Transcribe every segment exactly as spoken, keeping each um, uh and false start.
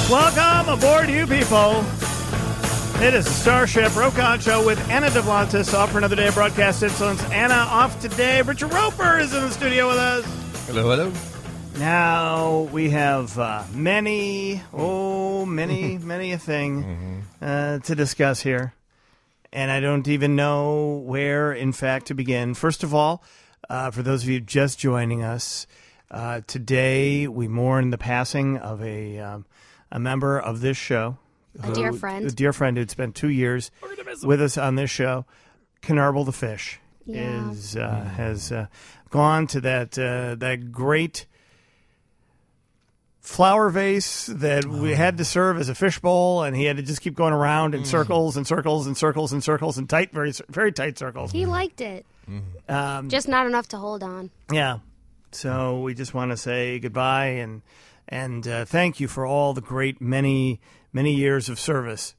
Welcome aboard, you people. It is the Starship Rokon Show with Anna DeVlantis, off for another day of broadcast excellence. Anna off today. Richard Roper is in the studio with us. Hello, hello. Now we have uh, many, oh, many, many a thing Mm-hmm. uh, to discuss here. And I don't even know where, in fact, to begin. First of all, uh, for those of you just joining us, uh, today we mourn the passing of a um, a member of this show. A who- dear friend. A dear friend who'd spent two years with us on this show. Knarble the fish Yeah. is uh, has uh, gone to that uh, that great flower vase that we had to serve as a fishbowl, and he had to just keep going around in circles and circles and circles and circles and tight, very very tight circles. He liked it. Um, Just not enough to hold on. yeah. So we just want to say goodbye and and uh, thank you for all the great many many years of service.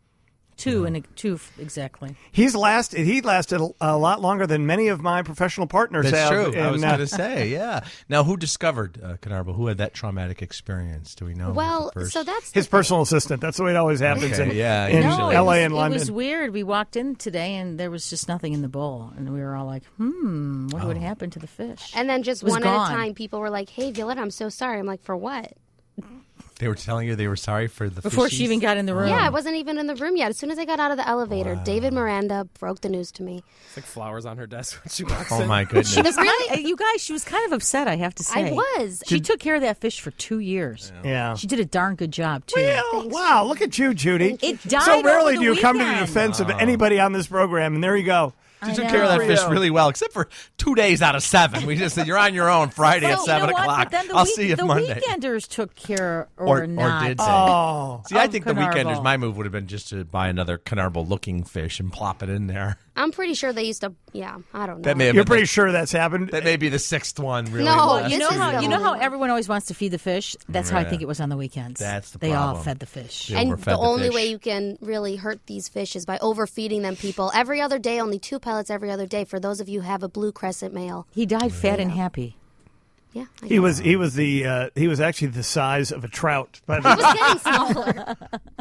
Two and two exactly. He's last. He lasted a, a lot longer than many of my professional partners That's have. true. I in, was uh, going to say, yeah. Now, who discovered uh, Knarble? Who had that traumatic experience? Do we know? Well, the first? so that's his the personal assistant. That's the way it always happens Okay, in, yeah, in usually. L A it and was, London. It was weird. We walked in today and there was just nothing in the bowl, and we were all like, "Hmm, what would happen to the fish?" And then just It was one gone. at a time, people were like, "Hey, Violetta, I'm so sorry." I'm like, "For what?" They were telling you they were sorry for the Before fishies? she even got in the room. Yeah, I wasn't even in the room yet. As soon as I got out of the elevator, David Miranda broke the news to me. It's like flowers on her desk when she walks Oh, in. my goodness. She was kind you guys, she was kind of upset, I have to say. I was. She took care of that fish for two years. yeah. She did a darn good job, too. Well, Thanks. wow, look at you, Judy. It died so rarely over do the you come to the weekend. defense of anybody on this program, and there you go. She I took know. care of that Good fish for you. really well, except for two days out of seven. We just said, you're on your own Friday So, at seven you know what? o'clock. But then the I'll week- see you the Monday. weekenders took care or, Or- or not. did they? Oh, See, I of think the Knarble. weekenders, my move would have been just to buy another Knarble-looking fish and plop it in there. I'm pretty sure they used to. Yeah, I don't know. That may have you're been pretty the- sure that's happened. That may be the sixth one, really. No, last You This know is how the you know how only- everyone always wants to feed the fish? That's how I Yeah. think it was on the weekends. That's the They all problem. fed the fish. Yeah. and overfed the the only fish. way you can really hurt these fish is by overfeeding them, people. Every other day, only two pellets every other day. For those of you who have a blue crescent male. He died fat and happy. Yeah. I He know. was he was the uh, he was actually the size of a trout. But He was getting smaller.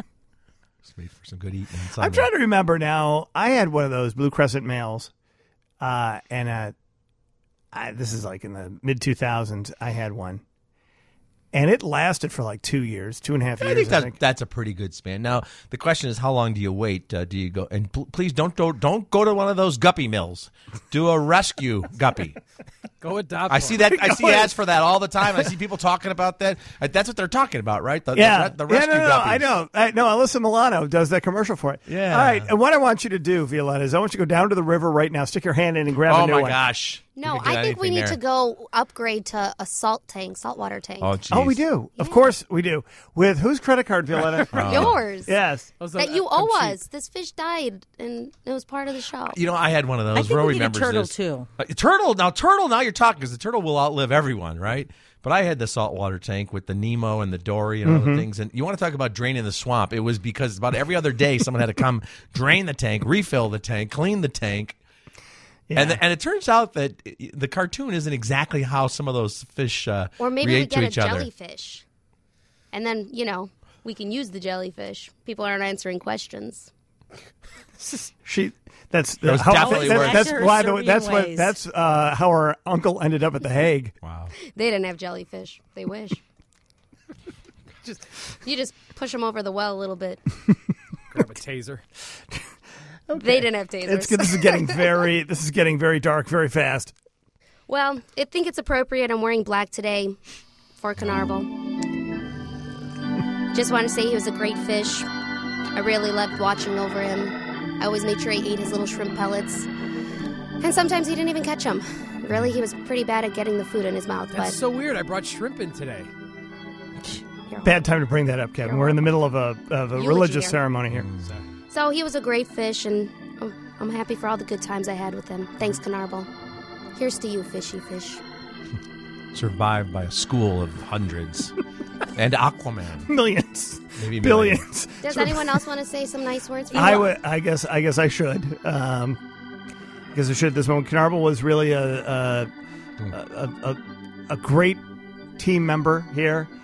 Just wait for some good eating. on I'm Sunday. trying to remember now. I had one of those blue crescent males, uh, and uh, I, this is like in the mid two thousands. I had one, and it lasted for like two years, two and a half I years. think, I that, think. that's a pretty good span. Now the question is, how long do you wait? Uh, do you go and pl- please don't go, don't go to one of those guppy mills. Do a rescue guppy. Go adopt I one. see that. I see ads for that all the time. I see people talking about that. Uh, That's what they're talking about, right? The, Yeah, the, the rescue yeah, no, no, no, guppies. I know. I, no, Alyssa Milano does that commercial for it. Yeah. All right, and what I want you to do, Violetta, is I want you to go down to the river right now, stick your hand in, and grab Oh a new my one. gosh. No, You can get I think we anything need there. to go upgrade to a salt tank, saltwater tank. Oh, geez. Oh, we do. Of course, we do. With whose credit card, Violetta? Yours. Yes. Those That are- you I'm owe cheap. us. This fish died, and it was part of the show. You know, I had one of those. I think Ro we need a remembers turtle, this. too. Uh, turtle. Now, turtle. Now you're talking because the turtle will outlive everyone, right? But I had the saltwater tank with the Nemo and the Dory and all Mm-hmm. the things. And you want to talk about draining the swamp? It was because about every other day someone had to come drain the tank, refill the tank, clean the tank. Yeah. And, the, and it turns out that the cartoon isn't exactly how some of those fish uh, Or maybe we react get to a each other. jellyfish. And then, you know, we can use the jellyfish. People aren't answering questions. She. That's That was how, definitely that- worse. that's Her why the, Serbian that's what ways. that's uh, how her uncle ended up at the Hague. Wow. They didn't have jellyfish. They wish. Just You just push them over the well a little bit. grab a taser. They didn't have tasers. It's good. This is getting very. This is getting very dark very fast. Well, I think it's appropriate. I'm wearing black today for Knarble. Just want to say he was a great fish. I really loved watching over him. I always made sure he ate his little shrimp pellets. And sometimes he didn't even catch them. Really, he was pretty bad at getting the food in his mouth. That's but so weird. I brought shrimp in today. you're Bad time to bring that up, Kevin. We're in the middle of a of a Eulogy religious here. ceremony here. So, So he was a great fish, and I'm, I'm happy for all the good times I had with him. Thanks, Knarble. Here's to you, fishy fish. Survived by a school of hundreds. And Aquaman. Millions, Maybe billions. Does anyone else want to say some nice words? For I you? would. I guess. I guess I should. Um, I guess I should. At this moment, Knarble was really a a, a a a great team member here.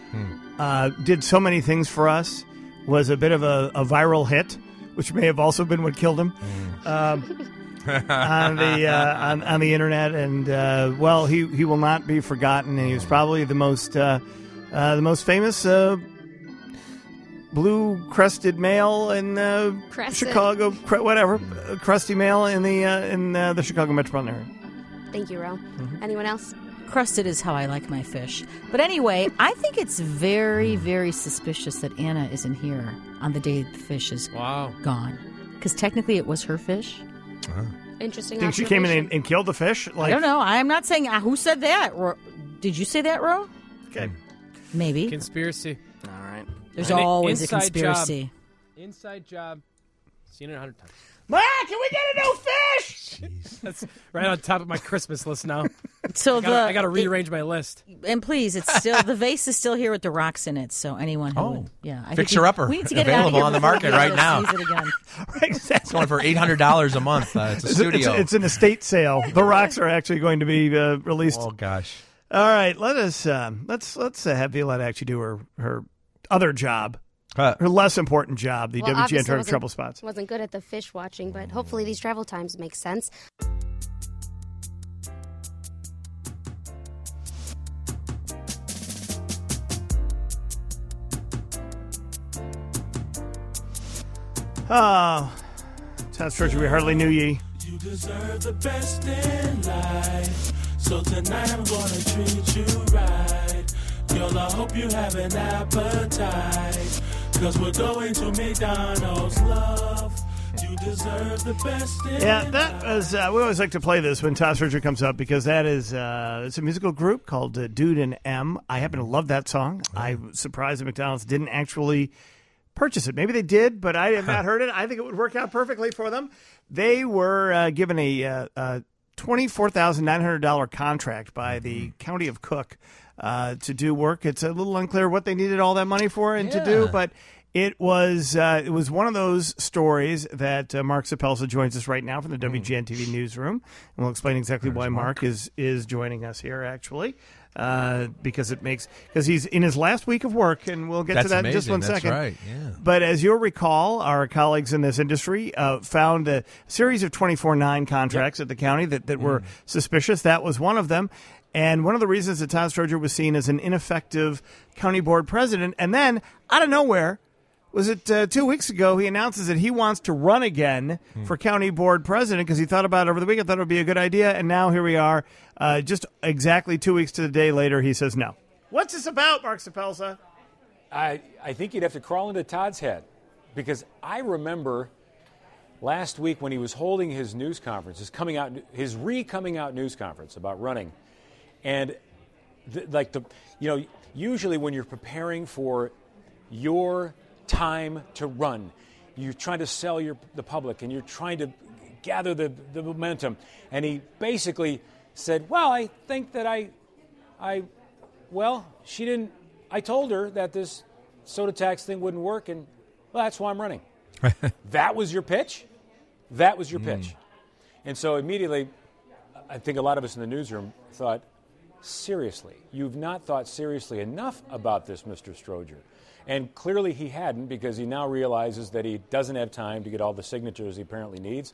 uh, did so many things for us, was a bit of a, a viral hit, which may have also been what killed him. Um, on the uh, on, on the internet, and uh, well, he, he will not be forgotten. And he was probably the most uh, uh, the most famous uh, blue crested male in uh, Crested. Chicago, cre- whatever, uh, crusty male in the uh, in uh, the Chicago metropolitan area. Thank you, Ro. Anyone else? Crusted is how I like my fish. But anyway, I think it's very, very suspicious that Anna isn't here on the day the fish is Wow. gone. Because technically it was her fish. Interesting. Think she came in and, and killed the fish? Like, I don't know. I'm not saying uh, who said that. Ro- Did you say that, Ro? Okay. Maybe. Conspiracy. All right. There's An always a inside conspiracy. Job. Inside job. Seen it a hundred times. Ma, can we get a new fish? That's right on top of my Christmas list now. So I gotta, the I gotta rearrange my list. and please, it's still the vase is still here with the rocks in it. So anyone who Oh. would, yeah, I think Fixer we- upper. we need to get it out of Available here on the before market we right now. use it again. It's going for eight hundred dollars a month. Uh, it's a It's, studio. it's an estate sale. The rocks are actually going to be uh, released. oh gosh. All right, let us um, let's let's uh, have Violetta actually do her her other job, Uh, her less important job, the Well, W G N obviously Tour of wasn't- Trouble Spots. Wasn't good at the fish watching, but hopefully these travel times make sense. Oh, Todd Sturgeon, we hardly knew ye. You deserve the best in life. So tonight I'm gonna treat you right. Girl, I hope you have an appetite. Cause we're going to McDonald's, love. You deserve the best in Yeah, that life. was. Uh, we always like to play this when Todd Sturgeon comes up because that is uh, it's a musical group called uh, Dude and M. I happen to love that song. I was surprised that McDonald's didn't actually purchase it. Maybe they did, but I have not heard it. I think it would work out perfectly for them. They were uh, given a, uh, a twenty-four thousand nine hundred dollars contract by the County of Cook uh, to do work. It's a little unclear what they needed all that money for and to do, Yeah. but it was uh, it was one of those stories that uh, Mark Sapelsa joins us right now from the W G N T V newsroom, and we'll explain exactly why Mark is is joining us here actually. Uh, because it makes because he's in his last week of work, and we'll get That's to that in just amazing. one That's second. right, yeah. But as you'll recall, our colleagues in this industry uh, found a series of twenty-four nine contracts at the county that, that were suspicious. That was one of them. And one of the reasons that Todd Sturgeon was seen as an ineffective county board president. And then, out of nowhere, was it uh, two weeks ago, he announces that he wants to run again for county board president because he thought about it over the weekend, thought it would be a good idea. And now here we are, uh, just exactly two weeks to the day later, he says no. What's this about, Mark Sapelsa? I, I think you'd have to crawl into Todd's head because I remember last week when he was holding his news conference, his coming out, his re-coming out news conference about running, and the, like the, you know, usually when you're preparing for your time to run, you're trying to sell your the public and you're trying to gather the, the momentum, and he basically said, "Well, I think that I, I, well, she didn't." I told her that this soda tax thing wouldn't work, and well, that's why I'm running. That was your pitch? That was your pitch. And so immediately, I think a lot of us in the newsroom thought, seriously, you've not thought seriously enough about this, Mister Stroger. And clearly he hadn't, because he now realizes that he doesn't have time to get all the signatures he apparently needs.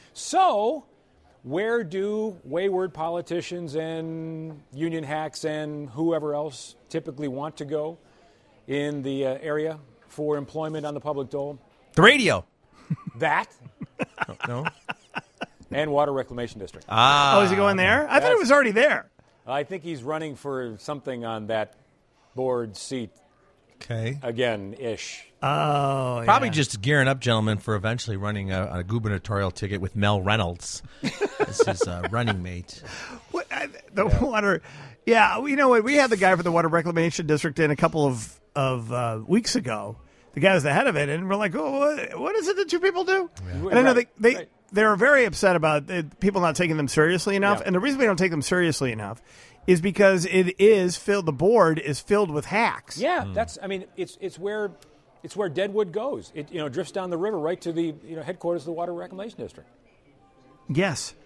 So where do wayward politicians and union hacks and whoever else typically want to go in the uh, area for employment on the public dole? The radio. That No. and Water Reclamation District. Ah. Oh, is he going there? I thought it was already there. I think he's running for something on that board seat Okay. again-ish. Oh, Probably yeah. just gearing up, gentlemen, for eventually running a, a gubernatorial ticket with Mel Reynolds as his uh, running mate. What, I, the water. Yeah, you know what? We had the guy for the Water Reclamation District in a couple of of uh, weeks ago. The guy was the head of it, and we're like, "Oh, what, what is it that you people do?" And I know they Right, they right. they're very upset about uh, people not taking them seriously enough. Yeah. And the reason we don't take them seriously enough is because it is filled. The board is filled with hacks. Yeah, that's. I mean, it's it's where it's where Deadwood goes. It you know drifts down the river right to the you know headquarters of the Water Reclamation District. Yes.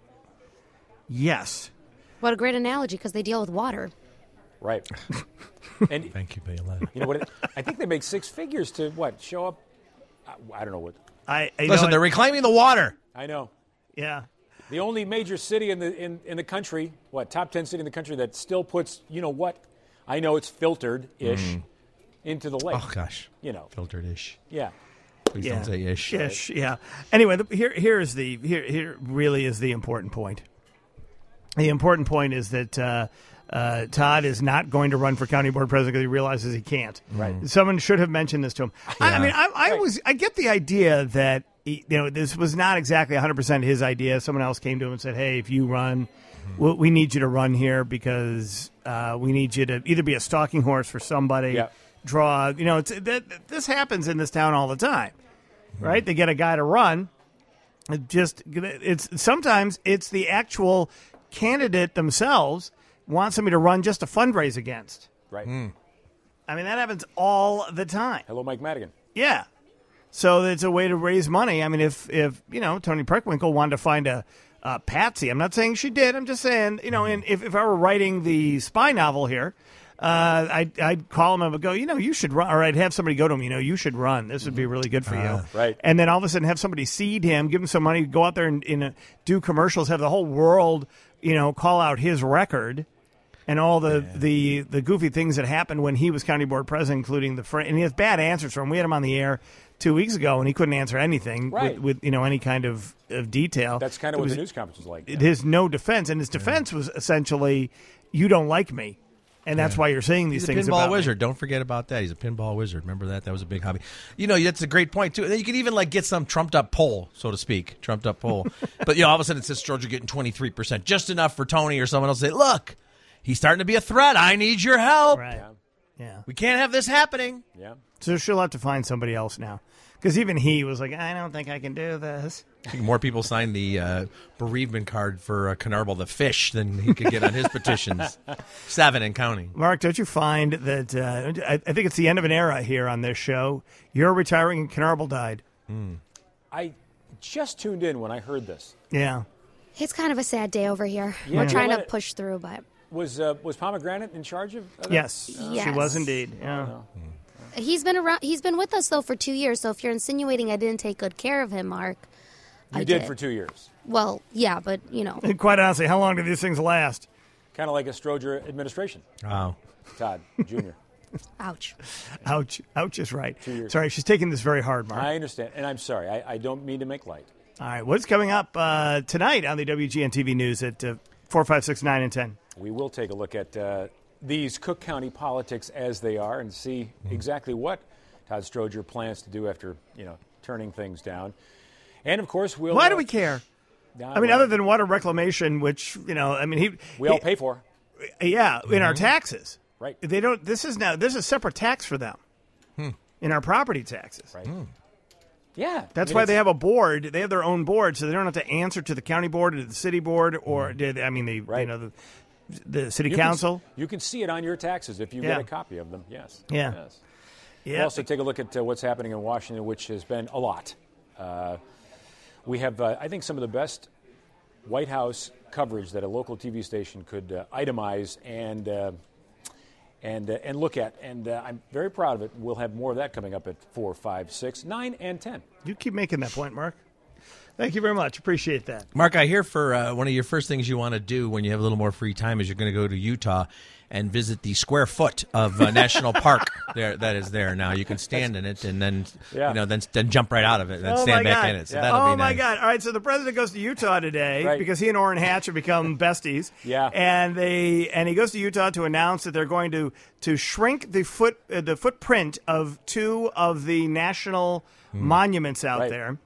Yes. What a great analogy, because they deal with water. Right. And Thank you, Bill. you know what? It, I think they make six figures to what show up. I, I don't know what. I, I Listen, know they're it- reclaiming the water. I know. yeah. The only major city in the in, in the country, what top ten city in the country that still puts, you know what? I know it's filtered ish Mm. into the lake. Oh gosh, You know, filtered ish. yeah. Please Yeah. don't say ish. Ish, yeah. Anyway, the, here here is the here here really is the important point. The important point is that uh, uh, Todd is not going to run for county board president because he realizes he can't. Right. Someone should have mentioned this to him. I, I Yeah. mean, I, I Right. was I get the idea that he, you know this was not exactly one hundred percent his idea. Someone else came to him and said, "Hey, if you run, we, we need you to run here because uh, we need you to either be a stalking horse for somebody, Yeah. draw. You know, it's, that, this happens in this town all the time, right? They get a guy to run. It just it's sometimes it's the actual candidate themselves want somebody to run just to fundraise against. Right. I mean, that happens all the time. Hello, Mike Madigan. Yeah. So it's a way to raise money. I mean, if, if you know, Tony Preckwinkle wanted to find a, a Patsy, I'm not saying she did. I'm just saying, you know, and if, if I were writing the spy novel here, uh, I'd, I'd call him and go, you know, you should run. Or I'd have somebody go to him, you know, you should run. This would be really good for you. Right. And then all of a sudden have somebody seed him, give him some money, go out there and, and uh, do commercials, have the whole world, you know, call out his record. And all the, the, the goofy things that happened when he was county board president, including the fr- and he has bad answers for him. We had him on the air two weeks ago, and he couldn't answer anything Right. with, with you know any kind of, of detail. That's kind of It what was, the news conference was like. It is no defense, and his defense was essentially, "You don't like me, and that's why you're saying these He's a things." pinball about me." wizard. Don't forget about that. He's a pinball wizard. Remember that? That was a big hobby. You know, that's a great point too. And then you can even like get some trumped up poll, so to speak, trumped up poll. But you know, all of a sudden it says Georgia getting twenty-three percent, just enough for Tony or someone else to say, "Look, he's starting to be a threat. I need your help. Right? Yeah. Yeah. We can't have this happening." Yeah. So she'll have to find somebody else now, because even he was like, "I don't think I can do this." I think more people signed the uh, bereavement card for uh, Canarbel the fish than he could get on his petitions. Seven and counting. Mark, don't you find that uh, I, I think it's the end of an era here on this show? You're retiring, and Canarbel died. I just tuned in when I heard this. Yeah. It's kind of a sad day over here. Yeah. We're trying Yeah. to push through, but Was uh, was Pomegranate in charge of? of that? Yes. Yes. She was indeed. Yeah. he's been around. He's been with us though for two years. So if you're insinuating I didn't take good care of him, Mark, You I did, did for two years. Well, yeah, but you know, And quite honestly, how long do these things last? Kind of like a Stroger administration. Wow. Todd Junior ouch. Ouch. Ouch is right. Two years. Sorry, she's taking this very hard, Mark. I understand, and I'm sorry. I, I don't mean to make light. All right. What's coming up uh, tonight on the W G N T V News at uh, four, five, six, nine, and ten? We will take a look at uh, these Cook County politics as they are and see exactly what Todd Stroger plans to do after, you know, turning things down. And, of course, we'll... Why do uh, we care? nah, I mean, well, other than water reclamation, which, you know, I mean, he. we all he- pay for. Yeah, in our taxes. Right. They don't. This is now. This is a separate tax for them. In our property taxes. Right. Yeah. That's I mean, why it's- they have a board. They have their own board, so they don't have to answer to the county board or to the city board or did I mean the Right. you know the the city you can- council. you can see it on your taxes if you Yeah. get a copy of them. Yes. Yeah. Yes. Yeah. We'll also take a look at uh, what's happening in Washington, which has been a lot. Uh, we have, uh, I think, some of the best White House coverage that a local T V station could uh, itemize and uh, and uh, and look at, and uh, I'm very proud of it. We'll have more of that coming up at four, five, six, nine, and ten. You keep making that point, Mark. Thank you very much. Appreciate that. Mark, I hear for uh, one of your first things you want to do when you have a little more free time is you're going to go to Utah and visit the square foot of uh, National Park there that is there now. You can stand in it and then Yeah. you know then then jump right out of it and then Oh, stand my back God. in it. So Yeah. that'll Oh be my nice. God! All right, so the president goes to Utah today Right. because he and Orrin Hatch have become besties. Yeah. and they and he goes to Utah to announce that they're going to to shrink the foot uh, the footprint of two of the national monuments out Right. there,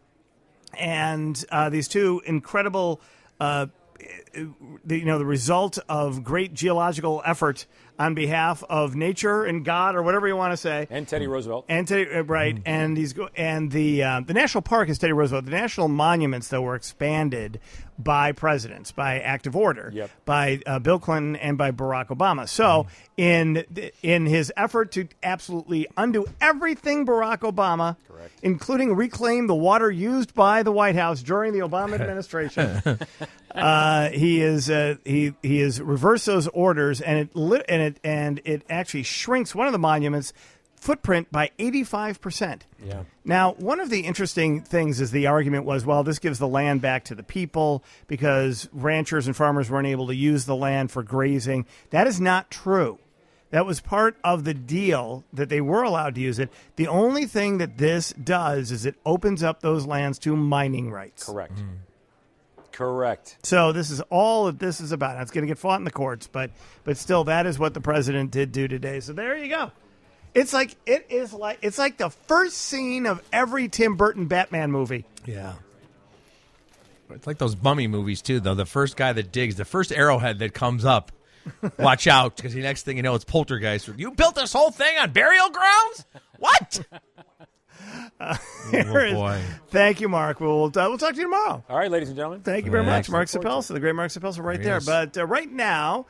and uh, these two incredible. Uh, the, you know the result of great geological effort on behalf of nature and God or whatever you want to say. And Teddy Roosevelt. And Teddy, uh, right, and he's go, and the uh, the national park is Teddy Roosevelt. The national monuments, though, were expanded by presidents, by active order, Yep. by uh, Bill Clinton and by Barack Obama. So, in in his effort to absolutely undo everything Barack Obama, Correct. including reclaim the water used by the White House during the Obama administration, uh, he is uh, he he has reversed those orders, and it li- and it and it actually shrinks one of the monuments' footprint by eighty-five percent. Yeah. Now, one of the interesting things is the argument was, well, this gives the land back to the people because ranchers and farmers weren't able to use the land for grazing. That is not true. That was part of the deal that they were allowed to use it. The only thing that this does is it opens up those lands to mining rights. Correct. Correct. So this is all that this is about. Now, it's going to get fought in the courts, but but still, that is what the president did do today. So there you go. It's like it is like it's like the first scene of every Tim Burton Batman movie. Yeah. It's like those mummy movies, too, though. The first guy that digs, the first arrowhead that comes up, watch out, because the next thing you know, it's Poltergeist. You built this whole thing on burial grounds? What? Uh, oh, boy. Thank you, Mark. We'll, uh, we'll talk to you tomorrow. All right, ladies and gentlemen. Thank you very Yeah, much, Mark excellent. Sapelsa, the great Mark Sapelsa right There there. he is. But uh, right now...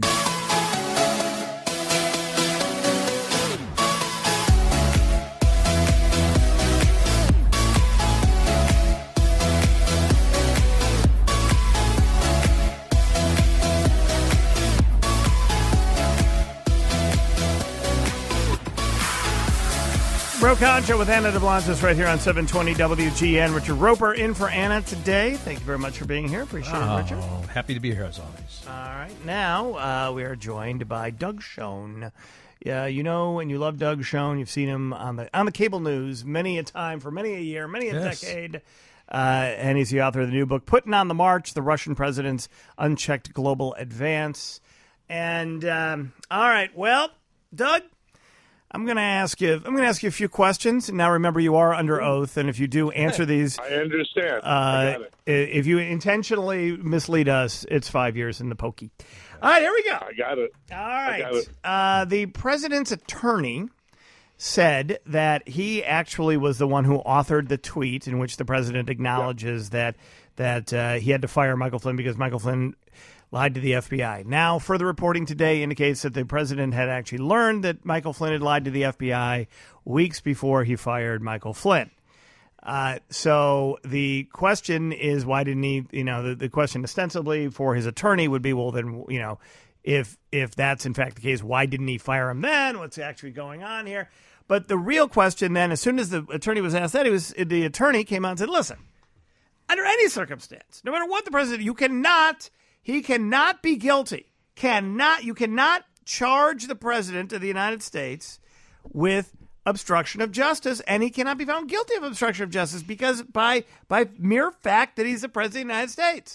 Bro Concho with Anna DeBlansis right here on seven twenty W G N. Richard Roper in for Anna today. Thank you very much for being here. Appreciate Oh, it, Richard. happy to be here, as always. All right. Now uh, we are joined by Doug Schoen. Yeah, you know and you love Doug Schoen. You've seen him on the on the cable news many a time for many a year, many a Yes. decade. Uh, and he's the author of the new book, Putting on the March, The Russian President's Unchecked Global Advance. And, um, all right, well, Doug, I'm going to ask you. I'm going to ask you a few questions. Now, remember, you are under oath, and if you do answer these, I understand. I uh, got it. i- if you intentionally mislead us, it's five years in the pokey. All right, here we go. I got it. All got right. it. Uh, the president's attorney said that he actually was the one who authored the tweet in which the president acknowledges that that uh, he had to fire Michael Flynn because Michael Flynn lied to the F B I. Now, further reporting today indicates that the president had actually learned that Michael Flynn had lied to the F B I weeks before he fired Michael Flynn. Uh, so the question is, why didn't he, you know, the, the question ostensibly for his attorney would be, well, then, you know, if if that's in fact the case, why didn't he fire him then? What's actually going on here? But the real question then, as soon as the attorney was asked that, he was the attorney came out and said, listen, under any circumstance, no matter what the president, you cannot, he cannot be guilty. Cannot, you cannot charge the president of the United States with obstruction of justice, and he cannot be found guilty of obstruction of justice because by by mere fact that he's the president of the United States.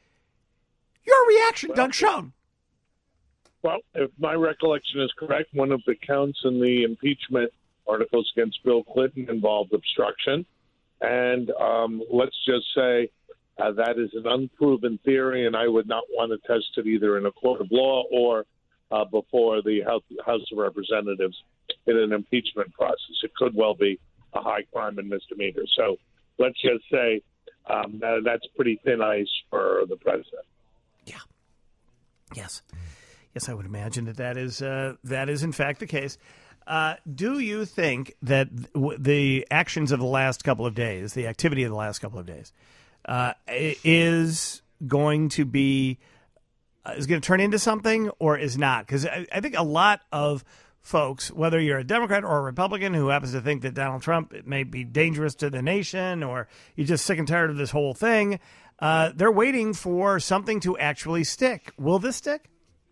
Your reaction, Well, Doug Schoen. Well, if my recollection is correct, one of the counts in the impeachment articles against Bill Clinton involved obstruction. And um, let's just say uh, that is an unproven theory, and I would not want to test it either in a court of law or uh, before the House, House of Representatives in an impeachment process. It could well be a high crime and misdemeanor. So let's just say um, that, that's pretty thin ice for the president. Yeah. Yes. Yes, I would imagine that that is, uh, that is in fact the case. Uh, do you think that w- the actions of the last couple of days, the activity of the last couple of days, uh, i- is going to be uh, is going to turn into something or is not? Because I, I think a lot of folks, whether you're a Democrat or a Republican who happens to think that Donald Trump may be dangerous to the nation or you're just sick and tired of this whole thing, uh, they're waiting for something to actually stick. Will this stick?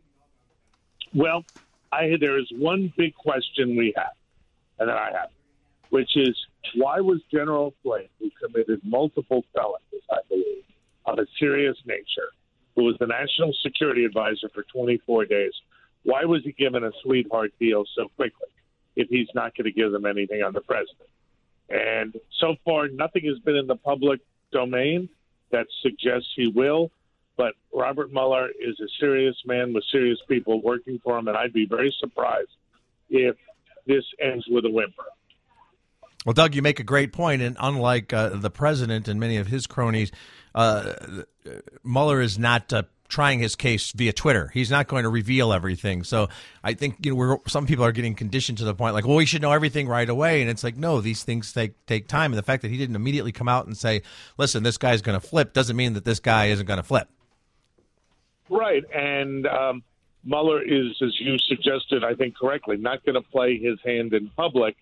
Well, I, there is one big question we have, and that I have, which is why was General Flynn, who committed multiple felonies, I believe, of a serious nature, who was the National Security Advisor for twenty-four days, why was he given a sweetheart deal so quickly if he's not going to give them anything on the president? And so far, nothing has been in the public domain that suggests he will. But Robert Mueller is a serious man with serious people working for him, and I'd be very surprised if this ends with a whimper. Well, Doug, you make a great point, and unlike uh, the president and many of his cronies, uh, Mueller is not uh, trying his case via Twitter. He's not going to reveal everything. So I think you know we're, some people are getting conditioned to the point like, well, we should know everything right away, and it's like, no, these things take take time. And the fact that he didn't immediately come out and say, listen, this guy's going to flip, doesn't mean that this guy isn't going to flip. Right, and um, Mueller is, as you suggested, I think correctly, not going to play his hand in public.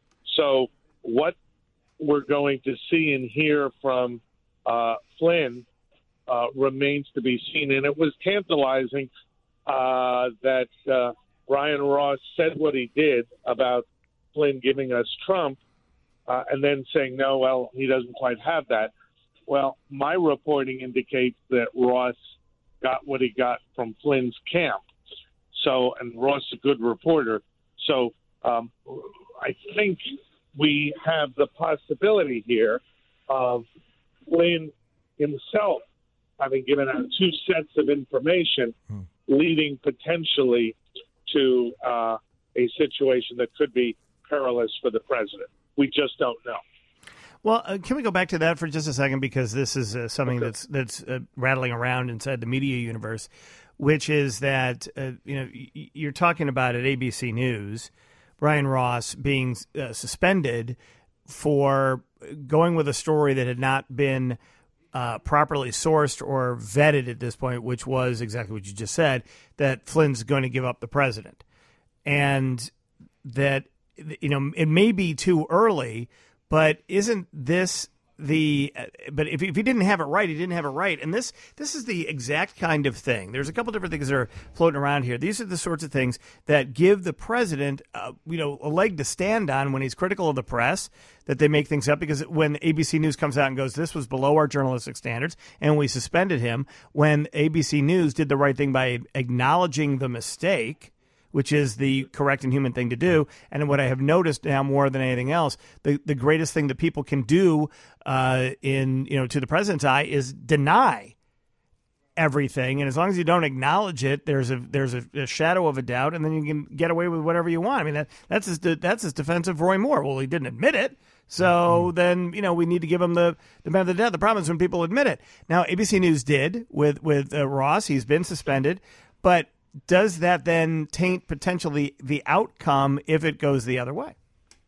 So what we're going to see and hear from uh, Flynn uh, remains to be seen. And it was tantalizing uh, that uh, Brian Ross said what he did about Flynn giving us Trump uh, and then saying, no, well, he doesn't quite have that. Well, my reporting indicates that Ross got what he got from Flynn's camp. So, and Ross is a good reporter. So um, I think we have the possibility here of Flynn himself having given out two sets of information, hmm. leading potentially to uh, a situation that could be perilous for the president. We just don't know. Well, uh, can we go back to that for just a second, because this is uh, something okay. that's that's uh, rattling around inside the media universe, which is that uh, you know y- you're talking about at A B C News, Brian Ross being uh, suspended for going with a story that had not been uh, properly sourced or vetted at this point, which was exactly what you just said, that Flynn's going to give up the president, and that you know it may be too early. But isn't this the – but if, if he didn't have it right, he didn't have it right. And this this is the exact kind of thing. There's a couple different things that are floating around here. These are the sorts of things that give the president, uh, you know, a leg to stand on when he's critical of the press, that they make things up. Because when A B C News comes out and goes, this was below our journalistic standards, and we suspended him, when A B C News did the right thing by acknowledging the mistake, which is the correct and human thing to do. And what I have noticed now more than anything else, the, the greatest thing that people can do uh, in, you know, to the president's eye is deny everything. And as long as you don't acknowledge it, there's a there's a, a shadow of a doubt, and then you can get away with whatever you want. I mean, that that's his, that's his defense of Roy Moore. Well, he didn't admit it. So mm-hmm. then, you know, we need to give him the, the benefit of the doubt. The problem is when people admit it. Now, A B C News did with, with uh, Ross. He's been suspended. But does that then taint potentially the outcome if it goes the other way?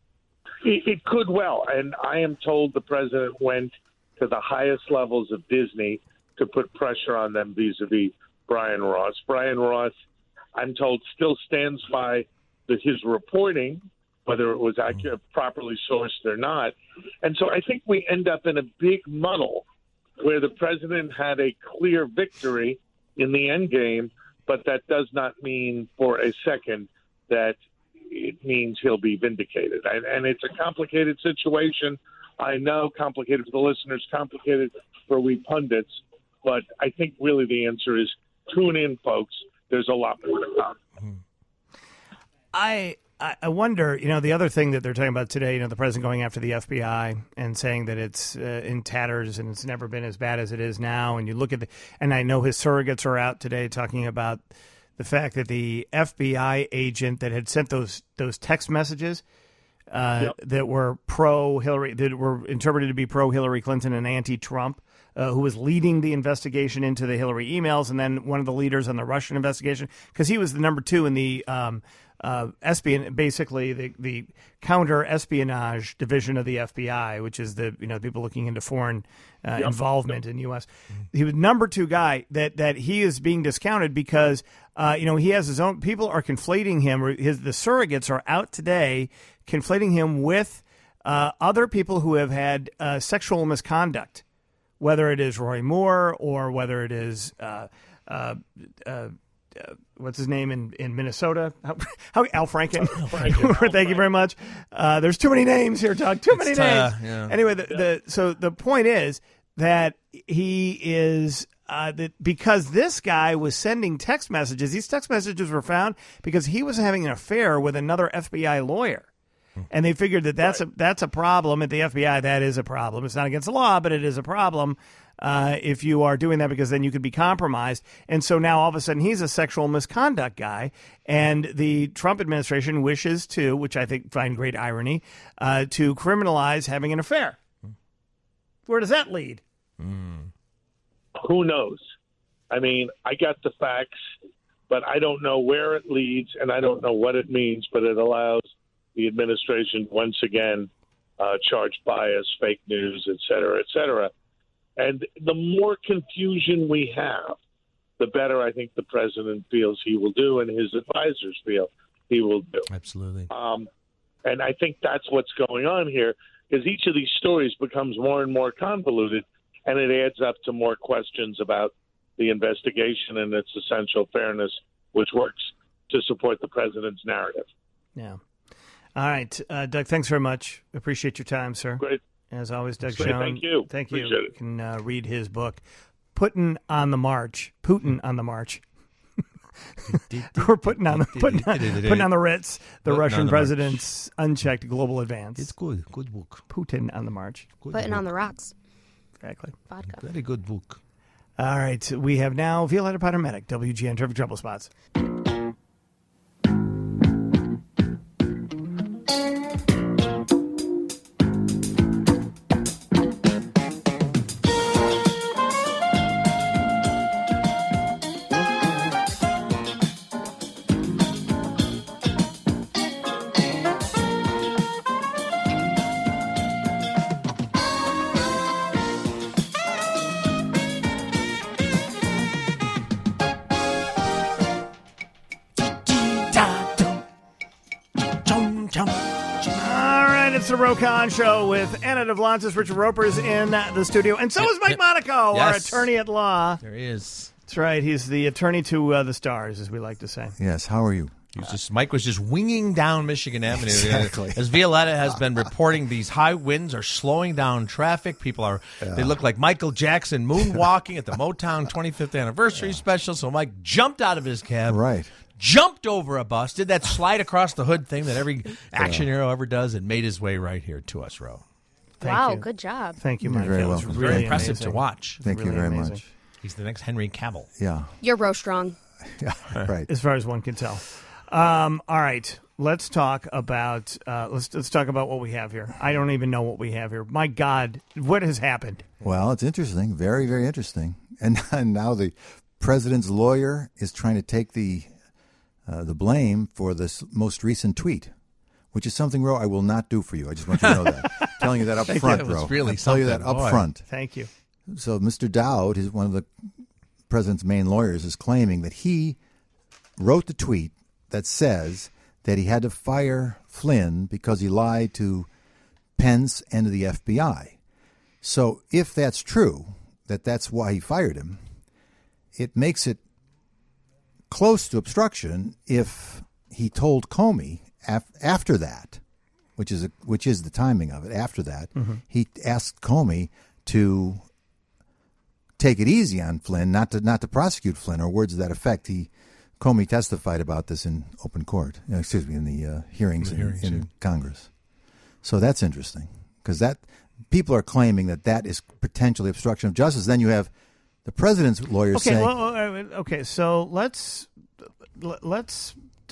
It, it could well. And I am told the president went to the highest levels of Disney to put pressure on them vis-a-vis Brian Ross. Brian Ross, I'm told, still stands by the, his reporting, whether it was accurate, properly sourced or not. And so I think we end up in a big muddle where the president had a clear victory in the end game, but that does not mean for a second that it means he'll be vindicated. And, and it's a complicated situation. I know, complicated for the listeners, complicated for we pundits. But I think really the answer is tune in, folks. There's a lot more to come. I I wonder, you know, the other thing that they're talking about today, you know, the president going after the F B I and saying that it's uh, in tatters and it's never been as bad as it is now. And you look at the, and I know his surrogates are out today talking about the fact that the F B I agent that had sent those those text messages uh, yep. that were pro Hillary, that were interpreted to be pro Hillary Clinton and anti Trump, uh, who was leading the investigation into the Hillary emails, and then one of the leaders on the Russian investigation, because he was the number two in the um, Uh, espion, basically the, the counter espionage division of the F B I, which is the you know people looking into foreign uh, yep. involvement yep. in U S Mm-hmm. He was number two guy that that he is being discounted because uh, you know he has his own. People are conflating him. His the surrogates are out today conflating him with uh, other people who have had uh, sexual misconduct, whether it is Roy Moore or whether it is. Uh, uh, uh, Uh, what's his name in, in Minnesota? How, how Al Franken. Al Franken. Thank you very much. Uh, there's too many names here, Doug. Too many it's, names. Uh, yeah. Anyway, the, yeah. the so the point is that he is uh, that because this guy was sending text messages. These text messages were found because he was having an affair with another F B I lawyer. And they figured that that's right. a that's a problem at the F B I. That is a problem. It's not against the law, but it is a problem uh, if you are doing that, because then you could be compromised. And so now all of a sudden he's a sexual misconduct guy, and the Trump administration wishes to, which I think find great irony, uh, to criminalize having an affair. Where does that lead? Mm. Who knows? I mean, I got the facts, but I don't know where it leads, and I don't know what it means, but it allows the administration once again uh, charge bias, fake news, et cetera, et cetera. And the more confusion we have, the better I think the president feels he will do and his advisors feel he will do. Absolutely. Um, and I think that's what's going on here, because each of these stories becomes more and more convoluted, and it adds up to more questions about the investigation and its essential fairness, which works to support the president's narrative. Yeah. All right. Uh, Doug, thanks very much. Appreciate your time, sir. Great. As always, Doug Great. Schoen. Thank you. Thank you. Appreciate You it. can uh, read his book, Putin on the March. Putin on the March. We're putting on the putting on, putting on the Ritz, the Putting Russian on the president's unchecked global advance. It's good. Good book. Putin on the March. Good Putting book. on the rocks. Exactly. Vodka. Very good book. All right. We have now Violetta Potter Medic, W G N Traffic Trouble Spots. It's the Rokon Show with Anna DeVlantis. Richard Roper's in the studio. And so is Mike Monaco, Yes. our attorney at law. There he is. That's right. He's the attorney to uh, the stars, as we like to say. Yes, how are you? He was just, Mike was just winging down Michigan Avenue. Exactly. As Violetta has been reporting, these high winds are slowing down traffic. People are, they look like Michael Jackson moonwalking at the Motown twenty-fifth anniversary special. So Mike jumped out of his cab. Right. Jumped over a bus, did that slide across the hood thing that every action hero ever does, and made his way right here to us, Ro. Thank wow, you. good job. Thank you, You're Mike. very That was welcome. really Very impressive amazing. to watch. Thank you Really very amazing. much. He's the next Henry Cavill. Yeah. You're row strong. Yeah. Right. As far as one can tell. Um, all right, let's talk about uh, let's let's talk about what we have here. I don't even know what we have here. My God, what has happened? Well, it's interesting. Very, very interesting. And, and now the president's lawyer is trying to take the uh, the blame for this most recent tweet, which is something, Ro, I will not do for you. I just want you to know that. I'm telling you that up front, That was Ro. really I'll tell you that something, up boy. front. Thank you. So Mister Dowd, is one of the president's main lawyers, is claiming that he wrote the tweet that says that he had to fire Flynn because he lied to Pence and to the F B I. So if that's true, that that's why he fired him, it makes it close to obstruction if he told Comey af- after that, which is a, which is the timing of it. After that, Mm-hmm. he asked Comey to take it easy on Flynn, not to not to prosecute Flynn, or words to that effect. He Comey testified about this in open court. uh, Excuse me, in the uh, hearings, The in, hearings, in yeah. Congress. So that's interesting because that people are claiming that that is potentially obstruction of justice. Then you have the president's lawyers Okay, saying, well, uh, okay. So let's let's.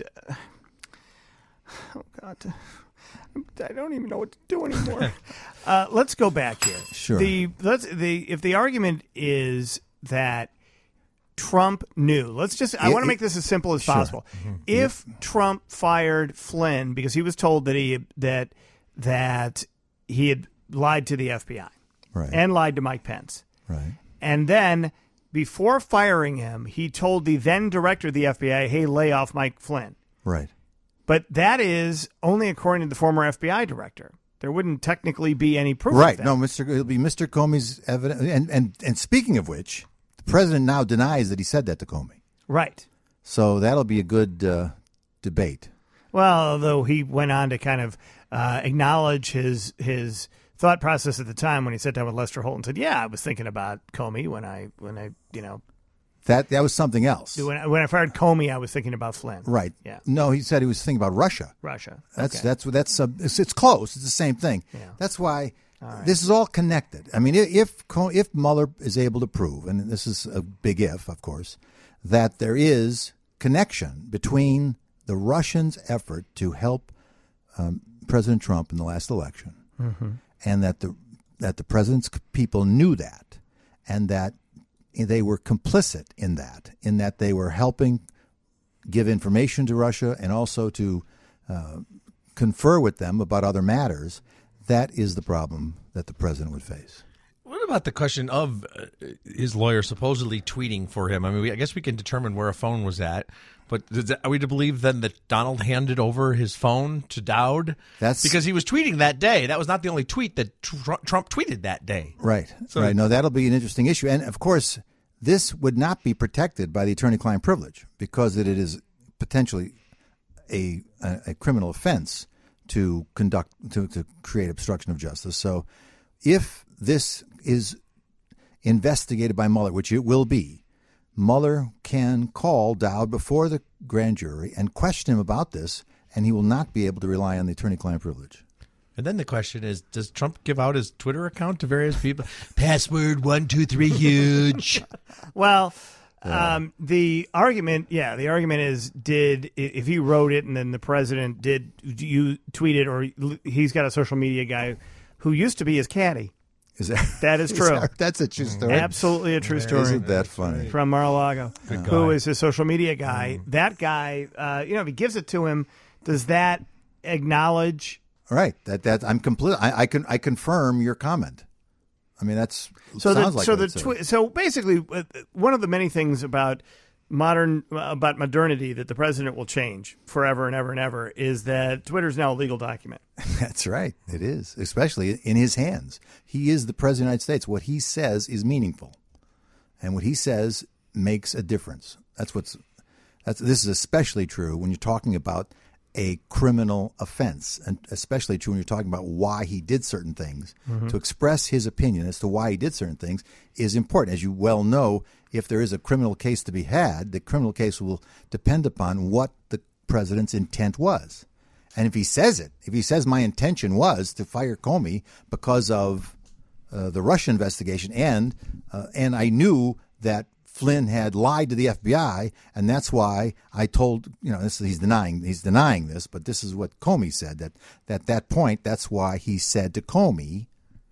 Oh God, I don't even know what to do anymore. uh, let's go back here. Sure. The let's the if the argument is that Trump knew. Let's just. I It- want to it- make this as simple as sure. possible. If Trump fired Flynn because he was told that he that that he had lied to the F B I right, and lied to Mike Pence, right, and then before firing him, he told the then director of the F B I, "Hey, lay off Mike Flynn." right. But that is only according to the former F B I director. There wouldn't technically be any proof Right. of that. No, Mister It'll be Mister Comey's evidence. And, and and speaking of which, the president now denies that he said that to Comey. Right. So that'll be a good uh, debate. Well, although he went on to kind of uh, acknowledge his his thought process at the time when he sat down with Lester Holt and said, "Yeah, I was thinking about Comey when I when I you know That that was something else. when I, when I fired Comey, I was thinking about Flynn." Right. Yeah. No, he said he was thinking about Russia. Russia. That's Okay. that's that's uh, it's, it's close. It's the same thing. Yeah. That's why this is all connected. I mean, if Co- if Mueller is able to prove, and this is a big if, of course, that there is connection between the Russians' effort to help um, President Trump in the last election, Mm-hmm. and that the that the president's people knew that, and that they were complicit in that, in that they were helping give information to Russia and also to uh, confer with them about other matters, that is the problem that the president would face. What about the question of uh, his lawyer supposedly tweeting for him? I mean, we, I guess we can determine where a phone was at, but is that, are we to believe then that Donald handed over his phone to Dowd? That's because he was tweeting that day. That was not the only tweet that tr- Trump tweeted that day. Right. So, right. No, that'll be an interesting issue. And, of course, this would not be protected by the attorney-client privilege because it is potentially a, a, a criminal offense to conduct to, to create obstruction of justice. So if this is investigated by Mueller, which it will be, Mueller can call Dowd before the grand jury and question him about this, and he will not be able to rely on the attorney-client privilege. And then the question is, does Trump give out his Twitter account to various people? Password one two three huge. Well, um, the argument, yeah, the argument is, did if he wrote it and then the president did you tweet it, or he's got a social media guy who used to be his caddy. Is that that is true? Is that, that's a true story. Absolutely a true story. Isn't that funny? From Mar-a-Lago, who is his social media guy. Mm. That guy, uh, you know, if he gives it to him, does that acknowledge? Right. That that I'm complete. I, I can I confirm your comment. I mean, that's so. Sounds The, like so the twi- so basically, uh, one of the many things about modern uh, about modernity that the president will change forever and ever and ever is that Twitter is now a legal document. That's right. It is, especially in his hands. He is the president of the United States. What he says is meaningful, and what he says makes a difference. That's what's. That's this is especially true when you're talking about a criminal offense, and especially true when you're talking about why he did certain things. Mm-hmm. To express his opinion as to why he did certain things is important. As you well know, if there is a criminal case to be had, the criminal case will depend upon what the president's intent was. And if he says it, if he says my intention was to fire Comey because of uh, the Russia investigation, and uh, and I knew that Flynn had lied to the F B I, and that's why I told, you know, this, he's denying he's denying this, but this is what Comey said, that, that at that point, that's why he said to Comey,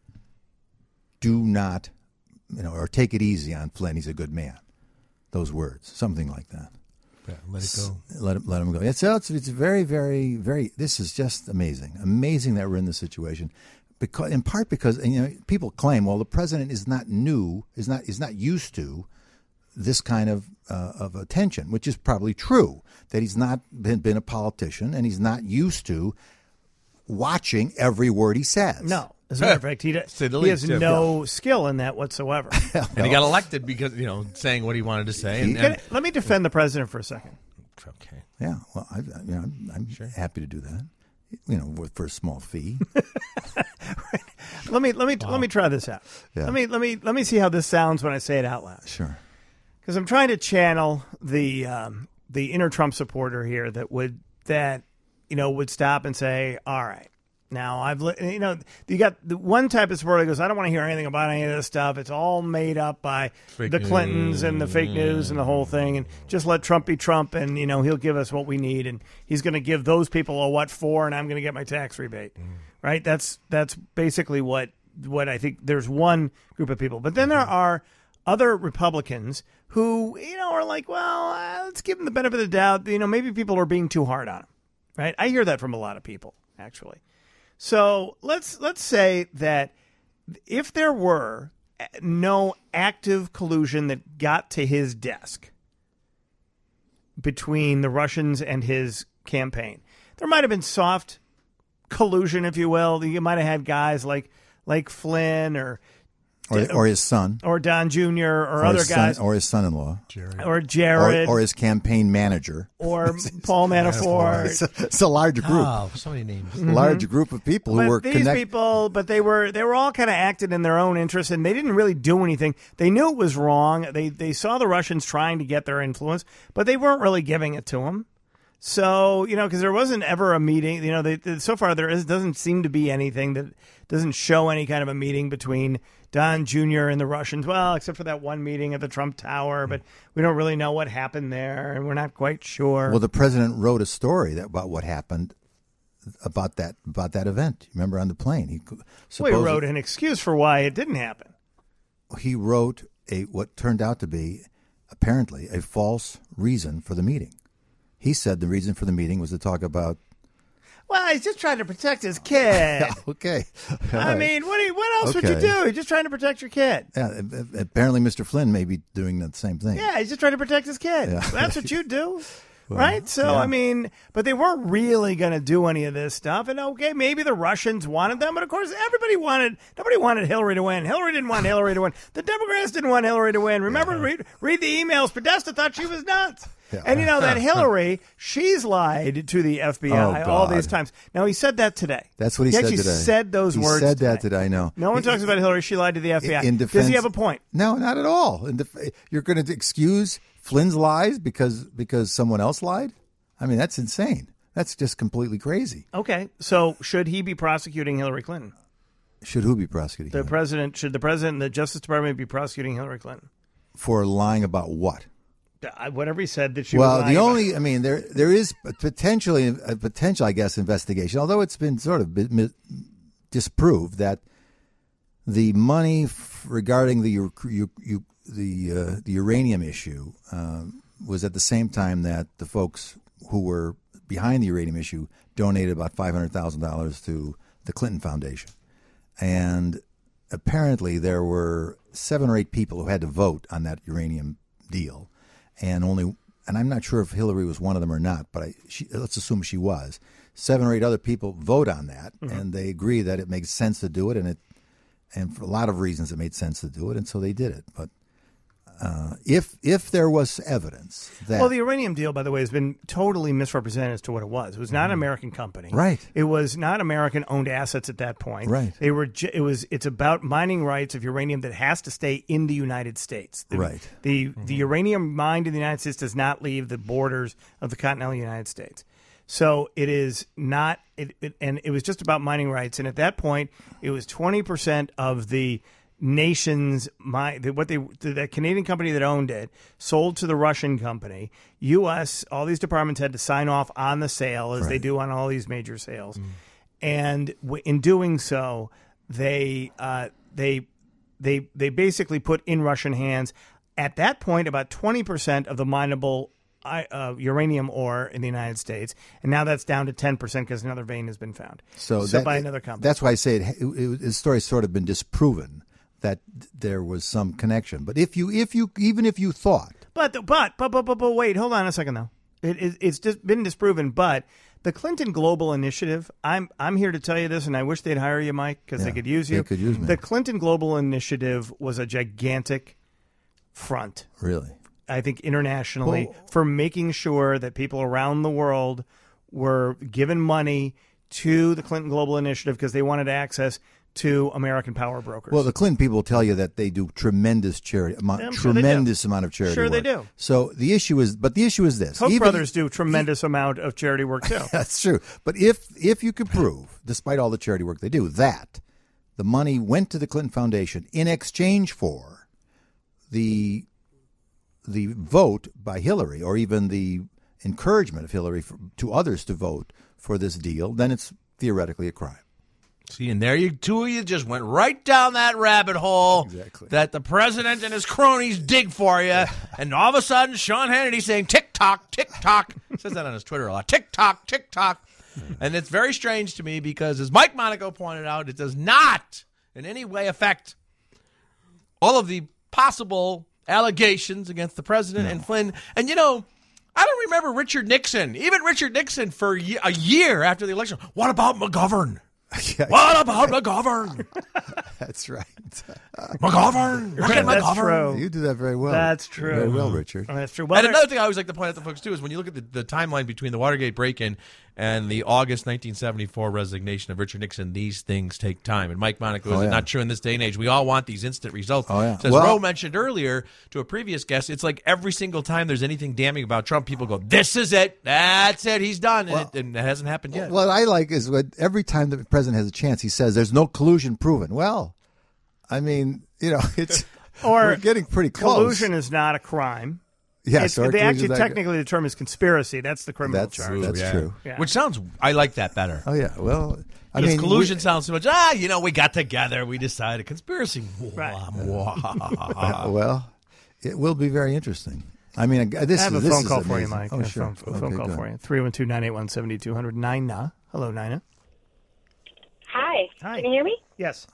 do not, you know, or take it easy on Flynn, he's a good man. Those words, something like that. Yeah, let it go. Let him, let him go. It's, it's, it's very, very, very, this is just amazing. Amazing that we're in this situation. Because, in part because, and, you know, people claim, well, the president is not new, is not is not used to this kind of uh, of attention, which is probably true, that he's not been, been a politician and he's not used to watching every word he says. No. As a matter of fact, he, does, he has no yeah. skill in that whatsoever. And he got elected because, you know, saying what he wanted to say. And, and, let me defend the president for a second. Okay. Yeah, well, I, you know, I'm, I'm sure. happy to do that. You know, for a small fee. Right. Let me let me wow. let me try this out. Yeah. Let me let me let me see how this sounds when I say it out loud. Sure. Because I'm trying to channel the um, the inner Trump supporter here that would that you know would stop and say, "All right, now I've you know you got the one type of supporter that goes, I don't want to hear anything about any of this stuff. It's all made up by fake the Clintons news. And the fake news and the whole thing, and just let Trump be Trump, and you know he'll give us what we need, and he's going to give those people a what for, and I'm going to get my tax rebate." Mm. Right? That's that's basically what what I think. There's one group of people, but then there are other Republicans who, you know, are like, well, uh, let's give them the benefit of the doubt. You know, maybe people are being too hard on him, right? I hear that from a lot of people, actually. So let's let's say that if there were no active collusion that got to his desk between the Russians and his campaign, there might have been soft collusion, if you will. You might have had guys like like Flynn or. Or, or his son. Or Don Junior or, or other guys. Son, or his son-in-law. Jared. Or Jared. Or, or his campaign manager. Or Paul Manafort. It's, a, it's a large group. Oh, so many names. Mm-hmm. A large group of people but who were these connected. people, but they were they were all kind of acted in their own interest, and they didn't really do anything. They knew it was wrong. They, they saw the Russians trying to get their influence, but they weren't really giving it to them. So, you know, because there wasn't ever a meeting, you know, they, they, so far there is, doesn't seem to be anything that doesn't show any kind of a meeting between Don Junior and the Russians. Well, except for that one meeting at the Trump Tower, but we don't really know what happened there, and we're not quite sure. Well, the president wrote a story that, about what happened about that about that event. Remember, on the plane, he well, he wrote an excuse for why it didn't happen. He wrote a what turned out to be apparently a false reason for the meeting. He said the reason for the meeting was to talk about. Well, he's just trying to protect his kid. Okay. All I right. mean, what do you, what else would you Okay. do? You're just trying to protect your kid. Yeah, apparently Mister Flynn may be doing the same thing. Yeah, he's just trying to protect his kid. Yeah. That's what you do. Well, right? So, yeah. I mean, but they weren't really going to do any of this stuff. And, okay, maybe the Russians wanted them. But, of course, everybody wanted, nobody wanted Hillary to win. Hillary didn't want Hillary to win. The Democrats didn't want Hillary to win. Remember, Yeah. read, read the emails. Podesta thought she was nuts. Yeah. And, you know, that Hillary, she's lied to the F B I Oh, all God. these times. Now, he said that today. That's what he, he said actually today. said those he words said that today. today, I know. No one talks about Hillary. She lied to the F B I. In Does defense, he have a point? No, not at all. In def- you're going to excuse Flynn's lies because because someone else lied? I mean, that's insane. That's just completely crazy. Okay, so should he be prosecuting Hillary Clinton? Should who be prosecuting The him? president, should the president and the Justice Department be prosecuting Hillary Clinton? For lying about what? Uh, Whatever he said that she Well, was lying the about. only, I mean, there there is potentially a potential, I guess, investigation, although it's been sort of been mi- disproved that the money f- regarding the u- u- u- the uh, the uranium issue um, was at the same time that the folks who were behind the uranium issue donated about five hundred thousand dollars to the Clinton Foundation, and apparently there were seven or eight people who had to vote on that uranium deal. And only, and I'm not sure if Hillary was one of them or not, but I, she, let's assume she was. Seven or eight other people vote on that, Mm-hmm. and they agree that it makes sense to do it, and it, and for a lot of reasons it made sense to do it, and so they did it. But uh, if if there was evidence that Well, the uranium deal, by the way, has been totally misrepresented as to what it was. It was not an American company, Right. It was not American-owned assets at that point, Right. They were. ju- It was. It's about mining rights of uranium that has to stay in the United States, The- Right. The the uranium mined in the United States does not leave the borders of the continental United States. So it is not, it, it, and it was just about mining rights. And at that point, it was twenty percent of the nation's mine. What they, the Canadian company that owned it sold to the Russian company. U S, all these departments had to sign off on the sale, as they Right. do on all these major sales. And w- in doing so, they uh, they they they basically put in Russian hands. At that point, about twenty percent of the mineable uh, uranium ore in the United States, and now that's down to ten percent because another vein has been found. so, that, by another company. That's why I say it, it, it, the story's sort of been disproven that there was some connection. But if you if you even if you thought But but but but but, but wait, hold on a second though. It, it, it's just been disproven. But the Clinton Global Initiative, I'm I'm here to tell you this, and I wish they'd hire you, Mike, because Yeah, they could use you. they could use me. The Clinton Global Initiative was a gigantic front, really. I think, internationally, Well- for making sure that people around the world were given money to the Clinton Global Initiative because they wanted access to American power brokers. Well, the Clinton people will tell you that they do tremendous charity, amount, I'm sure they do. tremendous amount of charity. Sure they work. do. So the issue is, but the issue is this: Koch Even- brothers do tremendous amount of charity work too. That's true. But if if you could prove, despite all the charity work they do, that the money went to the Clinton Foundation in exchange for the the vote by Hillary, or even the encouragement of Hillary for, to others to vote for this deal, then it's theoretically a crime. See, and there you two of you just went right down that rabbit hole Exactly. that the president and his cronies dig for you, and all of a sudden Sean Hannity saying tick tock, tick tock, says that on his Twitter a lot, tick tock, tick tock, and it's very strange to me because, as Mike Monaco pointed out, it does not in any way affect all of the possible allegations against the president and Flynn. And you know, I don't remember Richard Nixon, even Richard Nixon, for ye- a year after the election. What about McGovern? Yeah, What about McGovern? that's right. McGovern. Look at That's McGovern. true. You do that very well. That's true. Very well, Richard. Oh, that's true. Well, And there- another thing I always like to point out to folks, too, is when you look at the, the timeline between the Watergate break-in and the August nineteen seventy-four resignation of Richard Nixon, these things take time. And Mike Monaco, Oh, is it yeah. not true in this day and age? We all want these instant results. Oh, yeah. So as Well- Roe mentioned earlier to a previous guest, it's like every single time there's anything damning about Trump, people go, this is it. That's it. He's done. And, Well- it, and it hasn't happened yet. What I like is when every time the president has a chance, he says, "There's no collusion proven." Well, I mean, you know, it's Or we're getting pretty close. collusion is not a crime. Yes, It's, or they collusion actually is not- technically the term is conspiracy. That's the criminal That's charge. that's Yeah. true. Yeah. Which sounds, I like that better. Oh yeah. Well, I Because mean, collusion we- sounds so much, ah, you know, we got together, we decided. Conspiracy. Right. uh, well, it will be very interesting. I mean, uh, this I have is a this phone is call for you, amazing. Mike. Oh I have sure. a phone, a phone Okay, call good. for you. three one two, nine eight one, seven two zero zero. Nina Hello, Nina. Hi. Hi. Can you hear me? Yes.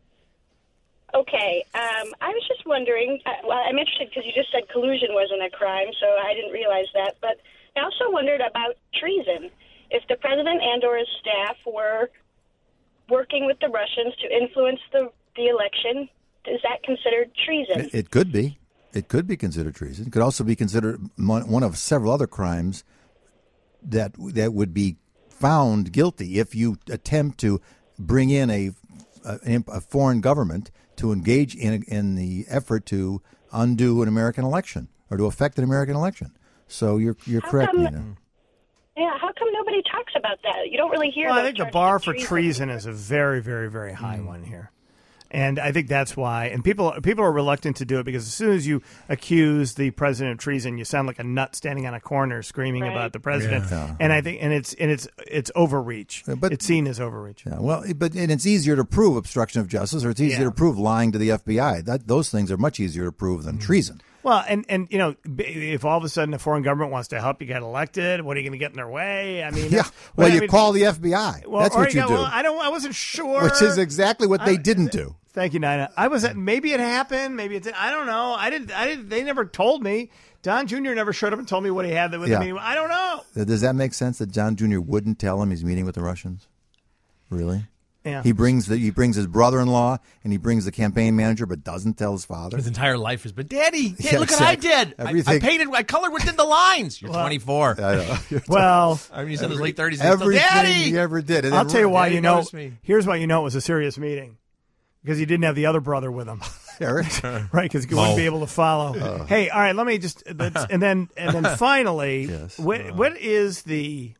Okay. Um, I was just wondering, uh, well, I'm interested because you just said collusion wasn't a crime, so I didn't realize that. But I also wondered about treason. If the president and or his staff were working with the Russians to influence the, the election, is that considered treason? It, it could be. It could be considered treason. It could also be considered one of several other crimes that that would be found guilty if you attempt to bring in a a, a foreign government to engage in in the effort to undo an American election or to affect an American election. So you're you're How correct, come- Nina. Yeah, how come nobody talks about that? You don't really hear Well, I those think the charges bar of for treason is a very, very, very high one here. And I think that's why, and people people are reluctant to do it because as soon as you accuse the president of treason, you sound like a nut standing on a corner screaming Right. about the president. Yeah. And I think, and it's and it's it's overreach. But- it's seen as overreach. Yeah, well, but and it's easier to prove obstruction of justice, or it's easier Yeah. to prove lying to the F B I. That those things are much easier to prove than treason. Well, and, and you know, b- if all of a sudden a foreign government wants to help you get elected, what are you going to get in their way? I mean, Yeah, that's- well, I you mean- call the F B I. Well, That's or what you go, do. Well, I don't. I wasn't sure. Which is exactly what they I- didn't do. Thank you, Nina. I was at, maybe it happened, maybe it did. I don't know. I didn't. I didn't. They never told me. Don Junior never showed up and told me what he had with Yeah. me. I don't know. Does that make sense that John Junior wouldn't tell him he's meeting with the Russians? Really? Yeah. He brings the he brings his brother-in-law and he brings the campaign manager, but doesn't tell his father. His entire life has been, Daddy, Dad, Yeah, look what I exactly. did. I, I Everything- painted, I colored within the lines. You're twenty-four. I know. Well, I mean, he's in his late thirties. and he's still, Everything Daddy! he ever did. And I'll then- tell you why Daddy you know. noticed me. Here's why you know it was a serious meeting. Because he didn't have the other brother with him, Eric. right? Because he wouldn't be able to follow. Hey, all right, let me just, let's, and then and then finally, Yes. what what is the,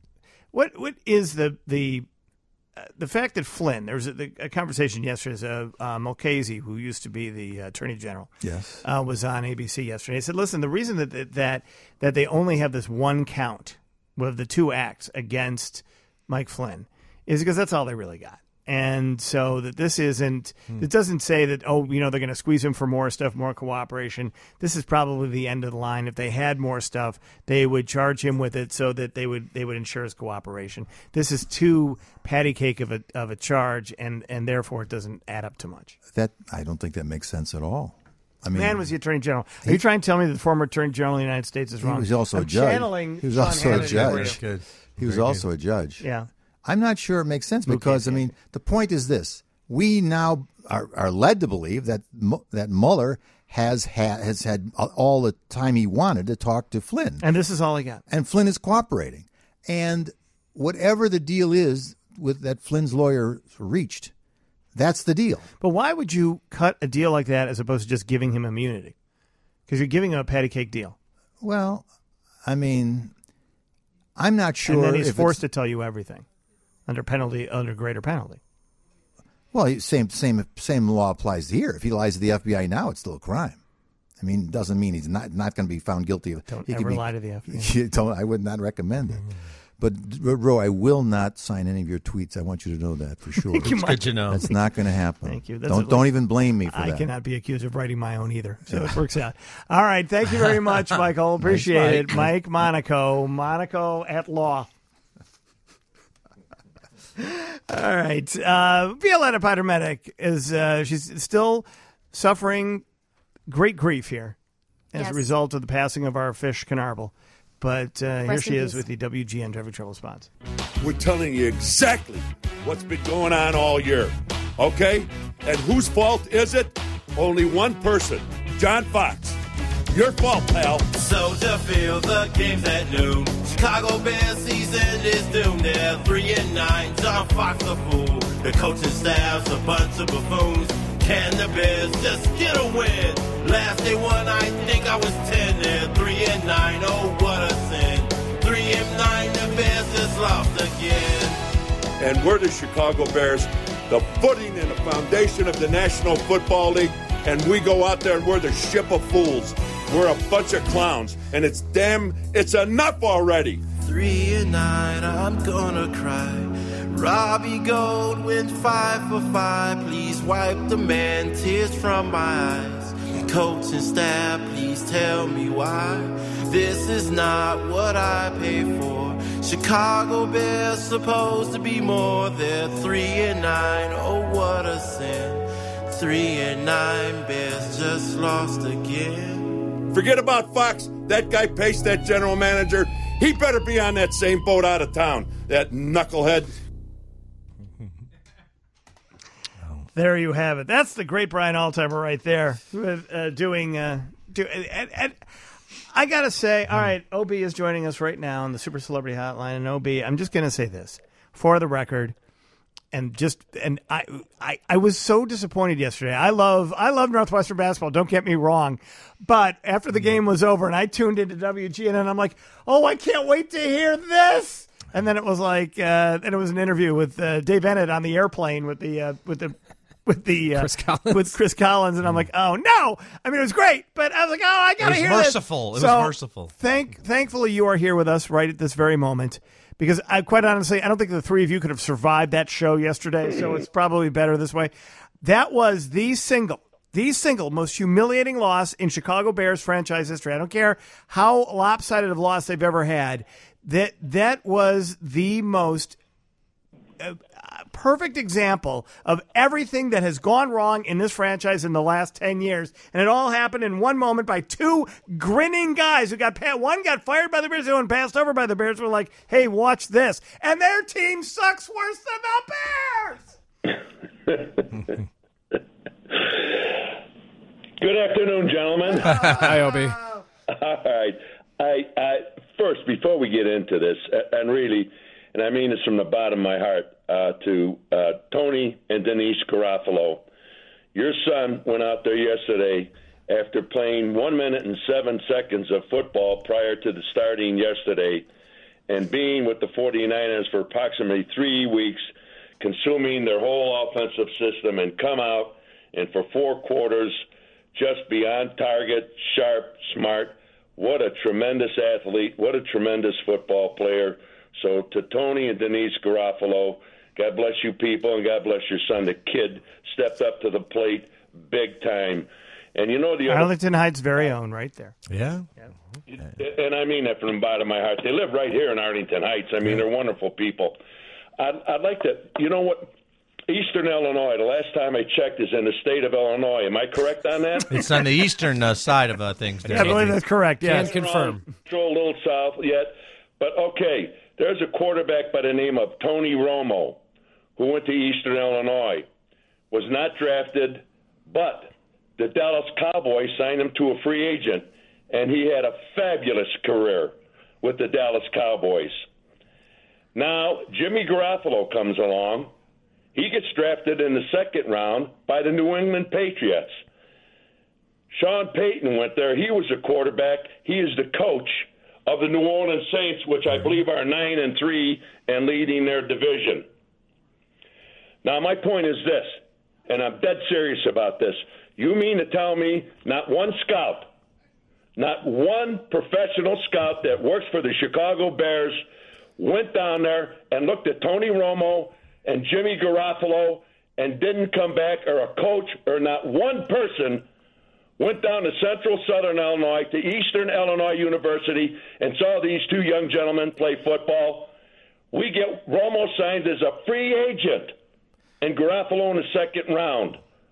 what what is the the, uh, the fact that Flynn? There was a, the, a conversation yesterday. Uh, uh, Mulcahy, who used to be the uh, Attorney General, Yes. uh, was on A B C yesterday. He said, "Listen, the reason that that that they only have this one count with the two acts against Mike Flynn is because that's all they really got." And so that this isn't, it doesn't say that, oh, you know, they're going to squeeze him for more stuff, more cooperation. This is probably the end of the line. If they had more stuff, they would charge him with it so that they would they would ensure his cooperation. This is too patty cake of a of a charge, and, and therefore it doesn't add up to much. That I don't think that makes sense at all. I mean, Man was the Attorney General. Are you trying to tell me that the former Attorney General of the United States is he wrong? was also I'm a judge. channeling He was Sean also a Hannity judge. for you. Good. He was Very also a judge. Yeah. I'm not sure it makes sense Luke because, I Cage. mean, the point is this. We now are, are led to believe that Mu- that Mueller has, ha- has had all the time he wanted to talk to Flynn. And this is all he got. And Flynn is cooperating. And whatever the deal is with that Flynn's lawyer reached, that's the deal. But why would you cut a deal like that as opposed to just giving him immunity? Because you're giving him a patty cake deal. Well, I mean, I'm not sure. And then he's if forced it's- to tell you everything under penalty, under greater penalty. Well, same same same law applies here. If he lies to the F B I now, it's still a crime. I mean, it doesn't mean he's not not going to be found guilty of. Don't he could ever be- lie to the F B I. You don't, I would not recommend it. But Ro, I will not sign any of your tweets. I want you to know that for sure. Thank you, It's Mike. good to know. That's not going to happen. Thank you. That's Don't at don't least- even blame me for I that. cannot be accused of writing my own either, so it works out. All right, thank you very much, Michael. Appreciate it, Mike Monaco, Monaco at law. All right, uh, Violetta Patermedic is uh, she's still suffering great grief here as Yes. a result of the passing of our fish Canarble. But uh, here Rest she in is peace. with the W G N Traffic Trouble Spots. We're telling you exactly what's been going on all year. Okay? And whose fault is it? Only one person, John Fox. Your fault, pal. Soldier Field, the game's at noon. Chicago Bears season is doomed. They're three and nine. John Fox a fool. The coaching staff's a bunch of buffoons. Can the Bears just get a win? Last they won, I think I was ten. They're three and nine. Oh, what a sin. Three and nine, the Bears just lost again. And we're the Chicago Bears, the footing and the foundation of the National Football League. And we go out there and we're the ship of fools. We're a bunch of clowns. And it's damn, it's enough already. Three and nine, I'm gonna cry. Robbie Gold went five for five. Please wipe the man tears from my eyes. Coach and staff, please tell me why. This is not what I paid for. Chicago Bears supposed to be more. They're three and nine. Oh, what a sin. Three and nine. Bears just lost again. Forget about Fox. That guy Pace, that general manager, he better be on that same boat out of town. That knucklehead. There you have it. That's the great Brian Altimer right there, with uh, doing. Uh, do, and, and I gotta say, all right, O B is joining us right now on the Super Celebrity Hotline, and O B, I'm just gonna say this for the record, and just and I, I, I was so disappointed yesterday. I love, I love Northwestern basketball. Don't get me wrong, but after the game was over and I tuned into W G N, and I'm like, oh, I can't wait to hear this. And then it was like, uh, and it was an interview with uh, Dave Bennett on the airplane with the uh, with the. With the uh, Chris Collins. with Chris Collins, and I'm like, oh no! I mean, it was great, but I was like, oh, I gotta hear this. It was merciful. It so, was merciful. Thank, thankfully, you are here with us right at this very moment, because I quite honestly, I don't think the three of you could have survived that show yesterday. So it's probably better this way. That was the single, the single most humiliating loss in Chicago Bears franchise history. I don't care how lopsided of loss they've ever had. That that was the most. Uh, perfect example of everything that has gone wrong in this franchise in the last ten years. And it all happened in one moment by two grinning guys who got pa- one got fired by the Bears, the other one passed over by the Bears. Were like, hey, watch this. And their team sucks worse than the Bears. Good afternoon, gentlemen. Hi, O B. All right. I, I first, before we get into this, and really, and I mean this from the bottom of my heart, uh, to uh, Tony and Denise Garofalo. Your son went out there yesterday after playing one minute and seven seconds of football prior to the starting yesterday and being with the 49ers for approximately three weeks, consuming their whole offensive system, and come out and for four quarters just beyond target, sharp, smart. What a tremendous athlete. What a tremendous football player. So to Tony and Denise Garofalo, God bless you people, and God bless your son. The kid stepped up to the plate big time. And you know the other, Arlington Heights' very own right there. Yeah. yeah. And I mean that from the bottom of my heart. They live right here in Arlington Heights. I mean, they're wonderful people. I'd, I'd like to, you know what? Eastern Illinois, the last time I checked, is in the state of Illinois. Am I correct on that? It's on the eastern uh, side of uh, things. I believe that's correct, yeah. Can confirm. A little south yet. But, okay, there's a quarterback by the name of Tony Romo who went to Eastern Illinois, was not drafted, but the Dallas Cowboys signed him to a free agent, and he had a fabulous career with the Dallas Cowboys. Now, Jimmy Garoppolo comes along. He gets drafted in the second round by the New England Patriots. Sean Payton went there. He was a quarterback. He is the coach of the New Orleans Saints, which I believe are nine and three and leading their division. Now, my point is this, and I'm dead serious about this. You mean to tell me not one scout, not one professional scout that works for the Chicago Bears went down there and looked at Tony Romo and Jimmy Garoppolo and didn't come back, or a coach, or not one person went down to Central Southern Illinois, to Eastern Illinois University, and saw these two young gentlemen play football? We get Romo signed as a free agent and Garoppolo in the second round.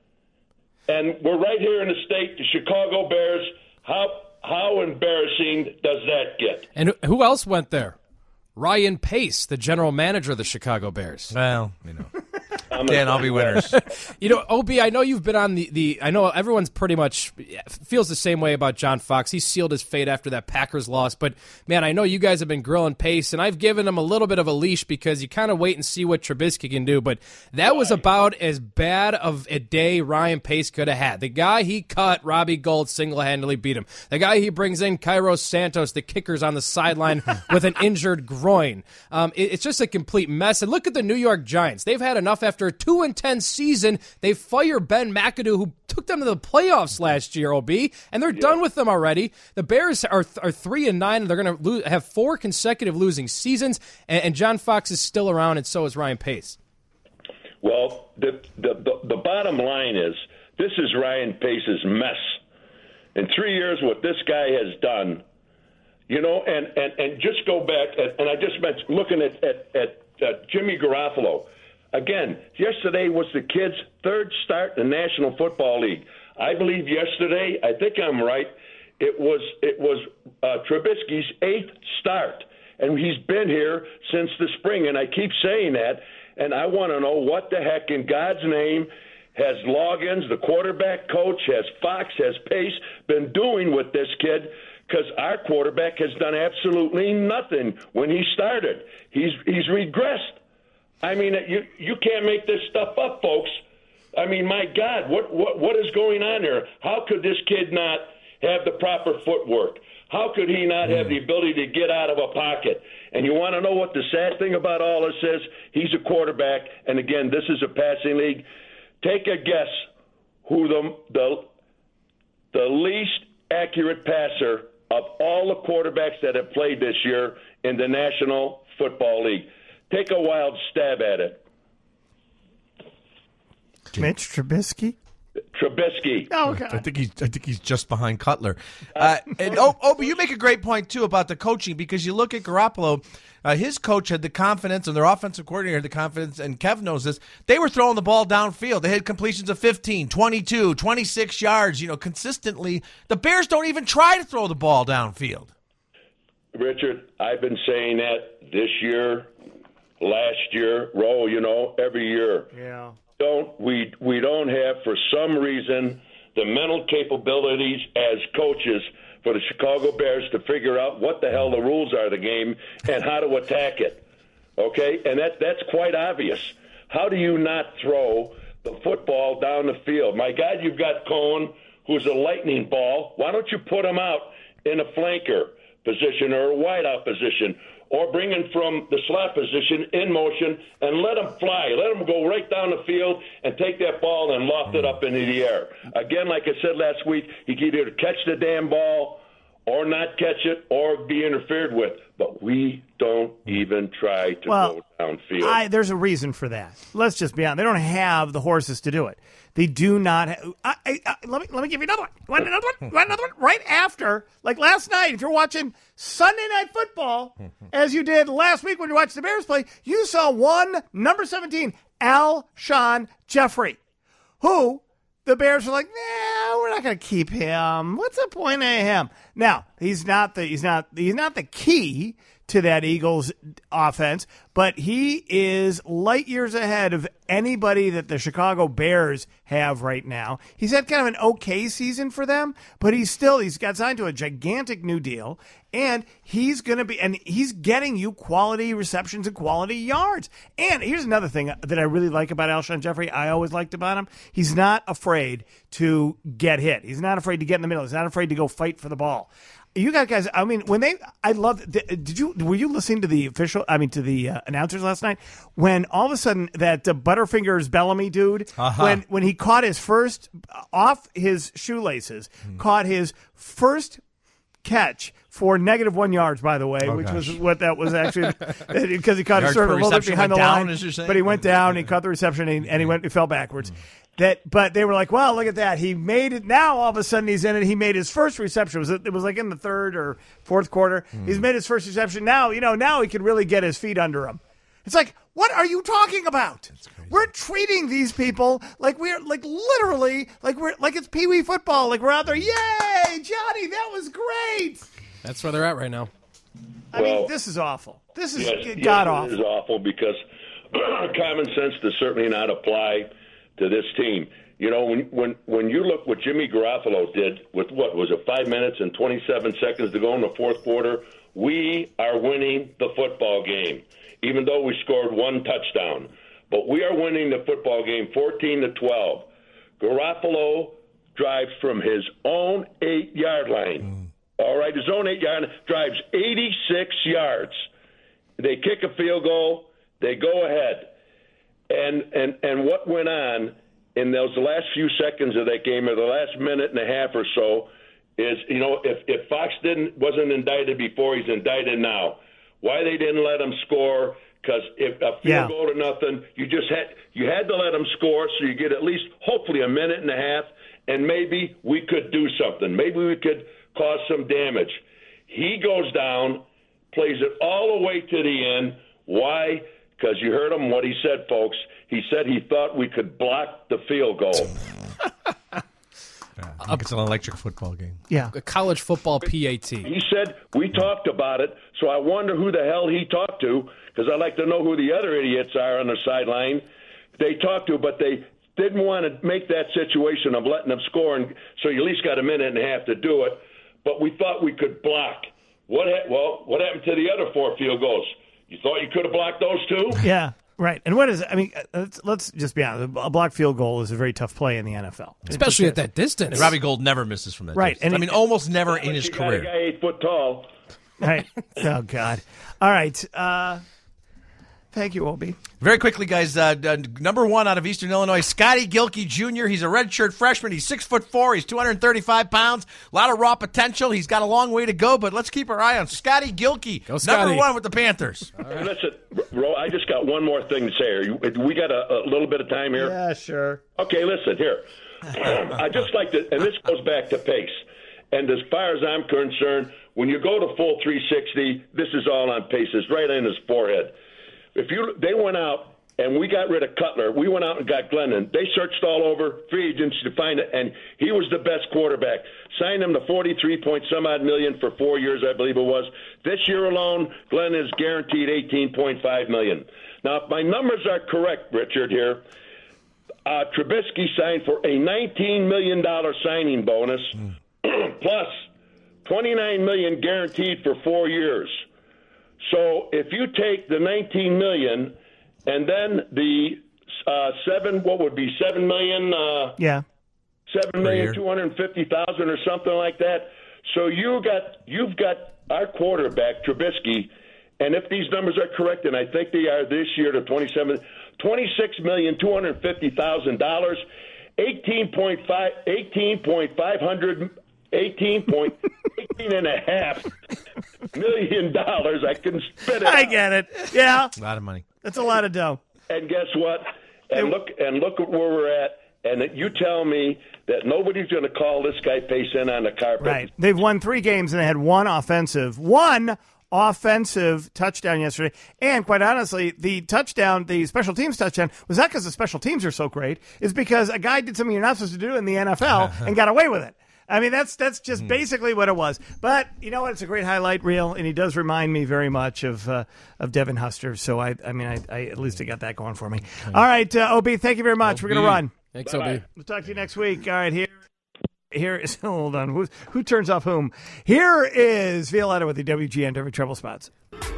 And we're right here in the state, the Chicago Bears. How how embarrassing does that get? And who else went there? Ryan Pace, the general manager of the Chicago Bears. Well, you know. Dan, I'll be winners. You know, O B, I know you've been on the, the – I know everyone's pretty much feels the same way about John Fox. He sealed his fate after that Packers loss. But, man, I know you guys have been grilling Pace, and I've given him a little bit of a leash because you kind of wait and see what Trubisky can do. But that was about as bad of a day Ryan Pace could have had. The guy he cut, Robbie Gould, single-handedly beat him. The guy he brings in, Kairos Santos, the kicker's on the sideline with an injured groin. Um, it, it's just a complete mess. And look at the New York Giants. They've had enough after a two and ten season. They fire Ben McAdoo, who took them to the playoffs last year, O B, and they're yeah. done with them already. The Bears are are three and nine, and they're going to lo- have four consecutive losing seasons. And, and John Fox is still around, and so is Ryan Pace. Well, the the the, the bottom line is this is Ryan Pace's mess. In three years, what this guy has done, You know, and, and, and just go back, and, and I just mentioned looking at, at, at uh, Jimmy Garoppolo. Again, yesterday was the kid's third start in the National Football League. I believe yesterday, I think I'm right, it was it was uh, Trubisky's eighth start. And he's been here since the spring, and I keep saying that, and I want to know what the heck in God's name has Loggins, the quarterback coach, has Fox, has Pace been doing with this kid, because our quarterback has done absolutely nothing when he started. He's he's regressed. I mean, you you can't make this stuff up, folks. I mean, my God, what what what is going on here? How could this kid not have the proper footwork? How could he not have the ability to get out of a pocket? And you want to know what the sad thing about all this is? He's a quarterback, and again, this is a passing league. Take a guess who the the the least accurate passer of all the quarterbacks that have played this year in the National Football League. Take a wild stab at it. Mitch Trubisky? Trubisky. Oh, okay. I think he's. I think he's just behind Cutler. Uh, and oh, oh, but you make a great point too about the coaching, because you look at Garoppolo. Uh, his coach had the confidence, and their offensive coordinator had the confidence, and Kev knows this. They were throwing the ball downfield. They had completions of fifteen, twenty-two, twenty-six yards. You know, consistently. The Bears don't even try to throw the ball downfield. Richard, I've been saying that this year, last year, Ro. You know, every year. Yeah. Don't we we don't have, for some reason, the mental capabilities as coaches for the Chicago Bears to figure out what the hell the rules are of the game and how to attack it. Okay? And that that's quite obvious. How do you not throw the football down the field? My God, you've got Cohen, who's a lightning ball. Why don't you put him out in a flanker position or a wideout position, or bring him from the slot position in motion and let him fly. Let him go right down the field and take that ball and loft it up into the air. Again, like I said last week, he can either catch the damn ball or not catch it or be interfered with. But we don't even try to well, go downfield. I, there's a reason for that. Let's just be honest. They don't have the horses to do it. They do not. Ha- I, I, I, let me let me give you another one. You want another one? You want another one? Right after, like last night, if you're watching Sunday Night Football, as you did last week when you watched the Bears play, you saw one number seventeen, Alshon Jeffrey, who the Bears were like, nah, we're not going to keep him. What's the point of him? Now he's not the he's not he's not the key to that Eagles offense, but he is light years ahead of anybody that the Chicago Bears have right now. He's had kind of an okay season for them, but he's still, he's got signed to a gigantic new deal, and he's going to be, and he's getting you quality receptions and quality yards. And here's another thing that I really like about Alshon Jeffrey, I always liked about him. He's not afraid to get hit. He's not afraid to get in the middle. He's not afraid to go fight for the ball. You got guys. I mean, when they, I love. Did you? Were you listening to the official? I mean, to the uh, announcers last night when all of a sudden that uh, Butterfingers Bellamy dude, uh-huh. when when he caught his first off his shoelaces, hmm. caught his first catch for negative one yards, by the way, oh, which gosh. was what that was actually, because he caught it sort of a little bit behind the down, line, but he went down, he caught the reception, and he, and he went, he fell backwards. Mm. That, but they were like, well, look at that. He made it. Now all of a sudden he's in it. He made his first reception. It was, it was like in the third or fourth quarter. Mm. He's made his first reception. Now, you know, now he can really get his feet under him. It's like, what are you talking about? We're treating these people like we're like literally like we're like it's Pee Wee football. Like we're out there. Yay, Johnny, that was great. That's where they're at right now. I well, mean, this is awful. This is yes, god yes, awful. It is awful because common sense does certainly not apply to this team. You know, when when when you look what Jimmy Garoppolo did with what was it, five minutes and twenty-seven seconds to go in the fourth quarter, we are winning the football game, even though we scored one touchdown. But we are winning the football game fourteen to twelve. Garoppolo drives from his own eight-yard line. Mm. All right, his own eight-yard line, drives eighty-six yards. They kick a field goal. They go ahead. And and and what went on in those last few seconds of that game, or the last minute and a half or so, is, you know, if, if Fox didn't wasn't indicted before, he's indicted now. Why they didn't let him score? Because if a field yeah. goal to nothing, you just had you had to let him score, so you get at least hopefully a minute and a half, and maybe we could do something. Maybe we could cause some damage. He goes down, plays it all the way to the end. Why? Because you heard him, what he said, folks. He said he thought we could block the field goal. Yeah, I think it's an electric football game. Yeah. A college football P A T. He said, we talked about it, so I wonder who the hell he talked to, because I'd like to know who the other idiots are on the sideline they talked to, but they didn't want to make that situation of letting them score, and so you at least got a minute and a half to do it. But we thought we could block. What? Ha- well, what happened to the other four field goals? You thought you could have blocked those two? Yeah, right. And what is it? I mean, let's, let's just be honest. A blocked field goal is a very tough play in the N F L. Especially at that distance. And Robbie Gould never misses from that Right, distance. and I mean, it- almost never in his You got a career. guy eight foot tall. Right. Oh, God. All right. Uh, thank you, Obi. Very quickly, guys, uh, uh, number one out of Eastern Illinois, Scotty Gilkey Junior He's a redshirt freshman. He's six foot four. He's two hundred thirty-five pounds. A lot of raw potential. He's got a long way to go, but let's keep our eye on Scotty Gilkey, Go, Scotty. number one with the Panthers. Hey, listen, Ro, I just got one more thing to say here. You- We got a, a little bit of time here. Yeah, sure. Okay, listen here. I just like to, and this goes back to pace. And as far as I'm concerned, when you go to full three sixty, this is all on pace. It's right in his forehead. If you, they went out and we got rid of Cutler. We went out and got Glennon. They searched all over free agents to find it, and he was the best quarterback. Signed him to forty-three point some odd million for four years, I believe it was. This year alone, Glenn is guaranteed eighteen point five million. Now, if my numbers are correct, Richard, here, uh, Trubisky signed for a nineteen million dollars signing bonus, plus twenty-nine million dollars guaranteed for four years. So if you take the nineteen million dollars and then the uh, seven, what would be seven million dollars? Uh, Yeah. Seven million two hundred fifty thousand or something like that. So you got you've got our quarterback Trubisky, and if these numbers are correct, and I think they are this year to twenty-seven, twenty-six million two hundred fifty thousand dollars, eighteen point five, eighteen point five hundred, eighteen point eighteen and a half million dollars. I can spit it. I out. get it. Yeah. A lot of money. That's a lot of dough. And guess what? And look and look at where we're at. And you tell me that nobody's going to call this guy Payson on the carpet. Right. They've won three games and they had one offensive, one offensive touchdown yesterday. And quite honestly, the touchdown, the special teams touchdown, was not because the special teams are so great. It's because a guy did something you're not supposed to do in the N F L and got away with it. I mean, that's that's just mm. basically what it was. But you know what? It's a great highlight reel, and he does remind me very much of uh, of Devin Huster. So I, I mean, I, I at least I got that going for me. Okay. All right, uh, O B, thank you very much. O B. We're gonna run. Thanks, O B. We'll talk to you next week. All right, here, here is hold on. Who who turns off whom? Here is Violetta with the W G N Derby Trouble Spots.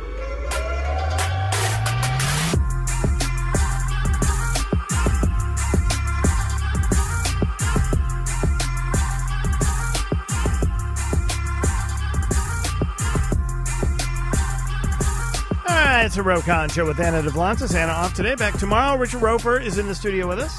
It's a Rokon Show with Anna DeVlantis. Anna off today. Back tomorrow. Richard Roper is in the studio with us.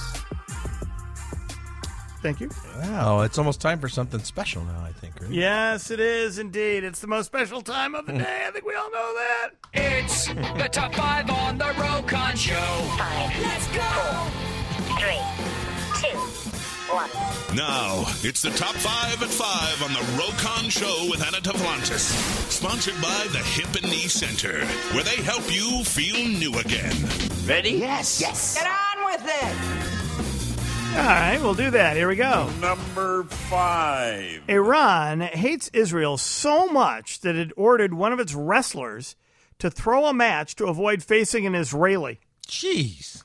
Thank you. Wow, it's almost time for something special now, I think, right? Yes, it is indeed. It's the most special time of the day. I think we all know that. It's the top five on the Rokon Show. Five. Let's go. Four, three, two, one. Now, it's the top five at five on the Rokon Show with Anna Tavlantis. Sponsored by the Hip and Knee Center, where they help you feel new again. Ready? Yes. Yes. Get on with it. All right, we'll do that. Here we go. Number five. Iran hates Israel so much that it ordered one of its wrestlers to throw a match to avoid facing an Israeli. Jeez.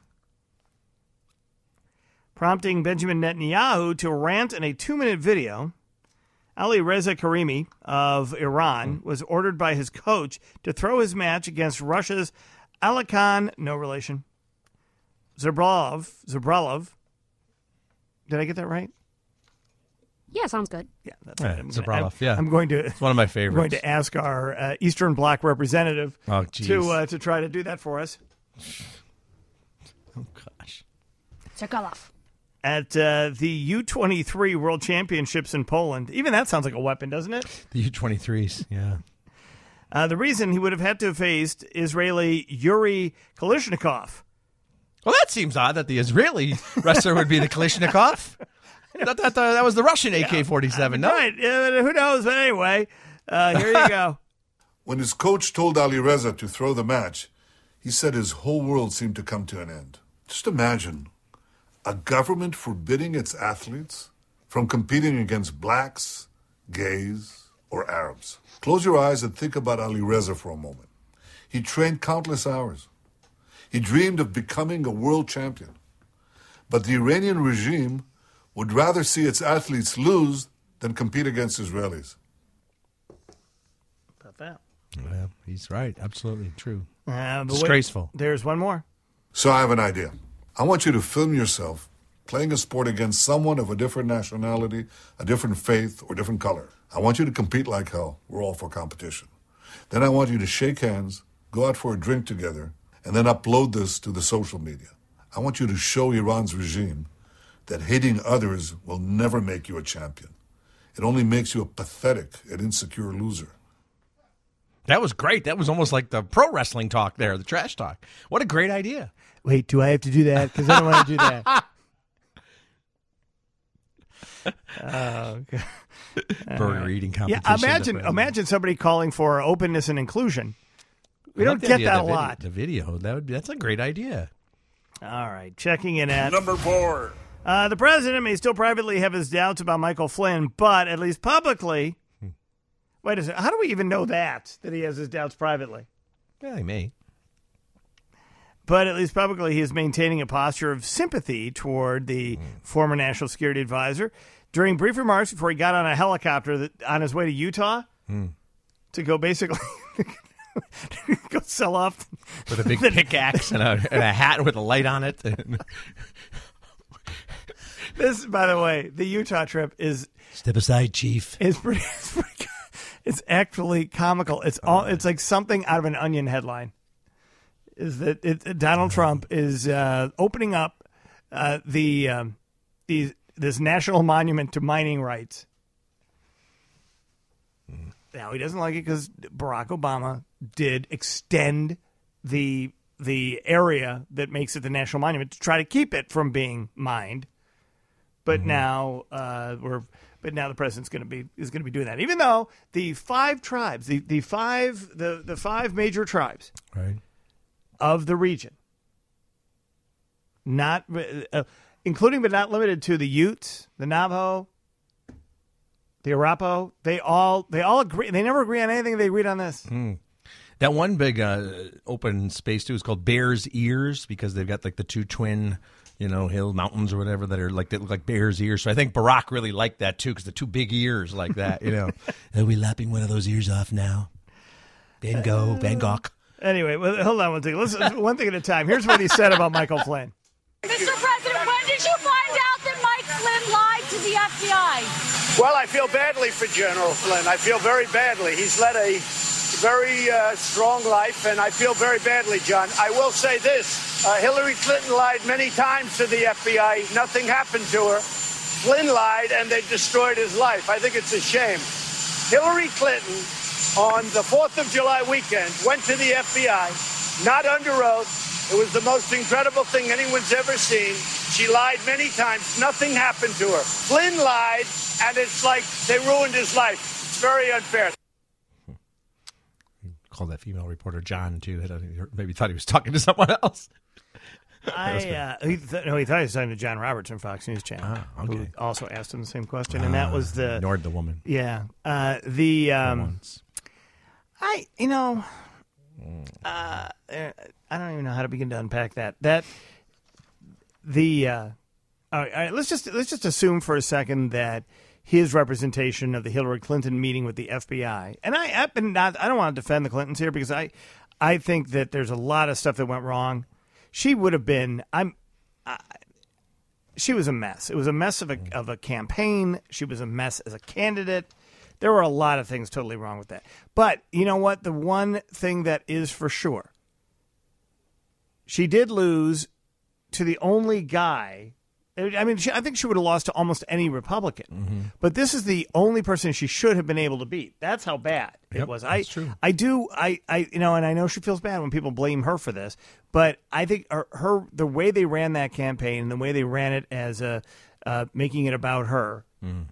Prompting Benjamin Netanyahu to rant in a two-minute video, Ali Reza Karimi of Iran was ordered by his coach to throw his match against Russia's Alekhan, no relation, Zabralov. Zabralov. Did I get that right? Yeah, sounds good. Yeah, that's right. I'm Zabralov, gonna, I'm, yeah. I'm going to. It's one of my favorites. I'm going to ask our uh, Eastern Bloc representative oh, to uh, to try to do that for us. Oh, gosh. Sokolov. At uh, the U twenty-three World Championships in Poland. Even that sounds like a weapon, doesn't it? The U twenty-threes, yeah. Uh, the reason he would have had to have faced Israeli Yuri Kalishnikov. Well, that seems odd that the Israeli wrestler would be the Kalishnikov. that, that, that, that was the Russian A K forty-seven, no? Right. Uh, who knows? But anyway, Uh, here you go. When his coach told Ali Reza to throw the match, he said his whole world seemed to come to an end. Just imagine a government forbidding its athletes from competing against blacks, gays, or Arabs. Close your eyes and think about Ali Reza for a moment. He trained countless hours. He dreamed of becoming a world champion. But the Iranian regime would rather see its athletes lose than compete against Israelis. About that. Well, he's right. Absolutely true. Uh, but Disgraceful. Wait, there's one more. So I have an idea. I want you to film yourself playing a sport against someone of a different nationality, a different faith, or different color. I want you to compete like hell. We're all for competition. Then I want you to shake hands, go out for a drink together, and then upload this to the social media. I want you to show Iran's regime that hating others will never make you a champion. It only makes you a pathetic and insecure loser. That was great. That was almost like the pro wrestling talk there, the trash talk. What a great idea. Wait, do I have to do that? Because I don't want to do that. Oh, okay. Burger right. eating competition. Yeah, imagine imagine somebody calling for openness and inclusion. We I don't like get the that a video, lot. The video, that would be, that's a great idea. All right, checking in at Number four. Uh, the president may still privately have his doubts about Michael Flynn, but at least publicly. Hmm. Wait a second. How do we even know that, that he has his doubts privately? Yeah, he may. But at least publicly, he is maintaining a posture of sympathy toward the mm. former national security advisor. During brief remarks before he got on a helicopter that, on his way to Utah mm. to go basically go sell off. With a big pickaxe and a, and a hat with a light on it. This, by the way, the Utah trip is... Step aside, Chief. It's pretty... It's, pretty, it's actually comical. It's all. It's like something out of an Onion headline. Is that it, Donald Trump is uh, opening up uh, the um, these this national monument to mining rights. Mm. Now he doesn't like it because Barack Obama did extend the the area that makes it the national monument to try to keep it from being mined. But mm-hmm. now uh, we're but now the president's going to be is going to be doing that. Even though the five tribes, the, the five the, the five major tribes, right. of the region, not uh, including but not limited to the Utes, the Navajo, the Arapaho. They all they all agree. They never agree on anything. They agreed on this. Mm. That one big uh, open space too is called Bears Ears because they've got like the two twin, you know, hill mountains or whatever that are like that look like bear's ears. So I think Barack really liked that too because the two big ears like that. You know, are we lapping one of those ears off now? Van Gogh, Van Gogh. Anyway, well, hold on one second. Listen, one thing at a time. Here's what he said about Michael Flynn. Mister President, when did you find out that Mike Flynn lied to the F B I? Well, I feel badly for General Flynn. I feel very badly. He's led a very uh, strong life, and I feel very badly, John. I will say this. Uh, Hillary Clinton lied many times to the F B I. Nothing happened to her. Flynn lied, and they destroyed his life. I think it's a shame. Hillary Clinton, on the fourth of July weekend, went to the F B I, not under oath. It was the most incredible thing anyone's ever seen. She lied many times. Nothing happened to her. Flynn lied, and it's like they ruined his life. It's very unfair. Called that female reporter John, too. Maybe thought he was talking to someone else. I uh, he th- no, he thought he was talking to John Roberts from Fox News Channel, ah, okay. who also asked him the same question, and that was the ignored the woman. Yeah, uh, the um, I you know, uh, I don't even know how to begin to unpack that. That the uh, all right, all right, let's just let's just assume for a second that his representation of the Hillary Clinton meeting with the F B I, and I have been not I don't want to defend the Clintons here because I I think that there's a lot of stuff that went wrong. She would have been. I'm. Uh, she was a mess. It was a mess of a of a campaign. She was a mess as a candidate. There were a lot of things totally wrong with that. But you know what? The one thing that is for sure, she did lose to the only guy. I mean, she, I think she would have lost to almost any Republican. Mm-hmm. But this is the only person she should have been able to beat. That's how bad yep, it was. That's I true. I do I, I you know, and I know she feels bad when people blame her for this, but I think her, her the way they ran that campaign and the way they ran it as a uh, making it about her, mm.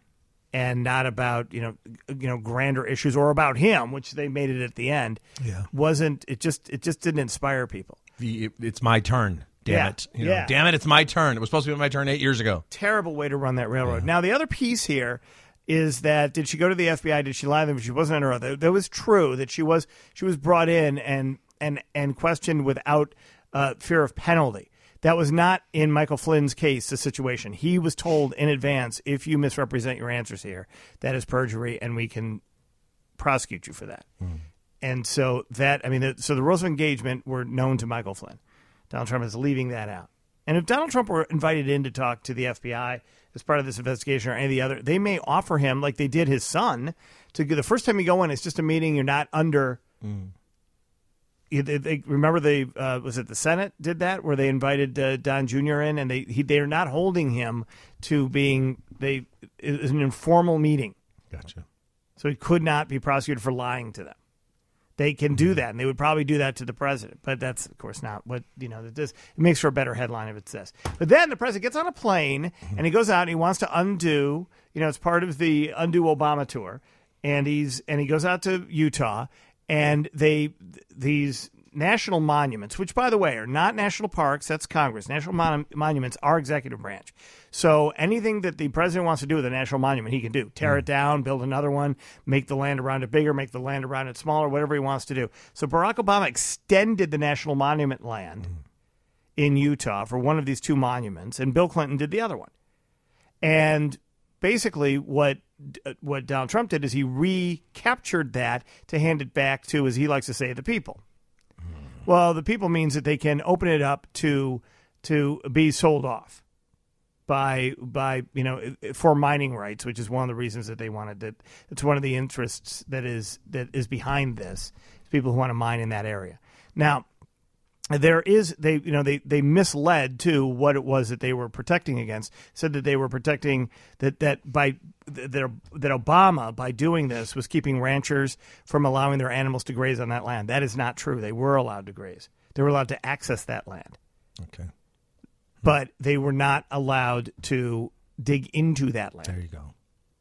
and not about, you know, you know, grander issues or about him, which they made it at the end. Yeah. Wasn't it just it just didn't inspire people. The, it, it's my turn. Damn Yeah, it. You know, yeah. Damn it, it's my turn. It was supposed to be my turn eight years ago. Terrible way to run that railroad. Now, the other piece here is that did she go to the F B I? Did she lie to them? She wasn't under oath. That was true that she was she was brought in and and and questioned without uh, fear of penalty. That was not in Michael Flynn's case the situation. He was told in advance, if you misrepresent your answers here, that is perjury, and we can prosecute you for that. Mm. And so that I mean, the, so the rules of engagement were known to Michael Flynn. Donald Trump is leaving that out. And if Donald Trump were invited in to talk to the F B I as part of this investigation or any of the other, they may offer him, like they did his son, to the first time you go in, it's just a meeting. You're not under. Mm. You, they, they, remember, they uh, was it the Senate did that where they invited uh, Don Junior in, and they he, they're not holding him to being they. It was an informal meeting. Gotcha. So he could not be prosecuted for lying to them. They can do that, and they would probably do that to the president. But that's, of course, not what, you know, it, does, it makes for a better headline if it's this. But then the president gets on a plane, and he goes out, and he wants to undo, you know, it's part of the Undo Obama tour, and he's and he goes out to Utah, and they these national monuments, which, by the way, are not national parks, that's Congress. National mon- monuments are executive branch. So anything that the president wants to do with a national monument, he can do. Tear it down, build another one, make the land around it bigger, make the land around it smaller, whatever he wants to do. So Barack Obama extended the national monument land in Utah for one of these two monuments, and Bill Clinton did the other one. And basically what what Donald Trump did is he recaptured that to hand it back to, as he likes to say, the people. Well, the people means that they can open it up to to be sold off by by you know for mining rights, which is one of the reasons that they wanted that. It's one of the interests that is that is behind this. People who want to mine in that area. Now, there is they you know they they misled to what it was that they were protecting against. Said that they were protecting that that by that that Obama by doing this was keeping ranchers from allowing their animals to graze on that land. That is not true. They were allowed to graze. They were allowed to access that land. Okay. But they were not allowed to dig into that land. There you go.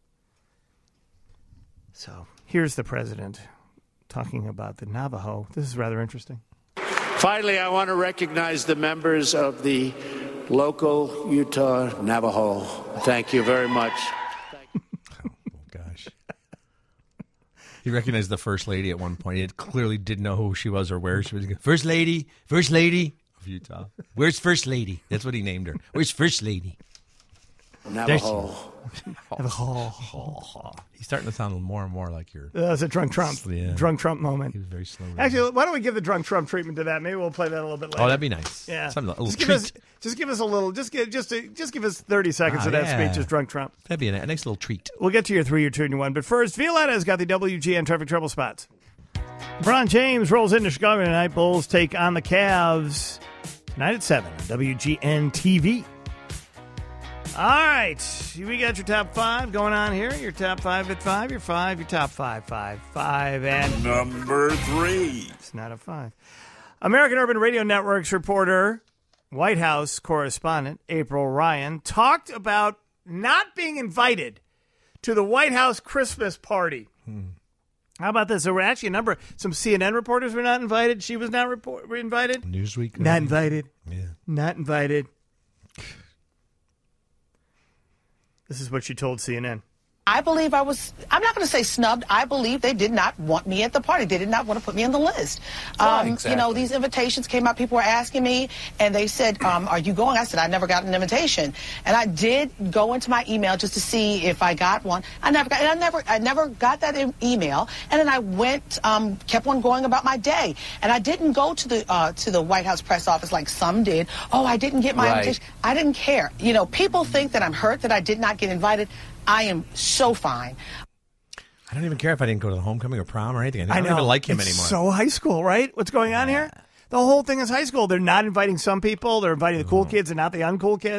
So here's the president talking about the Navajo. This is rather interesting. Finally, I want to recognize the members of the local Utah Navajo. Thank you very much. Gosh. He recognized the first lady at one point. He clearly didn't know who she was or where she was. First lady, first lady of Utah. Where's first lady? That's what he named her. Where's first lady? Navajo. Navajo. He's starting to sound more and more like your. That's a drunk Trump. Yeah. Drunk Trump moment. He was very slow. Actually, why don't we give the drunk Trump treatment to that? Maybe we'll play that a little bit later. Oh, that'd be nice. Yeah. Something, a little just give treat. us, just give us a little. Just give just a, just give us thirty seconds Ah, of that yeah. speech as drunk Trump. That'd be a, a nice little treat. We'll get to your three, your two, and your one. But first, Violetta's got the W G N traffic trouble spots. LeBron James rolls into Chicago tonight. Bulls take on the Cavs tonight at seven on W G N T V. All right, we got your top five going on here. Your top five at five, your five, your top five, five, five, and number three. It's not a five. American Urban Radio Network's reporter, White House correspondent April Ryan talked about not being invited to the White House Christmas party. Hmm. How about this? There were actually a number. Some C N N reporters were not invited. She was not report, invited. Newsweek. Not invited. Yeah. Not invited. This is what she told C N N. I believe I was, I'm not going to say snubbed. I believe they did not want me at the party. They did not want to put me on the list. Right, Um, exactly. You know, these invitations came out. People were asking me, and they said, um, are you going? I said, I never got an invitation. And I did go into my email just to see if I got one. I never got, and I never, I never got that in email. And then I went, um, kept on going about my day. And I didn't go to the, uh, to the White House press office like some did. Oh, I didn't get my Right. invitation. I didn't care. You know, people think that I'm hurt that I did not get invited. I am so fine. I don't even care if I didn't go to the homecoming or prom or anything. I don't know. even like him It's anymore. so high school, right? What's going on here? The whole thing is high school. They're not inviting some people. They're inviting the cool kids and not the uncool kids.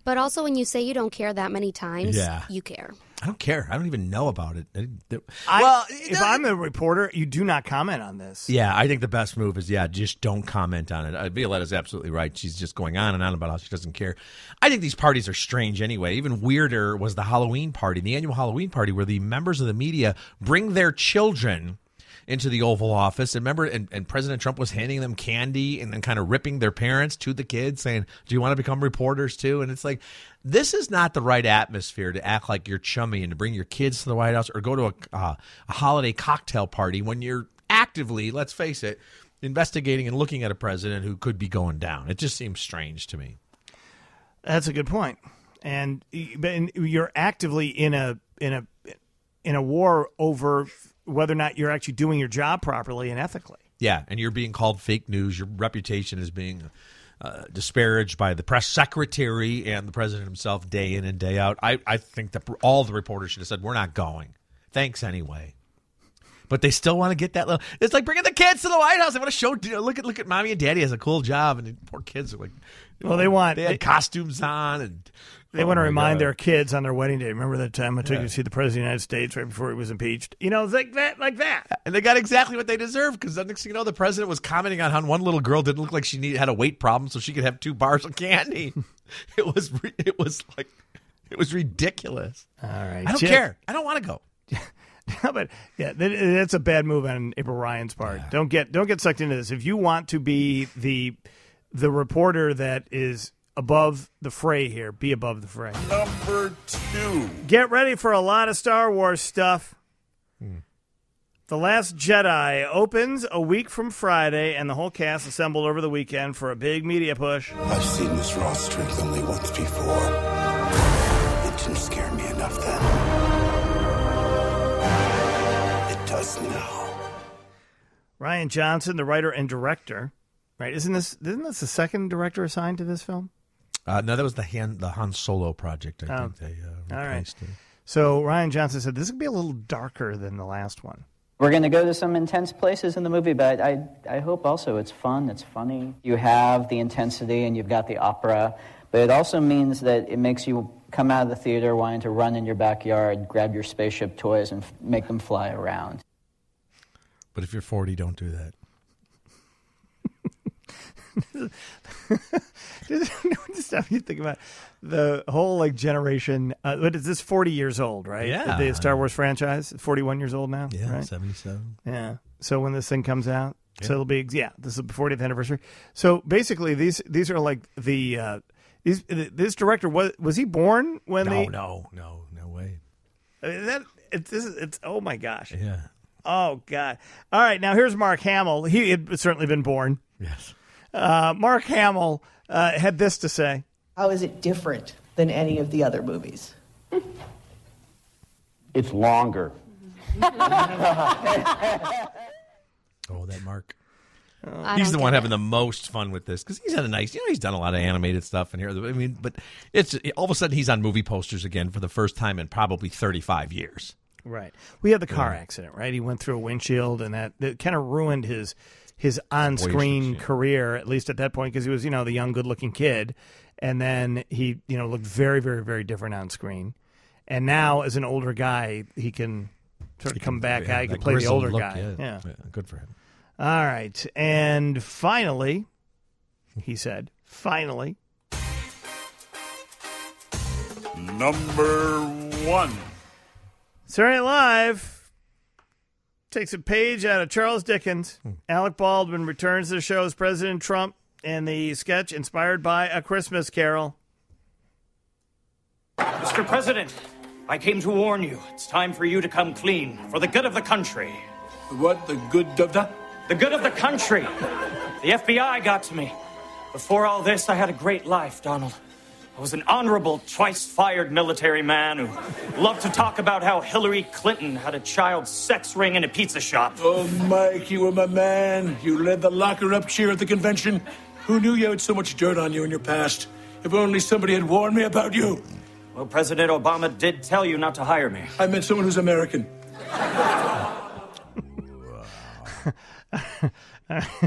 But also, when you say you don't care that many times, Yeah. you care. I don't care. I don't even know about it. I, I, well, if I'm a reporter, you do not comment on this. yeah, I think the best move is, yeah, just don't comment on it. Uh, Violetta's absolutely right. She's just going on and on about how she doesn't care. I think these parties are strange anyway. Even weirder was the Halloween party, the annual Halloween party, where the members of the media bring their children into the Oval Office. And remember, and, and President Trump was handing them candy and then kind of ripping their parents to the kids, saying, do you want to become reporters too? And it's like, this is not the right atmosphere to act like you're chummy and to bring your kids to the White House or go to a, uh, a holiday cocktail party when you're actively, let's face it, investigating and looking at a president who could be going down. It just seems strange to me. That's a good point. And you're actively in a in a in a war over whether or not you're actually doing your job properly and ethically. Yeah, and you're being called fake news. Your reputation is being uh, disparaged by the press secretary and the president himself day in and day out. I, I think that all the reporters should have said, we're not going. Thanks anyway. But they still want to get that little. It's like bringing the kids to the White House. They want to show. You know, look at look at mommy and daddy has a cool job, and the poor kids are like. Well, know, they want they had they, costumes on, and they oh want to remind God. their kids on their wedding day. Remember that time I took Yeah. you to see the president of the United States right before he was impeached? You know, it's like that, like that. And they got exactly what they deserved because the next thing you know, the president was commenting on how one little girl didn't look like she needed, had a weight problem, so she could have two bars of candy. It was it was like it was ridiculous. All right, I don't Chip. care. I don't want to go. But yeah, that, that's a bad move on April Ryan's part. Yeah. Don't get don't get sucked into this. If you want to be the the reporter that is above the fray here, be above the fray. Number two. Get ready for a lot of Star Wars stuff. Hmm. The Last Jedi opens a week from Friday, and the whole cast assembled over the weekend for a big media push. I've seen Miss Ross strength only once before. It didn't scare me enough then. Does now. Rian Johnson, the writer and director, right? Isn't this isn't this the second director assigned to this film? Uh, no, that was the Han, the Han Solo project. I Oh. think they uh, All right. replaced it. So Rian Johnson said this could be a little darker than the last one. We're going to go to some intense places in the movie, but I, I hope also it's fun, it's funny. You have the intensity and you've got the opera, but it also means that it makes you come out of the theater wanting to run in your backyard, grab your spaceship toys, and f- make them fly around. But if you're forty, don't do that. Just stuff you think about the whole like generation. Uh, what is this? Forty years old, right? Yeah. The Star Wars franchise, forty-one years old now. Yeah, right? seventy-seven. Yeah. So when this thing comes out, Yeah. so it'll be yeah. This is the fortieth anniversary. So basically, these these are like the uh, these this director was was he born when No, they no, no, no way. I mean, that it's this is it's oh my gosh. Yeah. Oh God! All right, now here's Mark Hamill. He had certainly been born. Yes. Uh, Mark Hamill uh, had this to say. How is it different than any of the other movies? It's longer. Oh, that Mark. I He's don't the one get having the most fun with this because he's had a nice, you know, he's done a lot of animated stuff in here. I mean, but it's all of a sudden he's on movie posters again for the first time in probably thirty-five years. Right. We had the car Yeah. accident, right? He went through a windshield, and that, that kind of ruined his his on-screen yeah. career, at least at that point, because he was, you know, the young, good-looking kid. And then he, you know, looked very, very, very different on screen. And now, as an older guy, he can sort of He come can- back. yeah, he can that play the grizzled older look, guy. yeah. Yeah. Yeah, good for him. All right. And finally, he said, finally, Number one. Saturday Night Live takes a page out of Charles Dickens. Alec Baldwin returns to the show as President Trump in the sketch inspired by A Christmas Carol. Mister President, I came to warn you. It's time for you to come clean for the good of the country. What? The good of the? The good of the country. The F B I got to me. Before all this, I had a great life, Donald. I was an honorable, twice-fired military man who loved to talk about how Hillary Clinton had a child sex ring in a pizza shop. Oh, Mike, you were my man. You led the locker-up cheer at the convention. Who knew you had so much dirt on you in your past? If only somebody had warned me about you. Well, President Obama did tell you not to hire me. I meant someone who's American.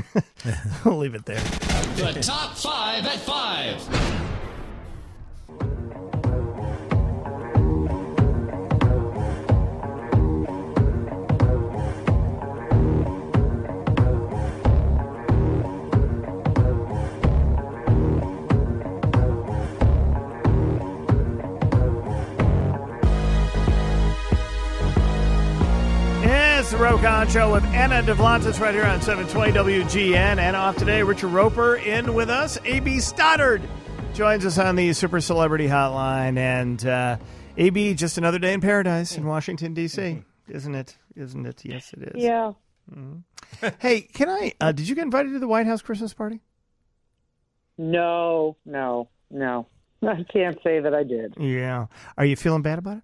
We'll leave it there. The top five at five. It's the Rokon Show with Anna Devlantis right here on seven twenty W G N. And off today, Richard Roper in with us. A B Stoddard joins us on the Super Celebrity Hotline. And uh, A B, just another day in paradise in Washington, D C Isn't it? Isn't it? Yes, it is. Yeah. Mm-hmm. Hey, can I, uh, did you get invited to the White House Christmas party? No, no, no. I can't say that I did. Yeah. Are you feeling bad about it?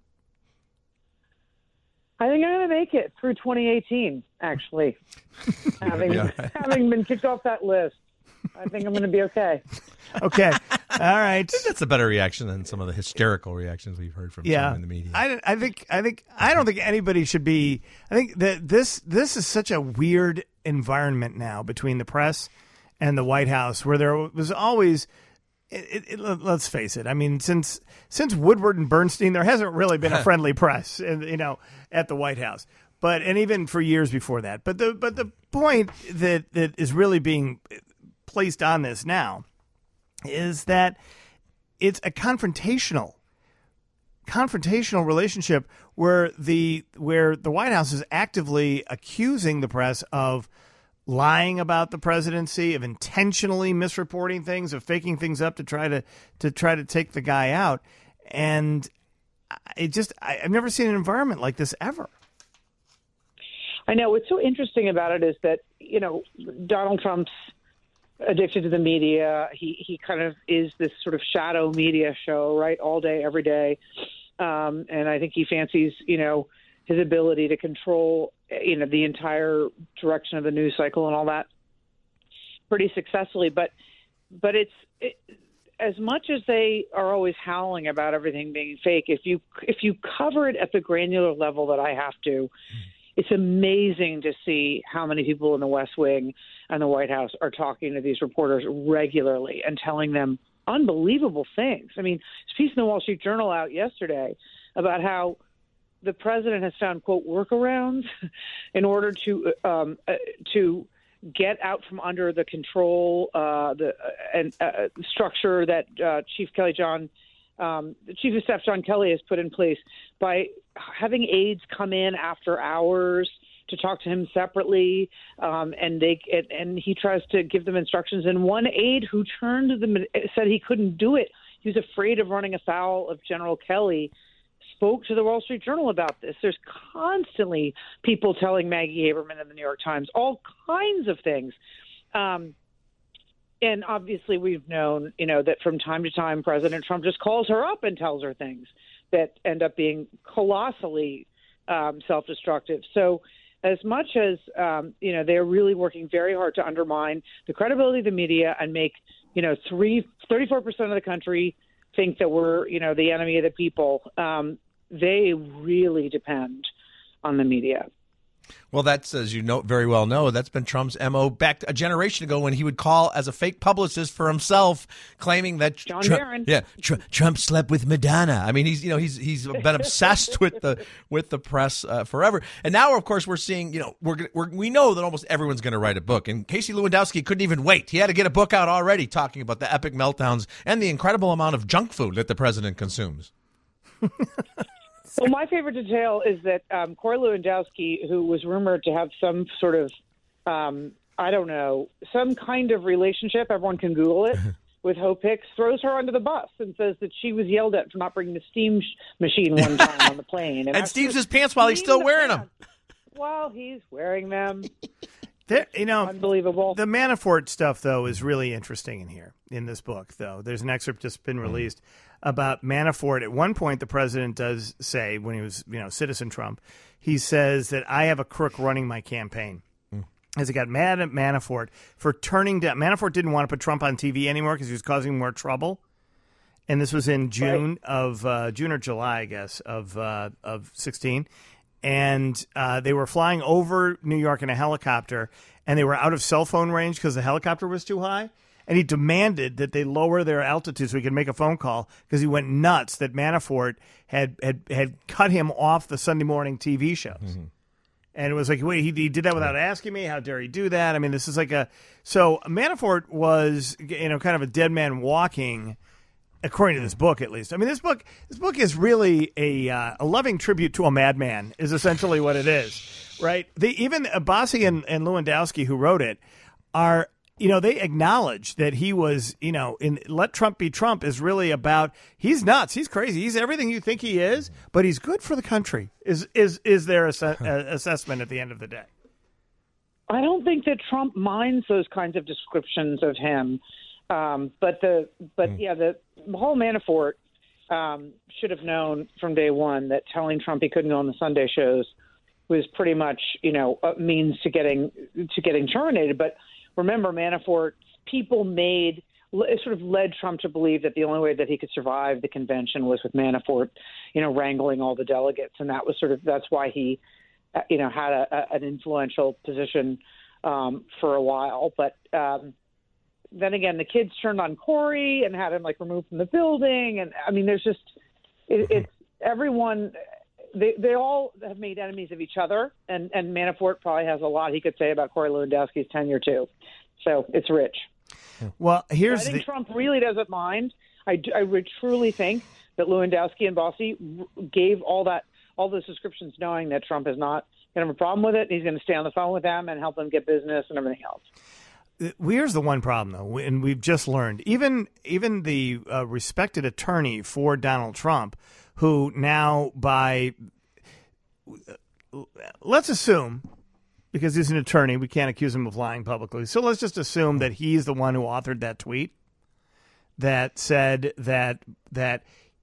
I think I'm going to make it through twenty eighteen, actually. having Yeah. having been kicked off that list, I think I'm going to be okay. Okay. All right. I think that's a better reaction than some of the hysterical reactions we've heard from Yeah, some in the media. I, I think I think I don't think anybody should be. I think that this this is such a weird environment now between the press and the White House, where there was always. It, it, it, let's face it. I mean, since since Woodward and Bernstein, there hasn't really been a friendly press, in, you know, at the White House. But and even for years before that. But the but the point that that is really being placed on this now is that it's a confrontational confrontational relationship where the where the White House is actively accusing the press of lying about the presidency, of intentionally misreporting things, of faking things up to try to to try to take the guy out. And it just I, I've never seen an environment like this ever. I know. What's so interesting about it is that, you know, Donald Trump's addicted to the media. He he kind of is this sort of shadow media show, right, all day, every day. Um, and I think he fancies, you know, his ability to control, you know, the entire direction of the news cycle and all that pretty successfully. But but it's it, as much as they are always howling about everything being fake, if you if you cover it at the granular level that I have to, it's amazing to see how many people in the West Wing and the White House are talking to these reporters regularly and telling them unbelievable things. I mean, there's a piece in the Wall Street Journal out yesterday about how the president has found, quote, workarounds in order to um, uh, to get out from under the control uh, the uh, and uh, structure that uh, Chief Kelly John, um, the Chief of Staff John Kelly has put in place by having aides come in after hours to talk to him separately, um, and they and, and he tries to give them instructions. And one aide who turned to them said he couldn't do it. He was afraid of running afoul of General Kelly. Spoke to the Wall Street Journal about this. There's constantly people telling Maggie Haberman in the New York Times all kinds of things. Um, and obviously we've known, you know, that from time to time, President Trump just calls her up and tells her things that end up being colossally um, self-destructive. So as much as, um, you know, they're really working very hard to undermine the credibility of the media and make, you know, three, thirty-four percent of the country think that we're, you know, the enemy of the people. Um, they really depend on the media. Well, that's, as you know, very well know, that's been Trump's M O back a generation ago when he would call as a fake publicist for himself, claiming that John Trump, Barron. yeah, tr- Trump slept with Madonna. I mean, he's you know he's he's been obsessed with the with the press uh, forever. And now, of course, we're seeing you know we're, we're we know that almost everyone's going to write a book. And Casey Lewandowski couldn't even wait. He had to get a book out already, talking about the epic meltdowns and the incredible amount of junk food that the president consumes. Well, my favorite detail is that um, Corey Lewandowski, who was rumored to have some sort of, um, I don't know, some kind of relationship, everyone can Google it, with Hope Hicks, throws her under the bus and says that she was yelled at for not bringing the steam sh- machine one time on the plane. And, and steams his pants while he's still wearing them. While he's wearing them. There, you know, unbelievable. The Manafort stuff, though, is really interesting in here, in this book, though. There's an excerpt just been released about Manafort. At one point, the president does say, when he was, you know, Citizen Trump, he says that I have a crook running my campaign. Mm. As he got mad at Manafort for turning down. Manafort didn't want to put Trump on T V anymore because he was causing more trouble. And this was in June right. of uh, June or July, I guess, of uh, of sixteen. And uh, they were flying over New York in a helicopter, and they were out of cell phone range because the helicopter was too high. And he demanded that they lower their altitude so he could make a phone call because he went nuts that Manafort had, had, had cut him off the Sunday morning T V shows. Mm-hmm. And it was like, wait, he, he did that without asking me? How dare he do that? I mean, this is like a... So Manafort was, you know, kind of a dead man walking, according to this book, at least. I mean, this book this book is really a, uh, a loving tribute to a madman, is essentially what it is. Right. They, even Abbasi and, and Lewandowski, who wrote it, are, you know, they acknowledge that he was, you know, in Let Trump Be Trump is really about, he's nuts, he's crazy, he's everything you think he is, but he's good for the country, is is, is their ass- assessment at the end of the day. I don't think that Trump minds those kinds of descriptions of him. Um, but the but mm. yeah, the whole Manafort um, should have known from day one that telling Trump he couldn't go on the Sunday shows was pretty much, you know, a means to getting to getting terminated. But remember, Manafort's people made it sort of led Trump to believe that the only way that he could survive the convention was with Manafort, you know, wrangling all the delegates, and that was sort of that's why he, you know, had a, a, an influential position um, for a while. But um, then again, the kids turned on Corey and had him like removed from the building, and I mean, there's just it, it's everyone. They they all have made enemies of each other, and, and Manafort probably has a lot he could say about Corey Lewandowski's tenure too. So it's rich. Well, here's I think the... Trump really doesn't mind. I, I would truly think that Lewandowski and Bossie gave all that all those descriptions knowing that Trump is not going to have a problem with it, and he's going to stay on the phone with them and help them get business and everything else. Here's the one problem, though, and we've just learned, even even the uh, respected attorney for Donald Trump, who now by, let's assume, because he's an attorney, we can't accuse him of lying publicly, so let's just assume that he's the one who authored that tweet that said that that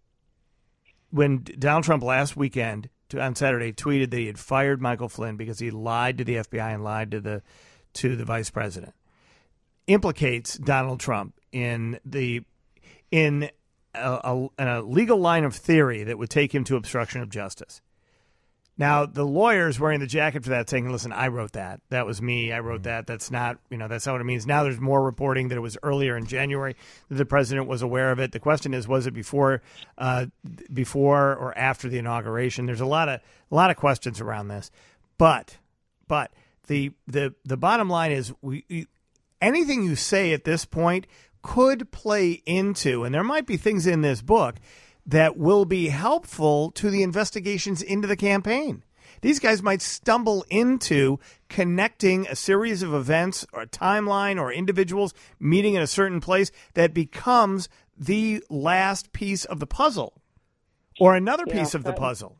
when Donald Trump last weekend, on Saturday, tweeted that he had fired Michael Flynn because he lied to the F B I and lied to the to the vice president, implicates Donald Trump in the in a, a, a legal line of theory that would take him to obstruction of justice. Now, the lawyer's wearing the jacket for that, saying, listen, I wrote that. That was me. I wrote that. That's not, you know, that's not what it means. Now there's more reporting that it was earlier in January that the president was aware of it. The question is, was it before uh, before or after the inauguration? There's a lot of a lot of questions around this. But but the the the bottom line is we anything you say at this point could play into, and there might be things in this book that will be helpful to the investigations into the campaign. These guys might stumble into connecting a series of events or a timeline or individuals meeting in a certain place that becomes the last piece of the puzzle or another Yeah, piece of the that- puzzle.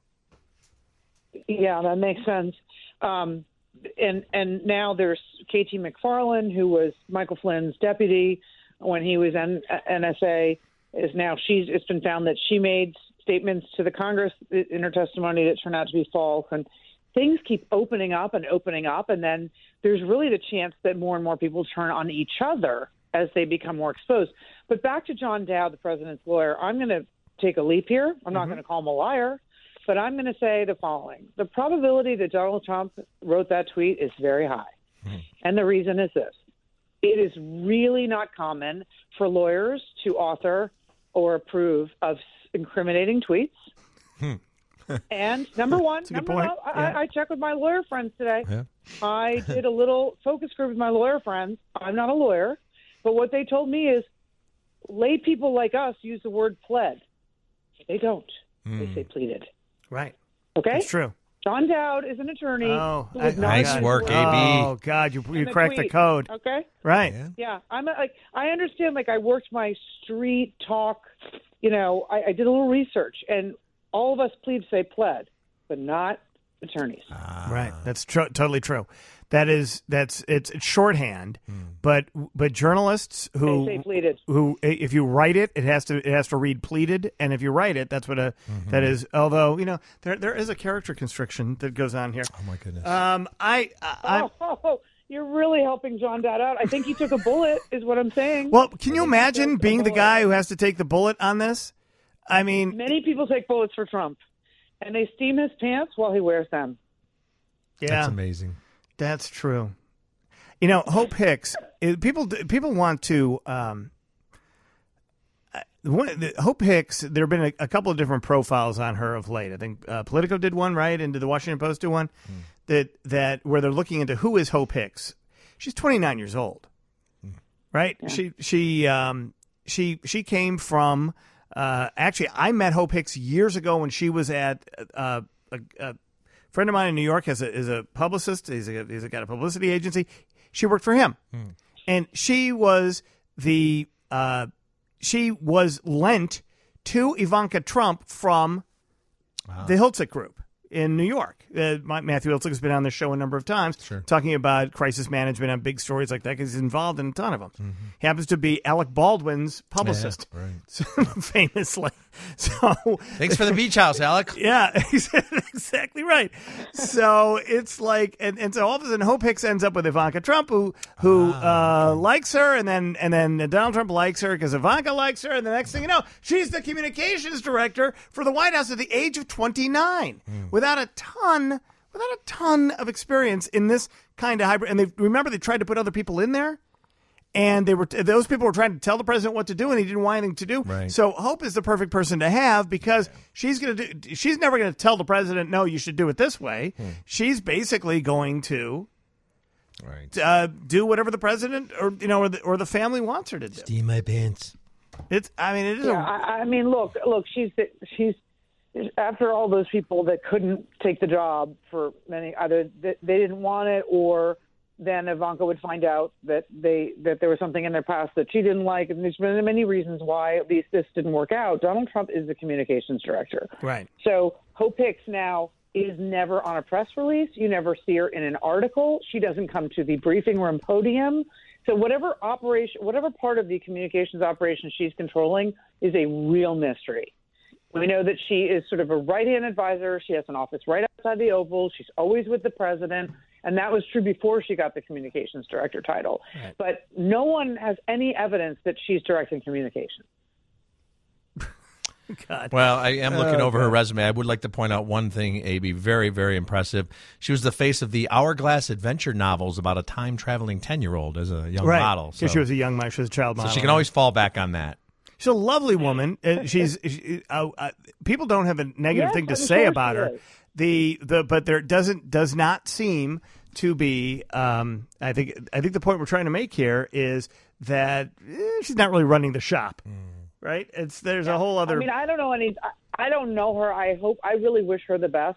Yeah, that makes sense. Um, and and now there's K T McFarland, who was Michael Flynn's deputy when he was in N S A. Is now she's. It's been found that she made statements to the Congress in her testimony that turned out to be false, and things keep opening up and opening up, and then there's really the chance that more and more people turn on each other as they become more exposed. But back to John Dowd, the president's lawyer, I'm going to take a leap here. I'm not Mm-hmm. going to call him a liar, but I'm going to say the following: the probability that Donald Trump wrote that tweet is very high, Mm-hmm. and the reason is this: it is really not common for lawyers to author or approve of incriminating tweets. And number one, That's a good number point. one, I, Yeah. I, I checked with my lawyer friends today. Yeah. I did a little focus group with my lawyer friends. I'm not a lawyer, but what they told me is lay people like us use the word pled. They don't. They say pleaded. Right. Okay? That's true. John Dowd is an attorney. Oh, who would I- not Nice use work, the A B. word Oh, God, you, you in a cracked the tweet. code. Okay? Right. Yeah, I'm a, like I understand. Like I worked my street talk. You know, I, I did a little research, and all of us plebes say pled, but not attorneys. Right. That's tr- totally true. That is that's it's, it's shorthand, but but journalists who They say pleaded. who if you write it, it has to it has to read pleaded, and if you write it, that's what a that is. Although you know there there is a character constriction that goes on here. Oh my goodness. Um, I, I Oh, oh, oh, you're really helping John Dowd out. I think he took a bullet, is what I'm saying. well, can you imagine being the guy who has to take the bullet on this? I mean, Many people take bullets for Trump, and they steam his pants while he wears them. yeah, That's amazing. That's true. You know, Hope Hicks. it- People people want to. Um, uh, one, the, Hope Hicks. There have been a, a couple of different profiles on her of late. I think uh, Politico did one, right, and did the Washington Post do one that that where they're looking into who is Hope Hicks. She's twenty-nine years old, right? She she um, she she came from. Uh, actually, I met Hope Hicks years ago when she was at uh, a, a friend of mine in New York has a, is a publicist. He's, a, he's got a publicity agency. She worked for him. Hmm. And she was the uh, she was lent to Ivanka Trump from Wow. the Hiltzik Group in New York. Uh, my, Matthew Hiltzik has been on this show a number of times talking about crisis management on big stories like that because he's involved in a ton of them. Mm-hmm. He happens to be Alec Baldwin's publicist, Yeah, right. so, famously. So Thanks for the beach house, Alec. Yeah, exactly right. So it's like, and, and so all of a sudden, Hope Hicks ends up with Ivanka Trump, who who Ah, uh, likes her, and then and then Donald Trump likes her because Ivanka likes her, and the next thing you know, she's the communications director for the White House at the age of twenty-nine, Hmm. without a ton, without a ton of experience in this kind of hybrid. And they remember they tried to put other people in there. And they were those people were trying to tell the president what to do, and he didn't want anything to do. Right. So Hope is the perfect person to have because she's going to do. She's never going to tell the president, "No, you should do it this way." Hmm. She's basically going to right. uh, do whatever the president or you know or the, or the family wants her to do. Steam my pants. It's. I mean, it is. Yeah, a, I, I mean, look, look. She's she's after all those people that couldn't take the job for many either they, they didn't want it or. Then Ivanka would find out that they that there was something in their past that she didn't like, and there's been many reasons why at least this didn't work out. Donald Trump is the communications director, right? So Hope Hicks now is never on a press release. You never see her in an article. She doesn't come to the briefing room podium. So whatever operation, whatever part of the communications operation she's controlling is a real mystery. We know that she is sort of a right-hand advisor. She has an office right outside the Oval. She's always with the president. And that was true before she got the communications director title. Right. But no one has any evidence that she's directing communications. God. Well, I am looking Oh, over her God. resume. I would like to point out one thing, A B, very, very impressive. She was the face of the Hourglass Adventure novels about a time-traveling ten-year-old as a young right. model. Because So, she was a young model. She was a child so model. she can always fall back on that. She's a lovely woman. Uh, She's she, uh, uh, people don't have a negative Yes, thing to I'm say sure about she her. is. The the but there doesn't does not seem to be. Um, I think I think the point we're trying to make here is that eh, she's not really running the shop, right? It's there's a whole other. I mean, I don't know any. I, I don't know her. I hope. I really wish her the best.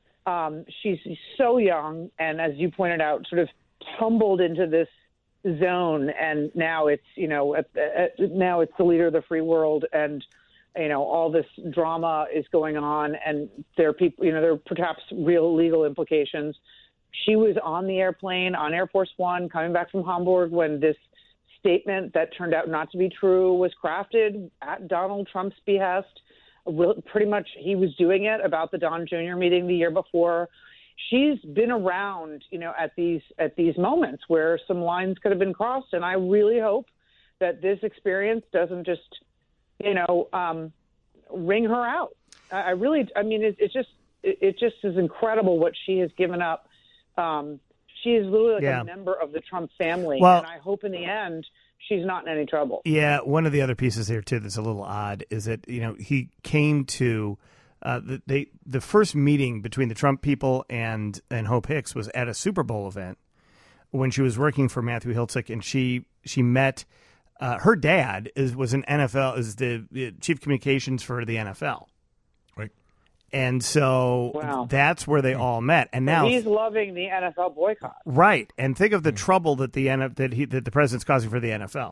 Um, she's so young, and as you pointed out, sort of tumbled into this zone, and now it's you know at, at, now it's the leader of the free world, and you know all this drama is going on, and there are people. You know, there are perhaps real legal implications. She was on the airplane on Air Force One coming back from Hamburg when this statement that turned out not to be true was crafted at Donald Trump's behest. Real- Pretty much he was doing it about the Don Junior meeting the year before. She's been around, you know, at these at these moments where some lines could have been crossed, and I really hope that this experience doesn't just, you know, um, wring her out. I I really, I mean, it, it's just it, it just is incredible what she has given up. Um, she is literally like Yeah. a member of the Trump family, Well- and I hope in the end she's not in any trouble. Yeah, one of the other pieces here too that's a little odd is that you know he came to uh, the they the first meeting between the Trump people and and Hope Hicks was at a Super Bowl event when she was working for Matthew Hiltzik, and she she met uh, her dad is was an N F L is the, the chief communications for the N F L, right? And so Wow. that's where they all met, and now he's loving the N F L boycott. right, and think of the trouble that the N F that he that the president's causing for the N F L.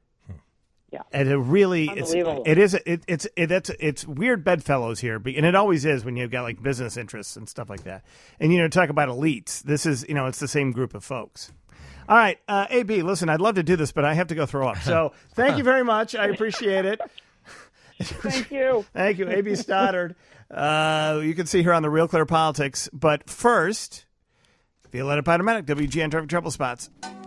Yeah, and it really it's Unbelievable. it is it, it's it, it's it's weird bedfellows here, be- and it always is when you've got like business interests and stuff like that. And you know, talk about elites. This is you know, it's the same group of folks. All right, uh, A B, listen, I'd love to do this, but I have to go throw up. So thank you very much. I appreciate it. Thank you. Thank you, A B Stoddard. Uh, you can see her on the Real Clear Politics. But first, Violetta Patamenic, W G N Traffic Trouble Spots.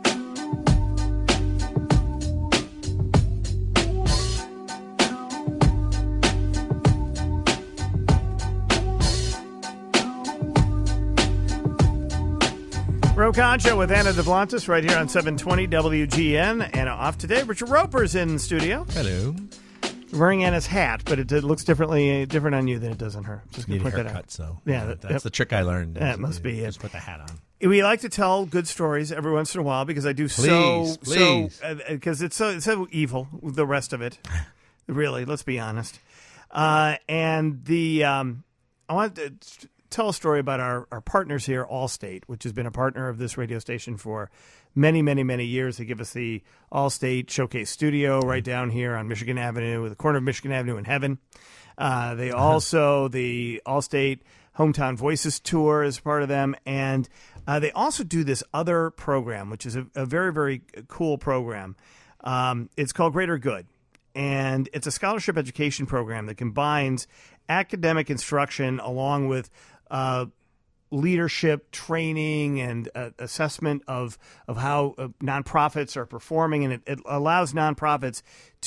Ro Concho with Anna DeVlantis right here on seven twenty W G N. Anna off today. Richard Roper's in studio. Hello. Wearing Anna's hat, but it, it looks differently different on you than it does on her. Just gonna Need a point that haircut, out. so yeah, yeah, that- that's yep. the trick I learned. That must be it. Just put the hat on. We like to tell good stories every once in a while because I do Please, so please. so because it's so it's so evil. The rest of it, really. Let's be honest. Uh, and the um, I want to, tell a story about our, our partners here, Allstate, which has been a partner of this radio station for many, many, many years. They give us the Allstate Showcase Studio right down here on Michigan Avenue, the corner of Michigan Avenue and Heaven. Uh, they also, the Allstate Hometown Voices Tour is part of them. And uh, they also do this other program, which is a, a very, very cool program. Um, it's called Greater Good. And it's a scholarship education program that combines academic instruction along with uh, leadership training and uh, assessment of of how uh, nonprofits are performing, and it, it allows nonprofits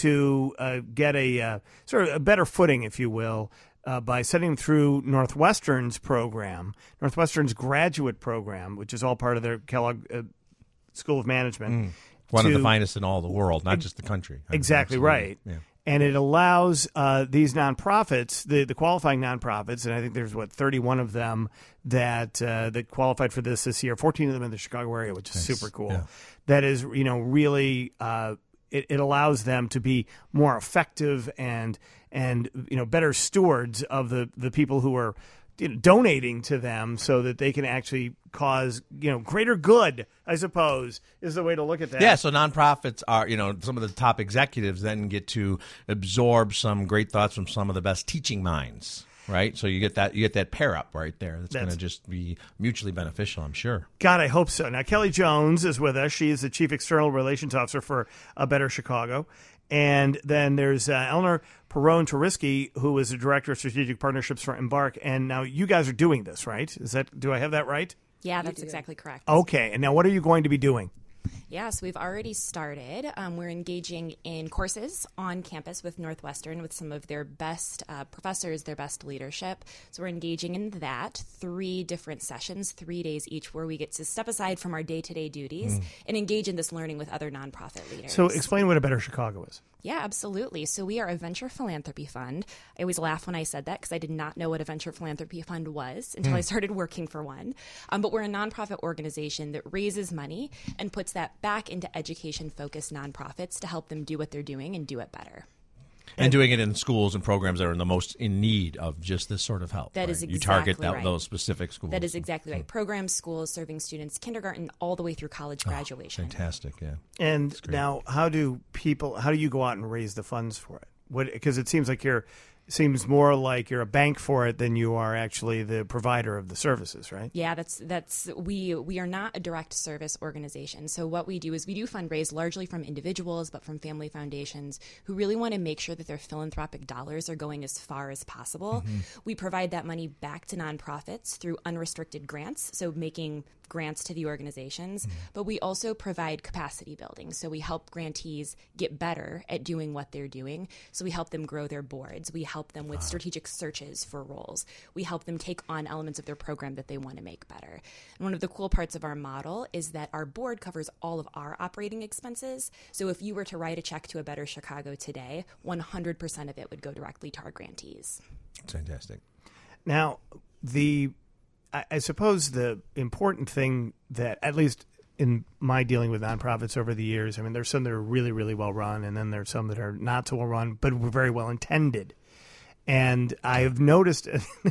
to uh, get a uh, sort of a better footing, if you will, uh, by sending them through Northwestern's program, Northwestern's graduate program, which is all part of their Kellogg uh, School of Management. Mm. One to, of the finest in all the world, not just the country. Exactly Absolutely. right. Yeah. And it allows uh, these nonprofits, the, the qualifying nonprofits, and I think there's, what, thirty-one of them that uh, that qualified for this this year, fourteen of them in the Chicago area, which is Nice. super cool. Yeah. That is, you know, really, uh, it, it allows them to be more effective and, and you know, better stewards of the, the people who are you know, donating to them so that they can actually cause, you know, greater good, I suppose, is the way to look at that. Yeah, so nonprofits are, you know, some of the top executives then get to absorb some great thoughts from some of the best teaching minds, right? So you get that you get that pair up right there. That's, That's going to just be mutually beneficial, I'm sure. God, I hope so. Now, Kelly Jones is with us. She is the Chief External Relations Officer for A Better Chicago. And then there's uh, Eleanor Perrone-Turiski, who is the Director of Strategic Partnerships for Embark. And now you guys are doing this, right? Is that? Do I have that right? Yeah, that's exactly correct. Okay. And now what are you going to be doing? Yeah, so we've already started. Um, we're engaging in courses on campus with Northwestern with some of their best uh, professors, their best leadership. So we're engaging in that. Three different sessions, three days each, where we get to step aside from our day-to-day duties Mm. and engage in this learning with other nonprofit leaders. So explain what A Better Chicago is. Yeah, absolutely. So we are a venture philanthropy fund. I always laugh when I said that because I did not know what a venture philanthropy fund was until Mm. I started working for one. Um, but we're a nonprofit organization that raises money and puts that back into education-focused nonprofits to help them do what they're doing and do it better. And doing it in schools and programs that are in the most in need of just this sort of help. That right? is You target exactly that, right. those specific schools. That is exactly right. Programs, schools, serving students, kindergarten, all the way through college graduation. Fantastic, yeah. And now, how do people? How do you go out and raise the funds for it? What? Because it seems like you're seems more like you're a bank for it than you are actually the provider of the services, right? Yeah, that's that's we we are not a direct service organization. So what we do is we do fundraise largely from individuals, but from family foundations who really want to make sure that their philanthropic dollars are going as far as possible. Mhm. We provide that money back to nonprofits through unrestricted grants, so making grants to the organizations, but we also provide capacity building. So we help grantees get better at doing what they're doing. So we help them grow their boards. We help them with strategic searches for roles. We help them take on elements of their program that they want to make better. And one of the cool parts of our model is that our board covers all of our operating expenses. So if you were to write a check to A Better Chicago today, one hundred percent of it would go directly to our grantees. It's fantastic. Now, the I, I suppose the important thing that, at least in my dealing with nonprofits over the years, I mean, there's some that are really, really well run, and then there's some that are not so well run, but were very well intended. And I've noticed,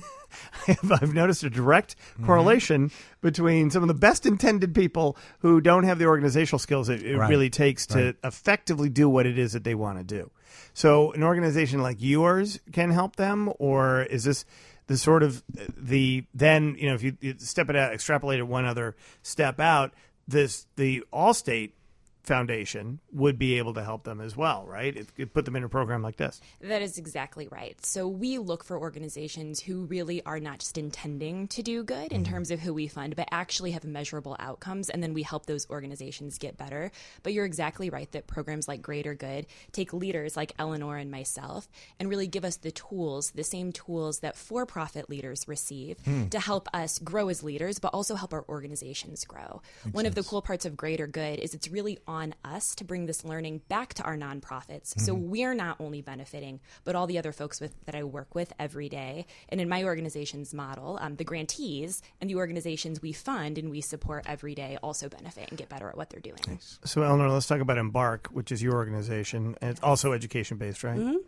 I've noticed a direct correlation between some of the best intended people who don't have the organizational skills it, it Right. really takes to Right. effectively do what it is that they want to do. So, an organization like yours can help them, or is this the sort of the then you know if you, you step it out, extrapolate it one other step out, this the Allstate Foundation would be able to help them as well, right? It, it put them in a program like this. That is exactly right. So we look for organizations who really are not just intending to do good in terms of who we fund, but actually have measurable outcomes, and then we help those organizations get better. But you're exactly right that programs like Greater Good take leaders like Eleanor and myself and really give us the tools, the same tools that for-profit leaders receive Hmm. to help us grow as leaders, but also help our organizations grow. Makes One of the sense. cool parts of Greater Good is it's really on us to bring this learning back to our nonprofits. So Mhm. we're not only benefiting, but all the other folks with, that I work with every day. And in my organization's model, um, the grantees and the organizations we fund and we support every day also benefit and get better at what they're doing. So, Eleanor, let's talk about Embark, which is your organization, and it's also education-based, right? Mhm.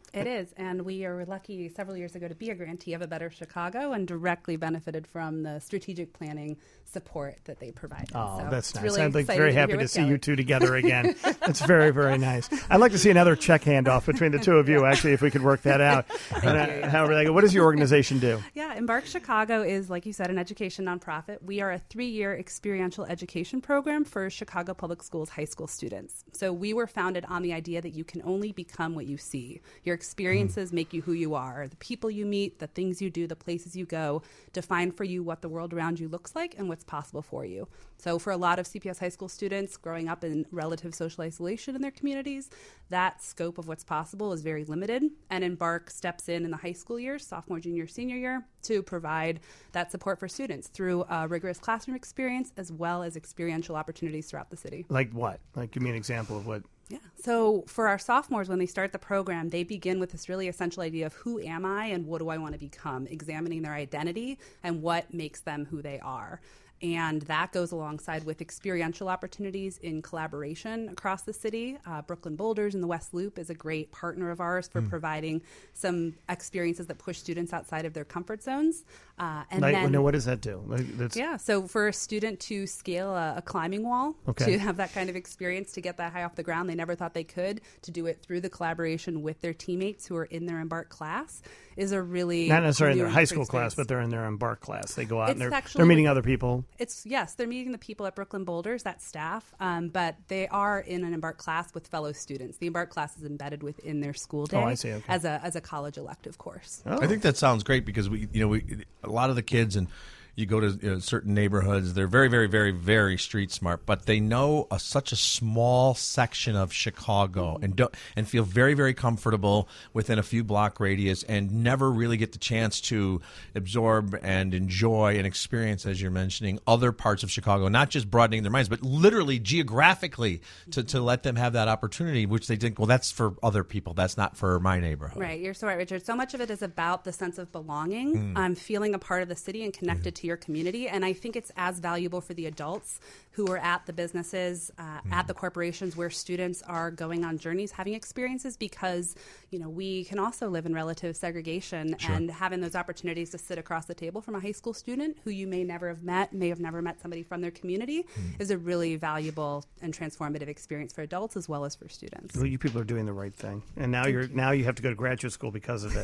It is, and we are lucky several years ago to be a grantee of A Better Chicago and directly benefited from the strategic planning support that they provide. Oh, so that's it's nice. really I'm like, exciting very to be happy here to with see Kelly. you two together again. That's very, very nice. I'd like to see another check handoff between the two of you, actually, if we could work that out. And, uh, however, they go, what does your organization do? Yeah, Embark Chicago is, like you said, an education nonprofit. We are a three-year experiential education program for Chicago Public Schools high school students. So we were founded on the idea that you can only become what you see. Your experiences mm. make you who you are. The people you meet, the things you do, the places you go define for you what the world around you looks like and what's possible for you. So for a lot of C P S high school students growing up in relative social isolation in their communities, that scope of what's possible is very limited. And Embark steps in in the high school years, sophomore, junior, senior year, to provide that support for students through a rigorous classroom experience as well as experiential opportunities throughout the city. Like what? Like, give me an example of what. Yeah. So for our sophomores, when they start the program, they begin with this really essential idea of who am I and what do I want to become, examining their identity and what makes them who they are. And that goes alongside with experiential opportunities in collaboration across the city. Uh, Brooklyn Boulders and the West Loop is a great partner of ours for mm. providing some experiences that push students outside of their comfort zones. Uh, and like, then, no, what does that do? Like, that's... Yeah, so for a student to scale a, a climbing wall, okay. to have that kind of experience, to get that high off the ground, they never thought they could, to do it through the collaboration with their teammates who are in their Embark class, is a really not necessarily in their high school experience. class, but they're in their Embark class. They go out It's and they're, actually they're meeting with- other people. It's yes, they're meeting the people at Brooklyn Boulders, that staff, um, but they are in an Embark class with fellow students. The Embark class is embedded within their school day Oh, I see, okay. as a as a college elective course. I think that sounds great because we, you know, we a lot of the kids and. You go to you know, certain neighborhoods, they're very, very, very, very street smart, but they know a, such a small section of Chicago and don't, and feel very, very comfortable within a few block radius and never really get the chance to absorb and enjoy and experience, as you're mentioning, other parts of Chicago, not just broadening their minds, but literally geographically to, to let them have that opportunity, which they think, well, that's for other people. That's not for my neighborhood. Right. You're so right, Richard. So much of it is about the sense of belonging, Mm. um, feeling a part of the city and connected to your community. And I think it's as valuable for the adults who are at the businesses, uh, mm. at the corporations where students are going on journeys, having experiences, because, you know, we can also live in relative segregation, Sure. and having those opportunities to sit across the table from a high school student who you may never have met, may have never met somebody from their community, mm. is a really valuable and transformative experience for adults as well as for students. Well, you people are doing the right thing, and now you're now you have to go to graduate school because of it.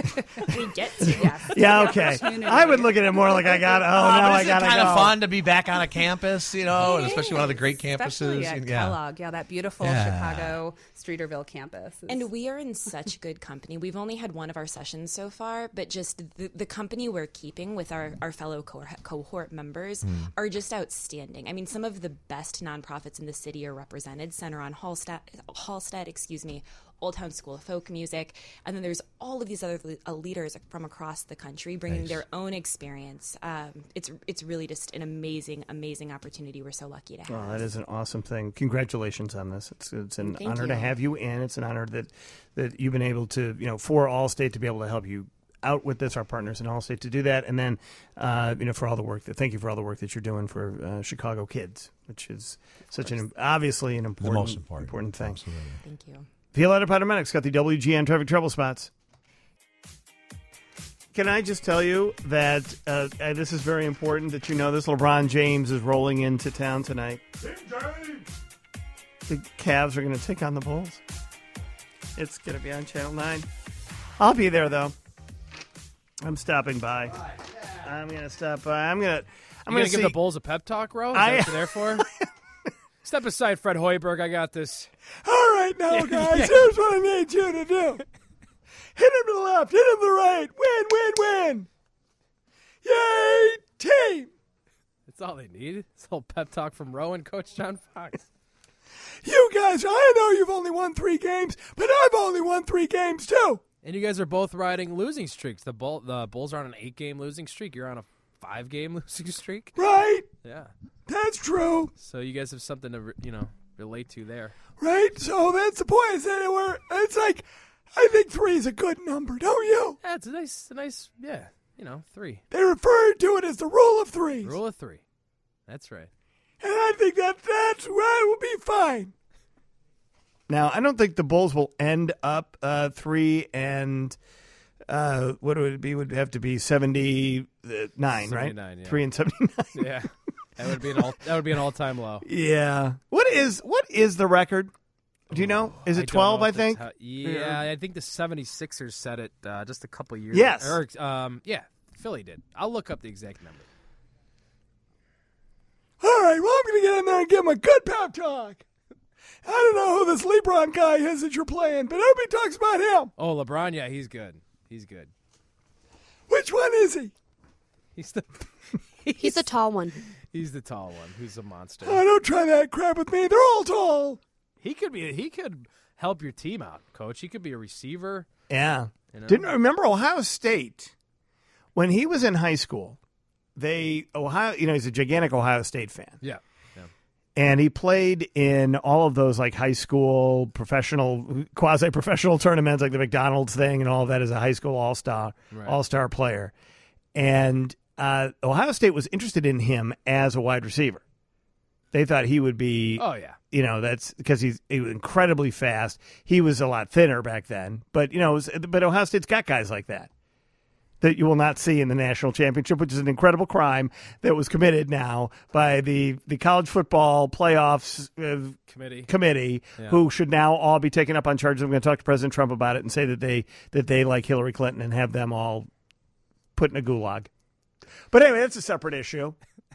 We get to. Yes. Yeah, okay. I would look at it more like I got. Oh, now but I isn't got to it go. kind of fun to be back on a campus, you know, and especially one of the great campuses. Especially at yeah. Kellogg, yeah, that beautiful Yeah. Chicago Streeterville campus. is- And we are in such good company. We've only had one of our sessions so far, but just the, the company we're keeping with our, our fellow co- cohort members Mm. are just outstanding. I mean, some of the best nonprofits in the city are represented. Center on Halstead, Halstead, excuse me, Old Town School of Folk Music, and then there's all of these other le- leaders from across the country bringing Nice. their own experience. Um, it's it's really just an amazing, amazing opportunity. We're so lucky to have. Oh, that is an awesome thing. Congratulations on this. It's it's an Thank honor you. to have you in. It's an honor that that you've been able to, you know, for Allstate to be able to help you out with this, our partners in Allstate to do that, and then uh, you know, for all the work that thank you for all the work that you're doing for uh, Chicago kids, which is such an obviously an important most important. important thing. Absolutely. Thank you. Violetta Paramedics got the W G N traffic trouble spots. Can I just tell you that uh, uh, this is very important that you know this. LeBron James is rolling into town tonight. The Cavs are going to take on the Bulls. It's going to be on Channel nine. I'll be there, though. I'm stopping by. I'm going to stop by. I'm going to I'm You going gonna to give the Bulls a pep talk, Ro? Is I- that what you're there for? Step aside, Fred Hoiberg. I got this. All right, now, guys, here's what I need you to do. Hit him to the left, hit him to the right. Win, win, win. Yay, team. That's all they need. This whole pep talk from Ro and Coach John Fox. You guys, I know you've only won three games, but I've only won three games, too. And you guys are both riding losing streaks. The Bull, the Bulls are on an eight-game losing streak. You're on a five-game losing streak. Right? Yeah. That's true. So you guys have something to, re- you know, relate to there. Right? So that's the point. Is that we're, it's like, I think three is a good number, don't you? Yeah, it's a nice, a nice, yeah, you know, three. They refer to it as the rule of threes. Rule of three. That's right. And I think that that's right will be fine. Now, I don't think the Bulls will end up uh, three and uh, what would it be? Would have to be seventy-nine, right? seventy-nine, yeah. Three and seventy-nine. Yeah, that would be an all that would be an all time low. Yeah. What is what is the record? Do you know? Is I it don't twelve? know I if the think. t- yeah, I think the seventy-sixers set it uh, just a couple years. Yes. Or, um, yeah, Philly did. I'll look up the exact number. All right, well, I'm going to get in there and give him a good pep talk. I don't know who this LeBron guy is that you're playing, but everybody talks about him. Oh, LeBron, yeah, he's good. He's good. Which one is he? He's the He's a tall one. he's the tall one. Who's a monster? Oh, don't try that crap with me. They're all tall. He could be. He could help your team out, Coach. He could be a receiver. Yeah. You know? Didn't remember Ohio State when he was in high school. They Ohio, you know, he's a gigantic Ohio State fan. Yeah. yeah. And he played in all of those like high school professional, quasi-professional tournaments, like the McDonald's thing, and all of that as a high school all-star, Right. all-star player. And uh, Ohio State was interested in him as a wide receiver. They thought he would be. Oh yeah. You know, that's because he's he was incredibly fast. He was a lot thinner back then, but you know, it was, but Ohio State's got guys like that that you will not see in the national championship, which is an incredible crime that was committed now by the, the college football playoffs uh, Committee. committee, Yeah. who should now all be taken up on charges. I'm going to talk to President Trump about it and say that they that they like Hillary Clinton and have them all put in a gulag. But anyway, that's a separate issue.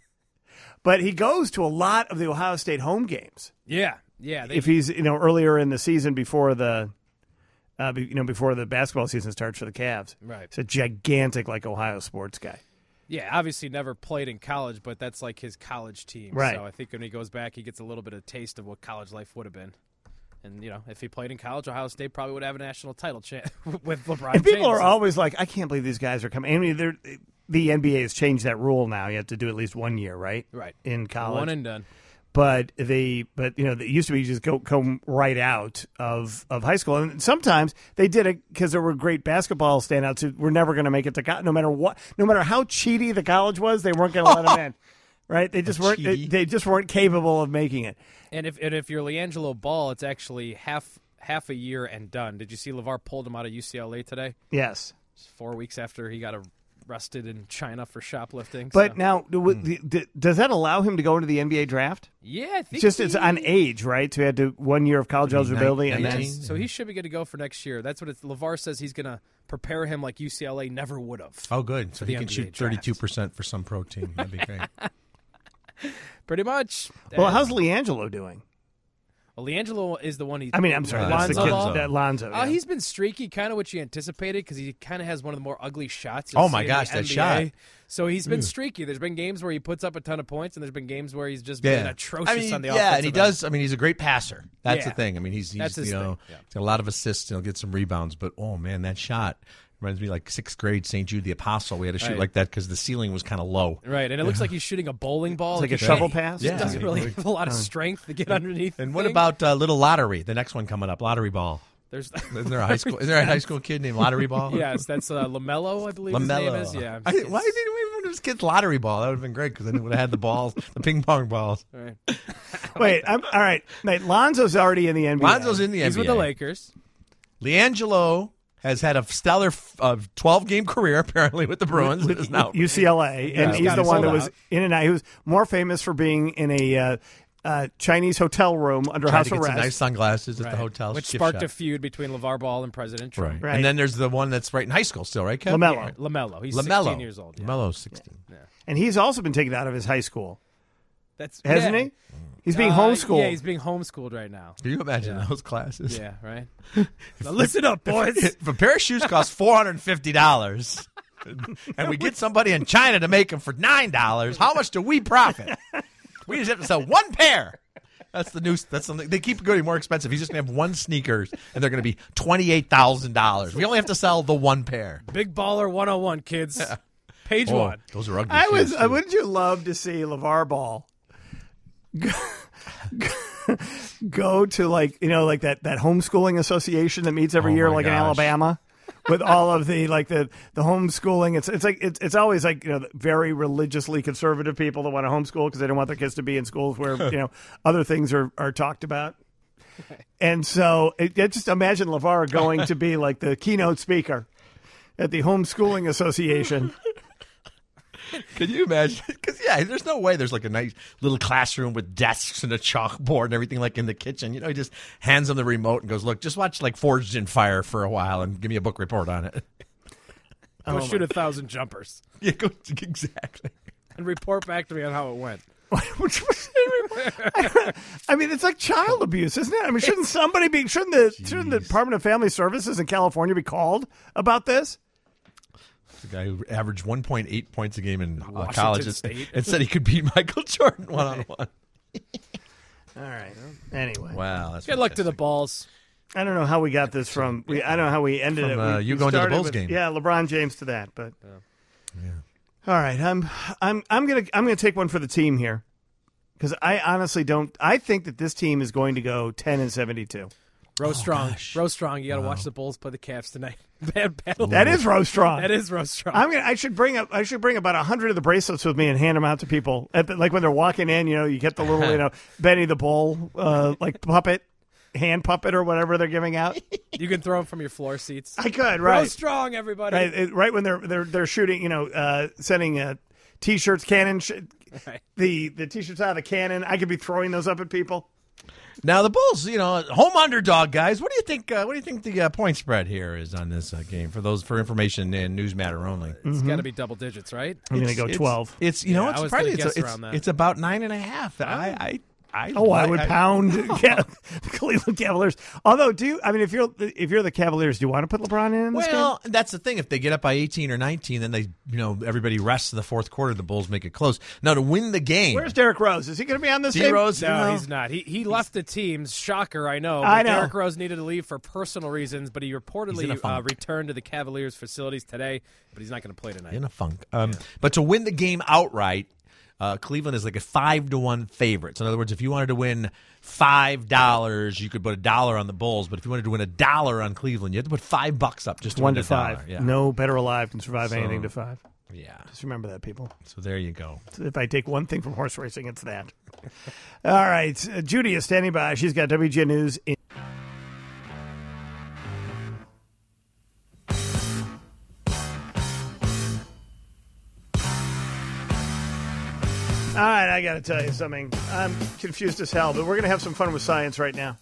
But he goes to a lot of the Ohio State home games. Yeah. Yeah. They, If he's you know earlier in the season before the. Uh, be- you know, before the basketball season starts for the Cavs. Right. It's a gigantic, like, Ohio sports guy. yeah. Obviously, never played in college, but that's like his college team. Right. So I think when he goes back, he gets a little bit of taste of what college life would have been. And you know, if he played in college, Ohio State probably would have a national title chance with LeBron. And people James. are always like, I can't believe these guys are coming. I mean, they're, the N B A has changed that rule now. You have to do at least one year, right? Right. In college. One and done. But they, but you know, it used to be you just go come right out of, of high school, and sometimes they did it because there were great basketball standouts who were never going to make it to college, no matter what, no matter how cheaty the college was, they weren't going to let them in, right? They just weren't, they, they just weren't capable of making it. And if and if you're LiAngelo Ball, it's actually half half a year and done. Did you see LeVar pulled him out of U C L A today? Yes, Just four weeks after he got arrested in China for shoplifting. But so. now, do, the, the, does that allow him to go into the N B A draft? Yeah, I think It's just he, it's on age, right? So he had to one year of college eligibility, and then So he should be good to go for next year. That's what it's, LeVar says he's going to prepare him like U C L A never would have. Oh, good. So for he the can N B A shoot thirty-two percent for some pro team. That'd be great. Pretty much. well, how's LiAngelo doing? Well, LiAngelo is the one he. I mean, I'm sorry, Uh, that's the Lonzo kid, Ball? that Lonzo. Uh, yeah. he's been streaky, kind of what you anticipated, because he kind of has one of the more ugly shots. Oh, you'll my see in gosh, the that N B A. shot. So he's been Ooh. streaky. There's been games where he puts up a ton of points, and there's been games where he's just Yeah. been atrocious I mean, on the yeah, offensive and he end. does. I mean, he's a great passer. That's Yeah. the thing. I mean, he's, he's That's his you know, thing, yeah. he's got a lot of assists and he'll get some rebounds. But oh man, that shot reminds me like sixth grade Saint Jude the Apostle. We had to shoot Right. like that because the ceiling was kind of low. Right, and it looks like he's shooting a bowling ball. It's like a He- shovel pass? He Yeah. doesn't really Yeah. have a lot of strength to get underneath. And what thing. about uh, little lottery? The next one coming up, lottery ball. There's Isn't there a high school? Is there a high school kid named Lottery Ball? Yes, that's uh, Lamello, I believe his name Lamello. is. Yeah. I, why didn't we even his kid's lottery ball? That would have been great because then it would have had the balls, the ping pong balls. All right. Wait, I'm, all right. Wait, Lonzo's already in the N B A. Lonzo's in the He's N B A. with the Lakers. LiAngelo has had a stellar twelve game career apparently with the Bruins. with, Is now U C L A, and Yeah. he's the Got one that sold was out. in and out. He was more famous for being in a uh, uh, Chinese hotel room under Tried house to get arrest. some nice sunglasses at Right. the hotel. Which gift sparked shop. a feud between LeVar Ball and President Trump. Right. Right. And then there's the one that's right in high school still, right, Kev? LaMelo. Yeah, LaMelo. He's LaMelo. sixteen years old. Yeah. LaMelo's sixteen. Yeah. And he's also been taken out of his high school, That's hasn't yeah. he? He's being Uh, homeschooled. Yeah, he's being homeschooled right now. Can you imagine Yeah. those classes? Yeah, right. Now listen up, boys. If a pair of shoes costs four hundred fifty dollars and we get somebody in China to make them for nine dollars, how much do we profit? We just have to sell one pair. That's the new. That's something they keep getting more expensive. He's just gonna have one sneakers, and they're gonna be twenty eight thousand dollars. We only have to sell the one pair. Big Baller one oh one, kids. Page Oh, one. those are ugly. I was. shoes, Uh, too. wouldn't you love to see LeVar Ball go, go to like you know like that that homeschooling association that meets every Oh year my like in gosh. Alabama with all of the like the the homeschooling. It's it's like it's it's always like you know very religiously conservative people that want to homeschool because they don't want their kids to be in schools where you know other things are are talked about. And so it, it just imagine LeVar going to be like the keynote speaker at the Homeschooling Association. Can you imagine? Because, yeah, there's no way there's like a nice little classroom with desks and a chalkboard and everything like in the kitchen. You know, he just hands them the remote and goes, look, just watch like Forged in Fire for a while and give me a book report on it. Go Oh, shoot my- a thousand jumpers. Yeah, go, exactly. And report back to me on how it went. I mean, it's like child abuse, isn't it? I mean, shouldn't somebody be, shouldn't the, shouldn't the Department of Family Services in California be called about this? The guy who averaged one point eight points a game in uh, Washington college State. and said he could beat Michael Jordan one-on-one. All right. Anyway. Wow. That's Good luck to the Balls. I don't know how we got this from. We, I don't know how we ended From, it. uh, We- you we going to the started Bulls with- game. Yeah, LeBron James to that. But all right, I'm I'm I'm gonna I'm gonna take one for the team here because I honestly don't. I think that this team is going to go ten and seventy-two. Row strong. Row strong. You got to watch the Bulls play the Cavs tonight. Bad battle. That is row strong. That is row strong. I'm gonna. I should bring up. I should bring about a hundred of the bracelets with me and hand them out to people. At the, like when they're walking in, you know, you get the little, you know, Benny the Bull, uh, like puppet, hand puppet or whatever they're giving out. You can throw them from your floor seats. I could, Row right? strong, everybody. Right, it- right when they're they're they're shooting, you know, uh, sending uh, t-shirts, cannon, sh- Right. the the t-shirts out of the cannon. I could be throwing those up at people. Now the Bulls, you know, home underdog guys. What do you think? Uh, what do you think the uh, point spread here is on this uh, game for those for information and news matter only? It's got to be double digits, right? I'm going to It's- go it's- twelve. It's you know Yeah, I it's was probably gonna it's, guess it's, around that. it's about nine and a half. I I I Oh, I would I- pound Ca- the Cleveland Cavaliers. Although, do you? I mean, if you're if you're the Cavaliers, do you want to put LeBron in, in this Well, game? that's the thing. If they get up by eighteen or nineteen, then they, you know, everybody rests in the fourth quarter. The Bulls make it close. Now to win the game, Where's Derrick Rose? Is he going to be on this D team? Rose? No, No. he's not. He he left the teams. Shocker, I know. I but know. Derrick Rose needed to leave for personal reasons, but he He's in a reportedly uh, funk. returned to the Cavaliers facilities today, but he's not going to play tonight. in a funk. Um, But to win the game outright, uh, Cleveland is like a five to one favorite. So in other words, if you wanted to win five dollars, you could put a dollar on the Bulls. But if you wanted to win a dollar on Cleveland, you had to put five bucks up just to One win to a dollar. five. Yeah. No better alive can survive So- anything to five. Yeah. Just remember that, people. So there you go. If I take one thing from horse racing, it's that. All right, uh, Judy is standing by. She's got W G N News. In- All right, I got to tell you something. I'm confused as hell, but we're going to have some fun with science right now.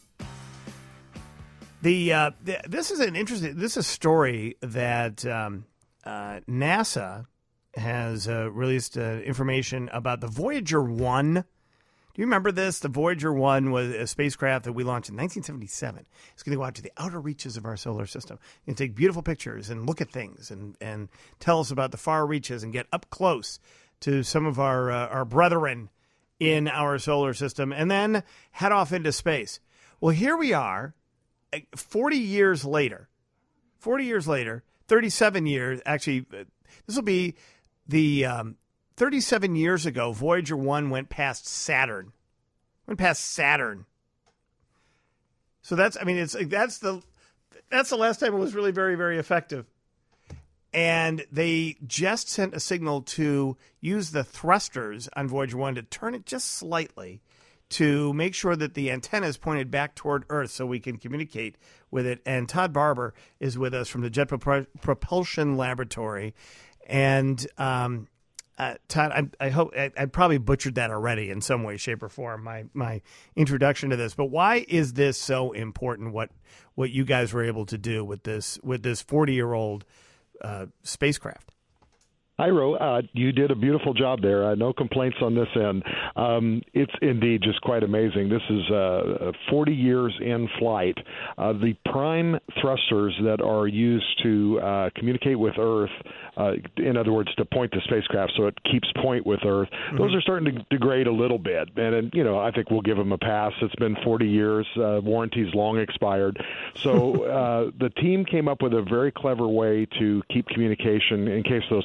The, uh, the this is an interesting. This is a story that um, uh, NASA has uh, released uh, information about the Voyager one. Do you remember this? The Voyager one was a spacecraft that we launched in nineteen seventy-seven. It's going to go out to the outer reaches of our solar system and take beautiful pictures and look at things and, and tell us about the far reaches and get up close to some of our uh, our brethren in our solar system and then head off into space. Well, here we are, forty years later. forty years later, thirty-seven years, actually, uh, this will be the um, thirty-seven years ago, Voyager one went past Saturn. Went past Saturn. So that's, I mean, it's that's the that's the last time it was really very, very effective. And they just sent a signal to use the thrusters on Voyager one to turn it just slightly to make sure that the antenna is pointed back toward Earth so we can communicate with it. And Todd Barber is with us from the Jet Pro- Propulsion Laboratory. And um, uh, Todd, I, I hope I, I probably butchered that already in some way, shape, or form, my my introduction to this. But why is this so important? What what you guys were able to do with this with this forty year old uh, spacecraft? Hi, Ro. Uh, you did a beautiful job there. Uh, no complaints on this end. Um, it's indeed just quite amazing. This is uh, forty years in flight. Uh, the prime thrusters that are used to uh, communicate with Earth, uh, in other words, to point the spacecraft so it keeps point with Earth, mm-hmm. those are starting to degrade a little bit. And, and, you know, I think we'll give them a pass. It's been forty years. Uh, warranty's long expired. So uh, the team came up with a very clever way to keep communication in case those thrusters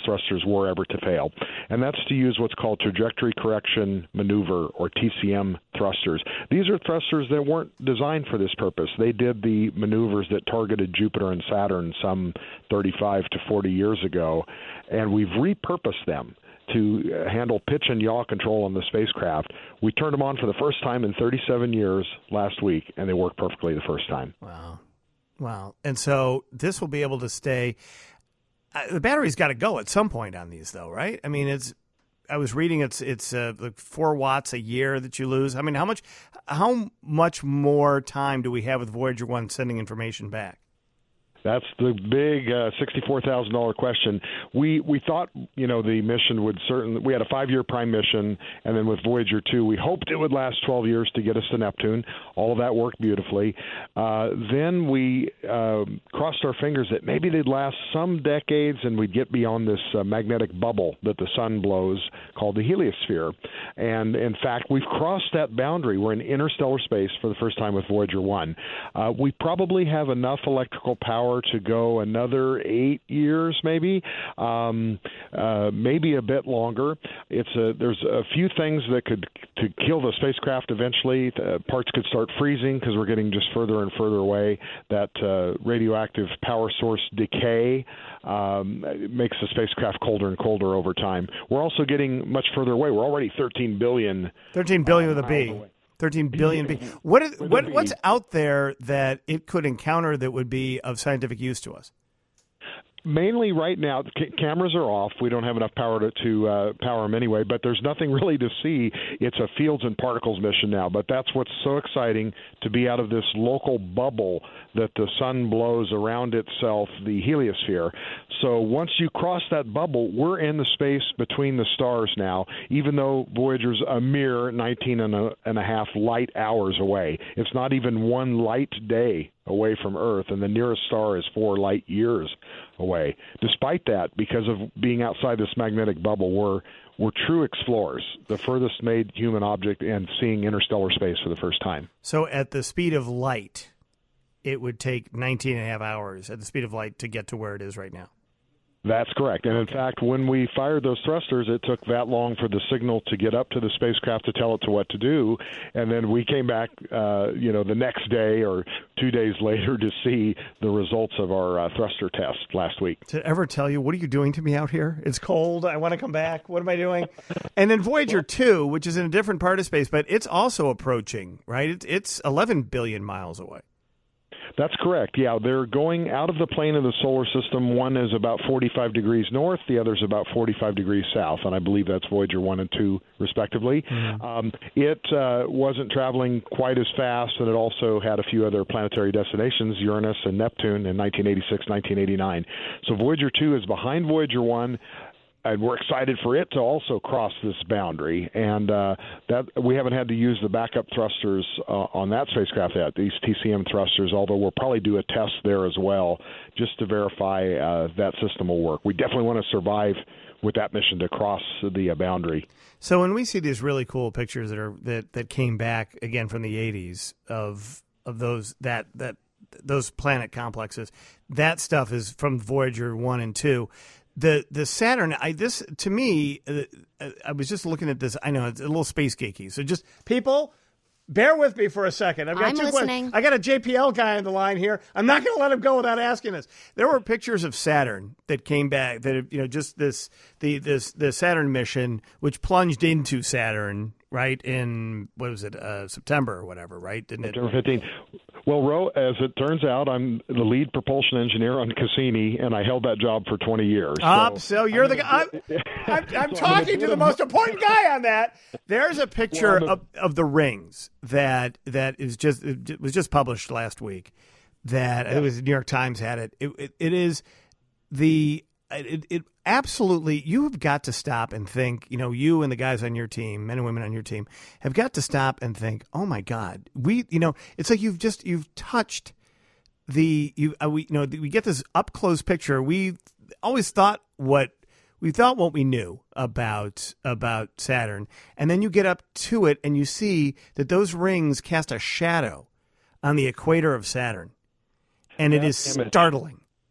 thrusters were ever to fail, and that's to use what's called trajectory correction maneuver, or T C M thrusters. These are thrusters that weren't designed for this purpose. They did the maneuvers that targeted Jupiter and Saturn some thirty-five to forty years ago, and we've repurposed them to handle pitch and yaw control on the spacecraft. We turned them on for the first time in thirty-seven years last week, and they worked perfectly the first time. Wow. Wow. And so this will be able to stay. Uh, the battery's got to go at some point on these, though, right? I mean, it's. I was reading it's it's uh, like four watts a year that you lose. I mean, how much how much more time do we have with Voyager one sending information back? That's the big uh, sixty-four thousand dollars question. We we thought, you know, the mission would certainly, we had a five-year prime mission, and then with Voyager two, we hoped it would last twelve years to get us to Neptune. All of that worked beautifully. Uh, then we uh, crossed our fingers that maybe they'd last some decades and we'd get beyond this uh, magnetic bubble that the sun blows called the heliosphere. And, in fact, we've crossed that boundary. We're in interstellar space for the first time with Voyager one. Uh, we probably have enough electrical power to go another eight years, maybe, um, uh, maybe a bit longer. It's a, there's a few things that could to kill the spacecraft eventually. The parts could start freezing because we're getting just further and further away. That uh, radioactive power source decay um, makes the spacecraft colder and colder over time. We're also getting much further away. We're already thirteen billion. thirteen billion with a B. thirteen billion B. What is, what what's out there that it could encounter that would be of scientific use to us? Mainly right now, c- cameras are off. We don't have enough power to, to uh, power them anyway, but there's nothing really to see. It's a fields and particles mission now, but that's what's so exciting, to be out of this local bubble that the sun blows around itself, the heliosphere. So once you cross that bubble, we're in the space between the stars now, even though Voyager's a mere nineteen and a, and a half light hours away. It's not even one light day away from Earth, and the nearest star is four light years away. Despite that, because of being outside this magnetic bubble, we're we're true explorers, the furthest made human object, and seeing interstellar space for the first time. So at the speed of light, it would take nineteen and a half hours at the speed of light to get to where it is right now. That's correct. And in fact, when we fired those thrusters, it took that long for the signal to get up to the spacecraft to tell it to what to do. And then we came back, uh, you know, the next day or two days later to see the results of our uh, thruster test last week. Did it ever tell you, what are you doing to me out here? It's cold. I want to come back. What am I doing? And then Voyager two, which is in a different part of space, but it's also approaching, right? It's, it's eleven billion miles away. That's correct. Yeah, they're going out of the plane of the solar system. One is about forty-five degrees north, the other is about forty-five degrees south, and I believe that's Voyager one and two, respectively. Mm-hmm. Um, it uh, wasn't traveling quite as fast, and it also had a few other planetary destinations, Uranus and Neptune, in nineteen eighty-six, nineteen eighty-nine. So Voyager two is behind Voyager one. And we're excited for it to also cross this boundary, and uh, that we haven't had to use the backup thrusters uh, on that spacecraft yet, these T C M thrusters, although we'll probably do a test there as well just to verify uh, that system will work. We definitely want to survive with that mission to cross the uh, boundary. So when we see these really cool pictures that are that, that came back again from the eighties of of those that that those planet complexes, that stuff is from Voyager one and two. The the Saturn, I this to me, uh, I was just looking at this. I know it's a little space geeky, so just people, bear with me for a second. I've got I'm two listening. questions. I got a J P L guy on the line here. I'm not going to let him go without asking this. There were pictures of Saturn that came back. That you know, just this the this the Saturn mission, which plunged into Saturn, right in what was it, uh, September or whatever, right? Didn't it? September fifteenth. Well, Ro, as it turns out, I'm the lead propulsion engineer on Cassini, and I held that job for twenty years. Up, so, so you're I'm the guy. I'm, I'm, I'm so talking I'm to the most important guy on that. There's a picture well, of, of the rings that that is just it was just published last week. That yeah. It was the New York Times had it. It, it, it is the it, it absolutely. You have got to stop and think. You know, you and the guys on your team, men and women on your team, have got to stop and think. Oh my God, we. You know, it's like you've just you've touched the you. Uh, we you know we get this up close picture. We always thought what we thought what we knew about about Saturn, and then you get up to it and you see that those rings cast a shadow on the equator of Saturn, and that it is image. startling.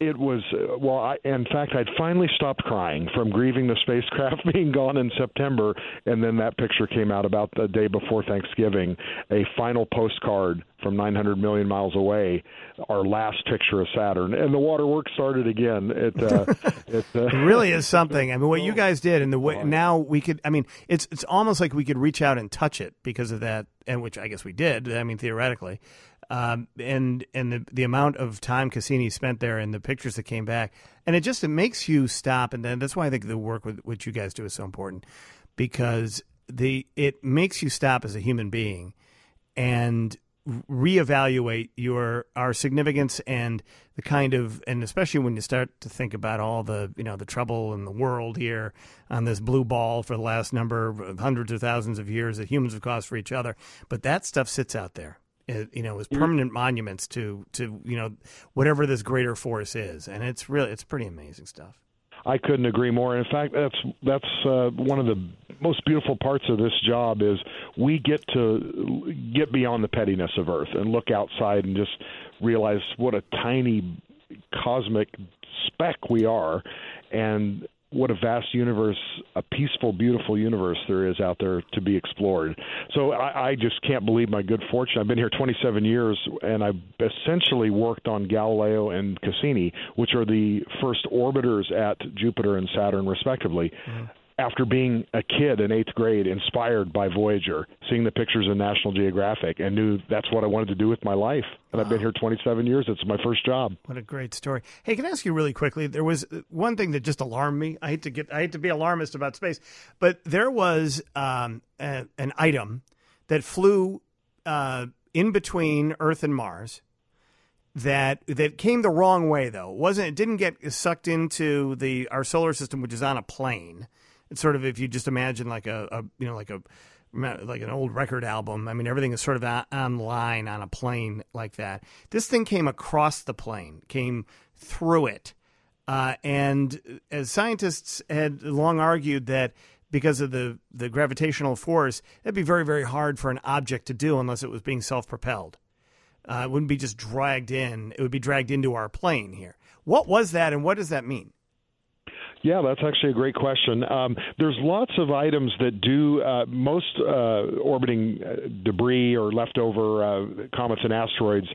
It was, uh, well, I, in fact, I'd finally stopped crying from grieving the spacecraft being gone in September, and then that picture came out about the day before Thanksgiving, a final postcard from nine hundred million miles away, our last picture of Saturn, and the waterworks started again. It, uh, it, uh, it really is something. I mean, what you guys did, and the way now we could, I mean, it's it's almost like we could reach out and touch it because of that, and which I guess we did, I mean, theoretically. Um, and and the the amount of time Cassini spent there and the pictures that came back, and it just it makes you stop, and then that's why I think the work with which you guys do is so important, because the it makes you stop as a human being and reevaluate your our significance and the kind of, and especially when you start to think about all the you know the trouble in the world here on this blue ball for the last number of hundreds of thousands of years that humans have caused for each other, but that stuff sits out there. It, you know, as permanent monuments to, to, you know, whatever this greater force is. And it's really, it's pretty amazing stuff. I couldn't agree more. In fact, that's that's uh, one of the most beautiful parts of this job is we get to get beyond the pettiness of Earth and look outside and just realize what a tiny cosmic speck we are, and what a vast universe, a peaceful, beautiful universe there is out there to be explored. So I, I just can't believe my good fortune. I've been here twenty-seven years, and I've essentially worked on Galileo and Cassini, which are the first orbiters at Jupiter and Saturn, respectively. Mm-hmm. After being a kid in eighth grade, inspired by Voyager, seeing the pictures in National Geographic, and knew that's what I wanted to do with my life. And wow. I've been here twenty-seven years. It's my first job. What a great story. Hey, can I ask you really quickly? There was one thing that just alarmed me. I hate to get, I hate to be alarmist about space, but there was um, a, an item that flew uh, in between Earth and Mars. That that came the wrong way, though. It wasn't it didn't get sucked into the our solar system, which is on a plane. It's sort of, if you just imagine like a, a you know like a like an old record album. I mean, everything is sort of on, online on a plane like that. This thing came across the plane, came through it, uh, and as scientists had long argued that because of the the gravitational force, it'd be very very hard for an object to do unless it was being self-propelled. Uh, it wouldn't be just dragged in. It would be dragged into our plane here. What was that, and what does that mean? Yeah, that's actually a great question. Um, there's lots of items that do, uh, most uh, orbiting debris or leftover uh, comets and asteroids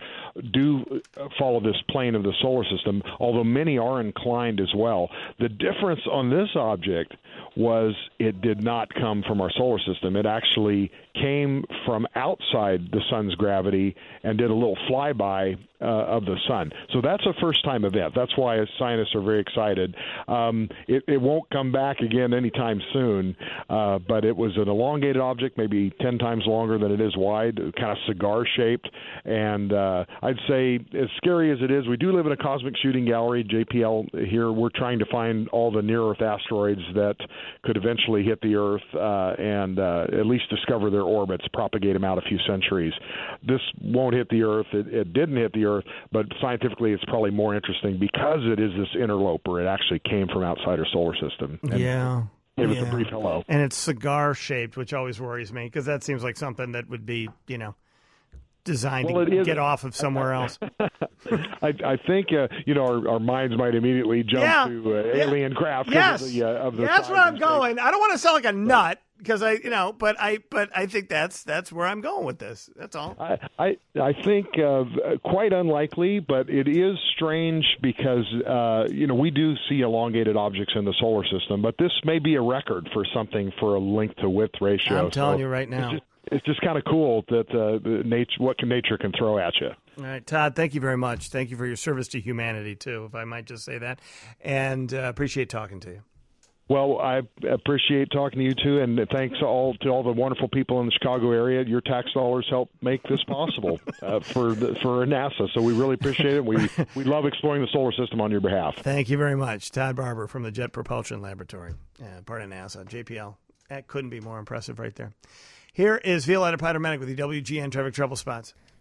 do follow this plane of the solar system, although many are inclined as well. The difference on this object was it did not come from our solar system. It actually came from outside the sun's gravity and did a little flyby uh, of the sun. So that's a first-time event. That's why scientists are very excited. Um, it, it won't come back again anytime soon, uh, but it was an elongated object, maybe ten times longer than it is wide, kind of cigar-shaped. And uh, I'd say, as scary as it is, we do live in a cosmic shooting gallery, J P L here. We're trying to find all the near-Earth asteroids that could eventually hit the Earth uh, and uh, at least discover their orbits, propagate them out a few centuries. This won't hit the Earth. It, it didn't hit the Earth, but scientifically it's probably more interesting because it is this interloper. It actually came from outside our solar system. And yeah. It was yeah. a brief hello. And it's cigar-shaped, which always worries me because that seems like something that would be, you know, designed well, to is, get off of somewhere else. I, I think, uh, you know, our, our minds might immediately jump yeah. to uh, yeah. alien craft. Yes. Of the, uh, of the yeah, that's where I'm going. I don't want to sound like a nut because I, you know, but I, but I think that's that's where I'm going with this. That's all. I, I, I think uh, quite unlikely, but it is strange because, uh, you know, we do see elongated objects in the solar system, but this may be a record for something for a length to width ratio. I'm telling so you right now. It's just, it's just kind of cool that uh, the nature, what can nature can throw at you. All right, Todd, thank you very much. Thank you for your service to humanity, too, if I might just say that. And uh, appreciate talking to you. Well, I appreciate talking to you, too, and thanks all to all the wonderful people in the Chicago area. Your tax dollars help make this possible uh, for the, for NASA, so we really appreciate it. We, we love exploring the solar system on your behalf. Thank you very much. Todd Barber from the Jet Propulsion Laboratory, uh, part of NASA, J P L. That couldn't be more impressive right there. Here is Violetta Patermenic with the W G N Traffic Trouble Spots.